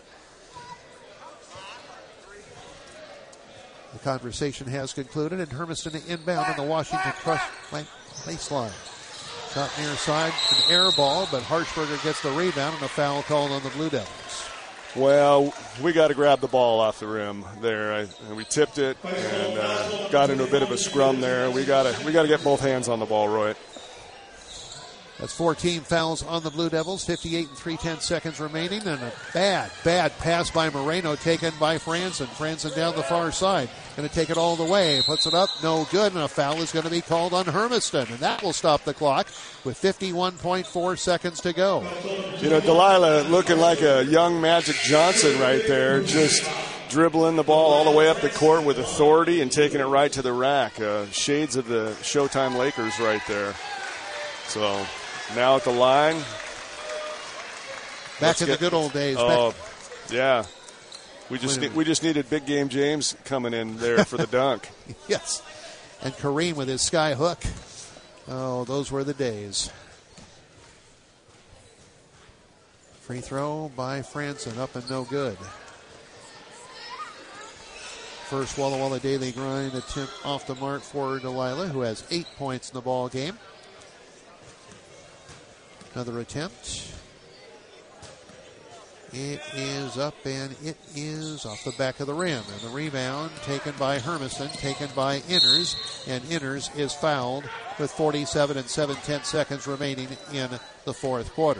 the conversation has concluded, and Hermiston inbound on the Washington Crush baseline. Shot near side, an air ball, but Harshberger gets the rebound and a foul called on the Blue Devils. Well, we got to grab the ball off the rim there. I, we tipped it and uh, got into a bit of a scrum there. We got to we got to get both hands on the ball, Roy. That's fourteen fouls on the Blue Devils, fifty-eight and three-tenths seconds remaining, and a bad, bad pass by Moreno taken by Franzen. Franzen down the far side, going to take it all the way, puts it up, no good, and a foul is going to be called on Hermiston, and that will stop the clock with fifty-one point four seconds to go. You know, Delilah looking like a young Magic Johnson right there, just dribbling the ball all the way up the court with authority and taking it right to the rack. Uh, shades of the Showtime Lakers right there. So now at the line. Back Let's in get, the good old days. Oh, Back. yeah. We just need, we just needed Big Game James coming in there for the dunk. Yes. And Kareem with his sky hook. Oh, those were the days. Free throw by Franzen, up and no good. First Walla Walla Daily Grind attempt off the mark for Delilah, who has eight points in the ball game. Another attempt. It is up and it is off the back of the rim. And the rebound taken by Hermiston, taken by Inners. And Inners is fouled with forty-seven and seven-tenths seconds remaining in the fourth quarter.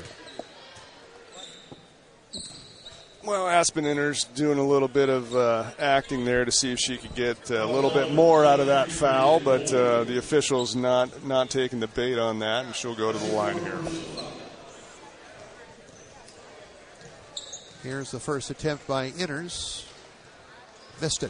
Well, Aspen Inners doing a little bit of uh, acting there to see if she could get a little bit more out of that foul, but uh, the officials not, not taking the bait on that, and she'll go to the line here. Here's the first attempt by Inners. Missed it.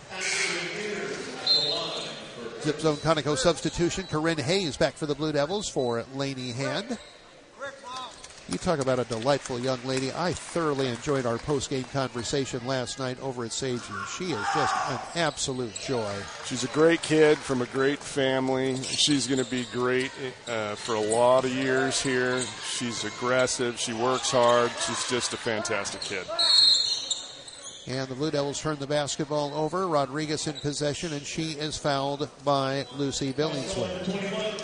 Zip zone Conoco substitution. Corinne Hayes back for the Blue Devils for Lainey Hand. You talk about a delightful young lady. I thoroughly enjoyed our post-game conversation last night over at Sage View. She is just an absolute joy. She's a great kid from a great family. She's going to be great uh, for a lot of years here. She's aggressive. She works hard. She's just a fantastic kid. And the Blue Devils turn the basketball over. Rodriguez in possession, and she is fouled by Lucy Billingsley.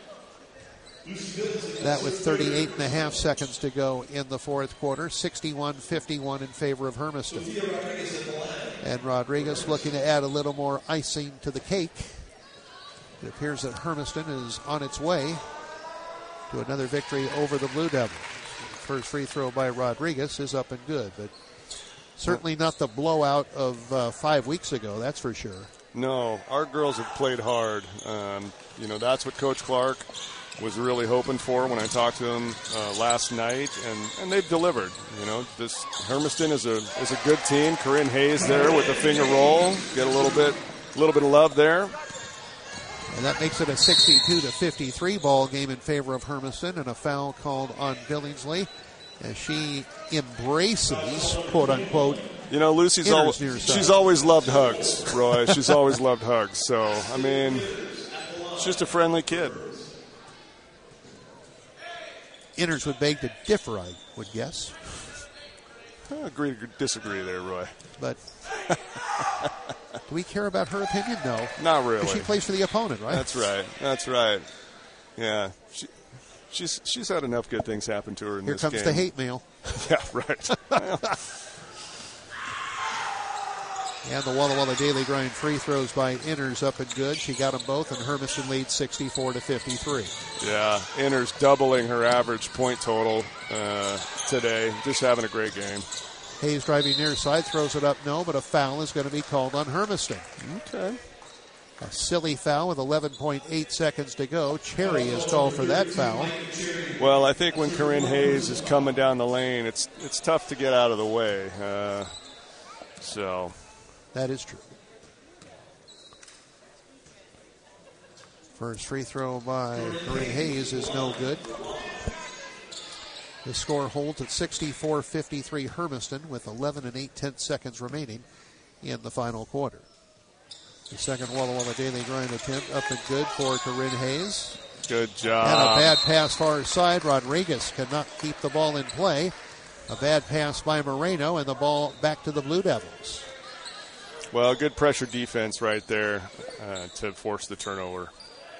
That with thirty-eight and a half seconds to go in the fourth quarter, sixty-one fifty-one in favor of Hermiston. And Rodriguez looking to add a little more icing to the cake. It appears that Hermiston is on its way to another victory over the Blue Devils. First free throw by Rodriguez is up and good, but certainly not the blowout of uh, five weeks ago, that's for sure. No, our girls have played hard. Um, you know, that's what Coach Clark was really hoping for when I talked to him uh, last night, and, and they've delivered. You know, this Hermiston is a is a good team. Corinne Hayes there with the finger roll, get a little bit a little bit of love there. And that makes it a sixty-two to fifty-three ball game in favor of Hermiston, and a foul called on Billingsley as she embraces, quote unquote. You know, Lucy's always she's always loved hugs, Roy. She's always loved hugs. So I mean, she's just a friendly kid. Inners would beg to differ, I would guess. I agree to disagree there, Roy. But do we care about her opinion? No. Not really. She plays for the opponent, right? That's right. That's right. Yeah. She, she's she's had enough good things happen to her in Here this game. game. Here comes the hate mail. Yeah, right. Well. And the Walla Walla Daily Grind free throws by Inners up and good. She got them both, and Hermiston leads sixty-four to fifty-three. Yeah, Inners doubling her average point total uh, today. Just having a great game. Hayes driving near side, throws it up, no, but a foul is going to be called on Hermiston. Okay. A silly foul with eleven point eight seconds to go. Cherry is called for that foul. Well, I think when Corinne Hayes is coming down the lane, it's it's tough to get out of the way. Uh, so... That is true. First free throw by Corinne Hayes is no good. The score holds at sixty-four fifty-three Hermiston with eleven and eight-tenths seconds remaining in the final quarter. The second Walla Walla Daily Grind attempt up and good for Corinne Hayes. Good job. And a bad pass far side. Rodriguez cannot keep the ball in play. A bad pass by Moreno, and the ball back to the Blue Devils. Well, good pressure defense right there uh, to force the turnover.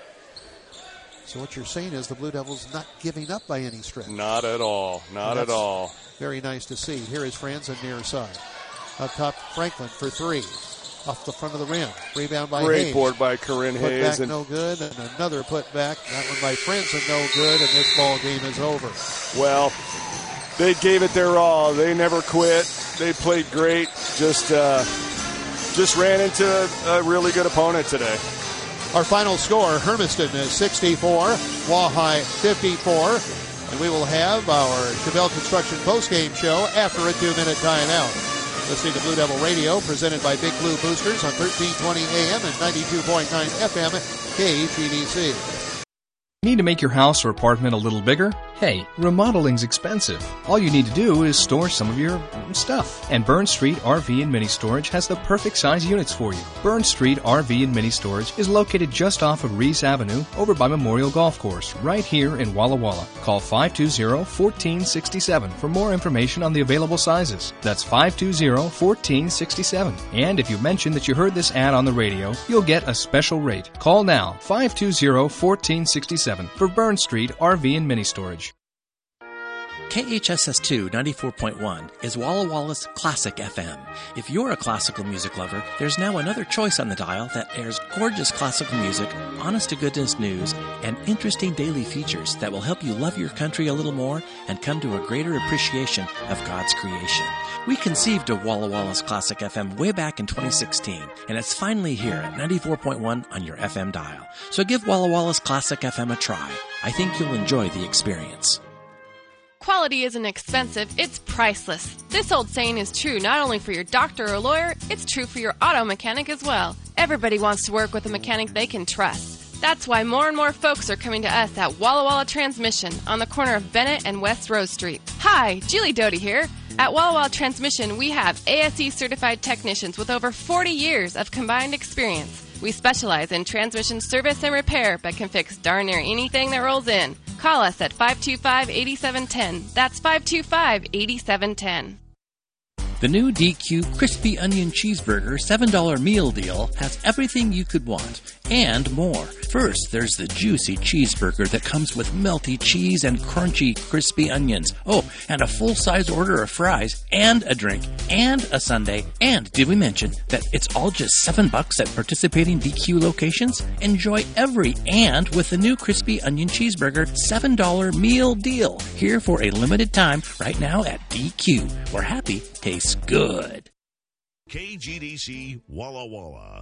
So what you're saying is the Blue Devils not giving up by any stretch. Not at all. Not at all. Very nice to see. Here is Franzen near side. Up top, Franklin for three. Off the front of the rim. Rebound by Great Hayes. board by Corinne put Hayes. Back and no good, and another put back. That one by Franzen no good, and this ball game is over. Well, they gave it their all. They never quit. They played great. Just uh, just ran into a, a really good opponent today. Our final score, Hermiston is sixty-four, Wahai fifty-four. And we will have our Chevelle Construction postgame show after a two-minute timeout. Listening to Blue Devil Radio, presented by Big Blue Boosters on thirteen twenty A M and ninety-two point nine F M, K G D C. Need to make your house or apartment a little bigger? Hey, remodeling's expensive. All you need to do is store some of your stuff. And Burn Street R V and Mini Storage has the perfect size units for you. Burn Street R V and Mini Storage is located just off of Reese Avenue over by Memorial Golf Course, right here in Walla Walla. Call five two zero, one four six seven for more information on the available sizes. That's five two zero, one four six seven. And if you mention that you heard this ad on the radio, you'll get a special rate. Call now, five two zero, one four six seven for Burn Street R V and Mini Storage. K H S S two ninety-four point one is Walla Walla's Classic F M. If you're a classical music lover, there's now another choice on the dial that airs gorgeous classical music, honest-to-goodness news, and interesting daily features that will help you love your country a little more and come to a greater appreciation of God's creation. We conceived of Walla Walla's Classic F M way back in twenty sixteen, and it's finally here at ninety-four point one on your F M dial. So give Walla Walla's Classic F M a try. I think you'll enjoy the experience. Quality isn't expensive, it's priceless. This old saying is true not only for your doctor or lawyer, it's true for your auto mechanic as well. Everybody wants to work with a mechanic they can trust. That's why more and more folks are coming to us at Walla Walla Transmission on the corner of Bennett and West Rose Street. Hi, Julie Doty here. At Walla Walla Transmission, we have A S E certified technicians with over forty years of combined experience. We specialize in transmission service and repair, but can fix darn near anything that rolls in. Call us at five two five, eight seven one zero. That's five two five, eight seven one zero. The new D Q Crispy Onion Cheeseburger seven dollar meal deal has everything you could want and more. First, there's the juicy cheeseburger that comes with melty cheese and crunchy crispy onions. Oh, and a full-size order of fries and a drink and a sundae. And did we mention that it's all just seven bucks at participating D Q locations? Enjoy every and with the new Crispy Onion Cheeseburger seven dollar meal deal. Here for a limited time right now at D Q, where happy tastes good. K G D C Walla Walla.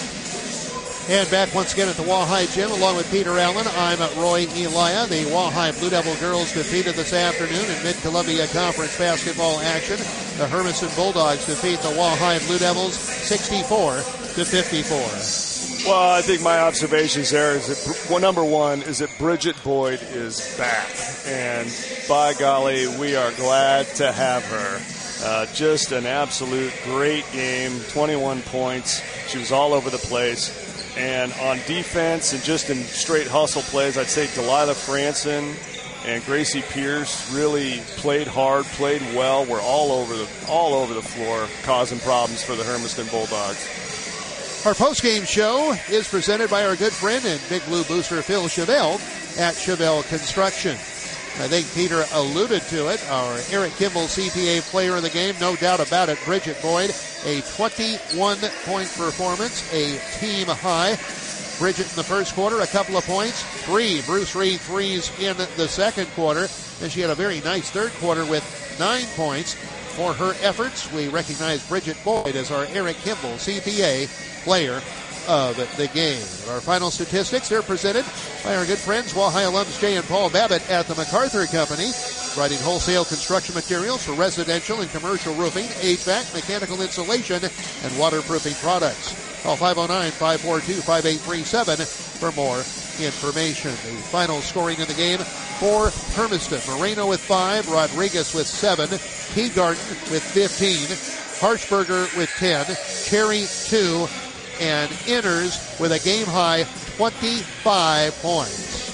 And back once again at the Wahai Gym along with Peter Allen. I'm Roy Elia. The Wahai Blue Devil girls defeated this afternoon in Mid-Columbia Conference basketball action. The Hermiston Bulldogs defeat the Wahai Blue Devils sixty-four to fifty-four. Well, I think my observations there is that, well, number one, is that Bridget Boyd is back. And by golly, we are glad to have her. Uh, just an absolute great game, twenty-one points. She was all over the place. And on defense and just in straight hustle plays, I'd say Delilah Franson and Gracie Pierce really played hard, played well. We're all over the all over the floor, causing problems for the Hermiston Bulldogs. Our postgame show is presented by our good friend and Big Blue Booster Phil Chevelle at Chevelle Construction. I think Peter alluded to it. Our Eric Kimball C P A player of the game, no doubt about it, Bridget Boyd, a twenty-one point performance, a team high. Bridget in the first quarter, a couple of points, three Bruce Reed threes in the second quarter. And she had a very nice third quarter with nine points. For her efforts, we recognize Bridget Boyd as our Eric Kimball C P A player of the game. Our final statistics, they're presented by our good friends, Wahai alums Jay and Paul Babbitt at the MacArthur Company, providing wholesale construction materials for residential and commercial roofing, H V A C, mechanical insulation, and waterproofing products. Call five oh nine, five four two, five eight three seven for more information. The final scoring in the game for Hermiston: Moreno with five, Rodriguez with seven, Teagarden with fifteen, Harshberger with ten, Cherry two, and Inners with a game-high twenty-five points.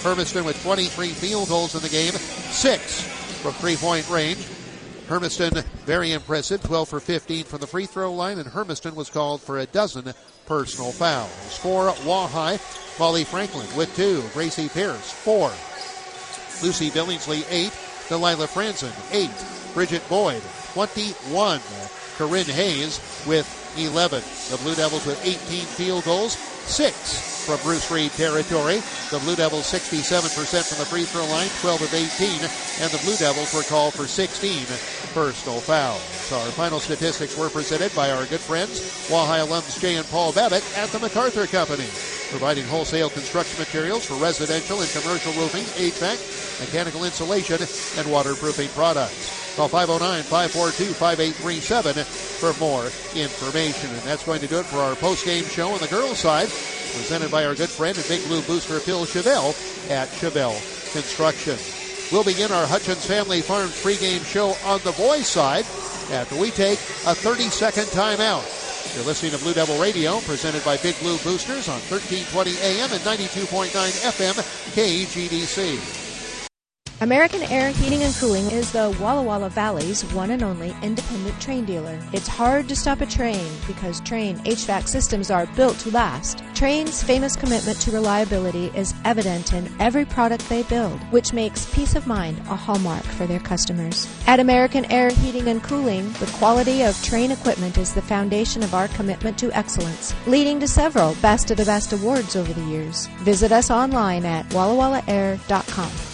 Hermiston with twenty-three field goals in the game, six from three-point range. Hermiston, very impressive, twelve for fifteen from the free throw line, and Hermiston was called for a dozen personal fouls. For Wahai, Molly Franklin with two, Gracie Pierce, four. Lucy Billingsley, eight. Delilah Franzen, eight. Bridget Boyd, twenty-one. Corinne Hayes with eleven. The Blue Devils with eighteen field goals, six from Bruce Reed territory. The Blue Devils sixty-seven percent from the free throw line, twelve of eighteen, and the Blue Devils were called for sixteen personal fouls. Our final statistics were presented by our good friends, Wahai alums Jay and Paul Babbitt at the MacArthur Company, providing wholesale construction materials for residential and commercial roofing, H V A C, mechanical insulation, and waterproofing products. Call five oh nine, five four two, five eight three seven for more information. And that's going to do it for our post-game show on the girls' side, presented by our good friend and Big Blue Booster Phil Chevelle at Chevelle Construction. We'll begin our Hutchins Family Farms pregame show on the boys' side after we take a thirty-second timeout. You're listening to Blue Devil Radio, presented by Big Blue Boosters on thirteen twenty A M and ninety-two point nine F M K G D C. American Air Heating and Cooling is the Walla Walla Valley's one and only independent Trane dealer. It's hard to stop a Trane because Trane H V A C systems are built to last. Trane's famous commitment to reliability is evident in every product they build, which makes peace of mind a hallmark for their customers. At American Air Heating and Cooling, the quality of Trane equipment is the foundation of our commitment to excellence, leading to several Best of the Best awards over the years. Visit us online at walla walla air dot com.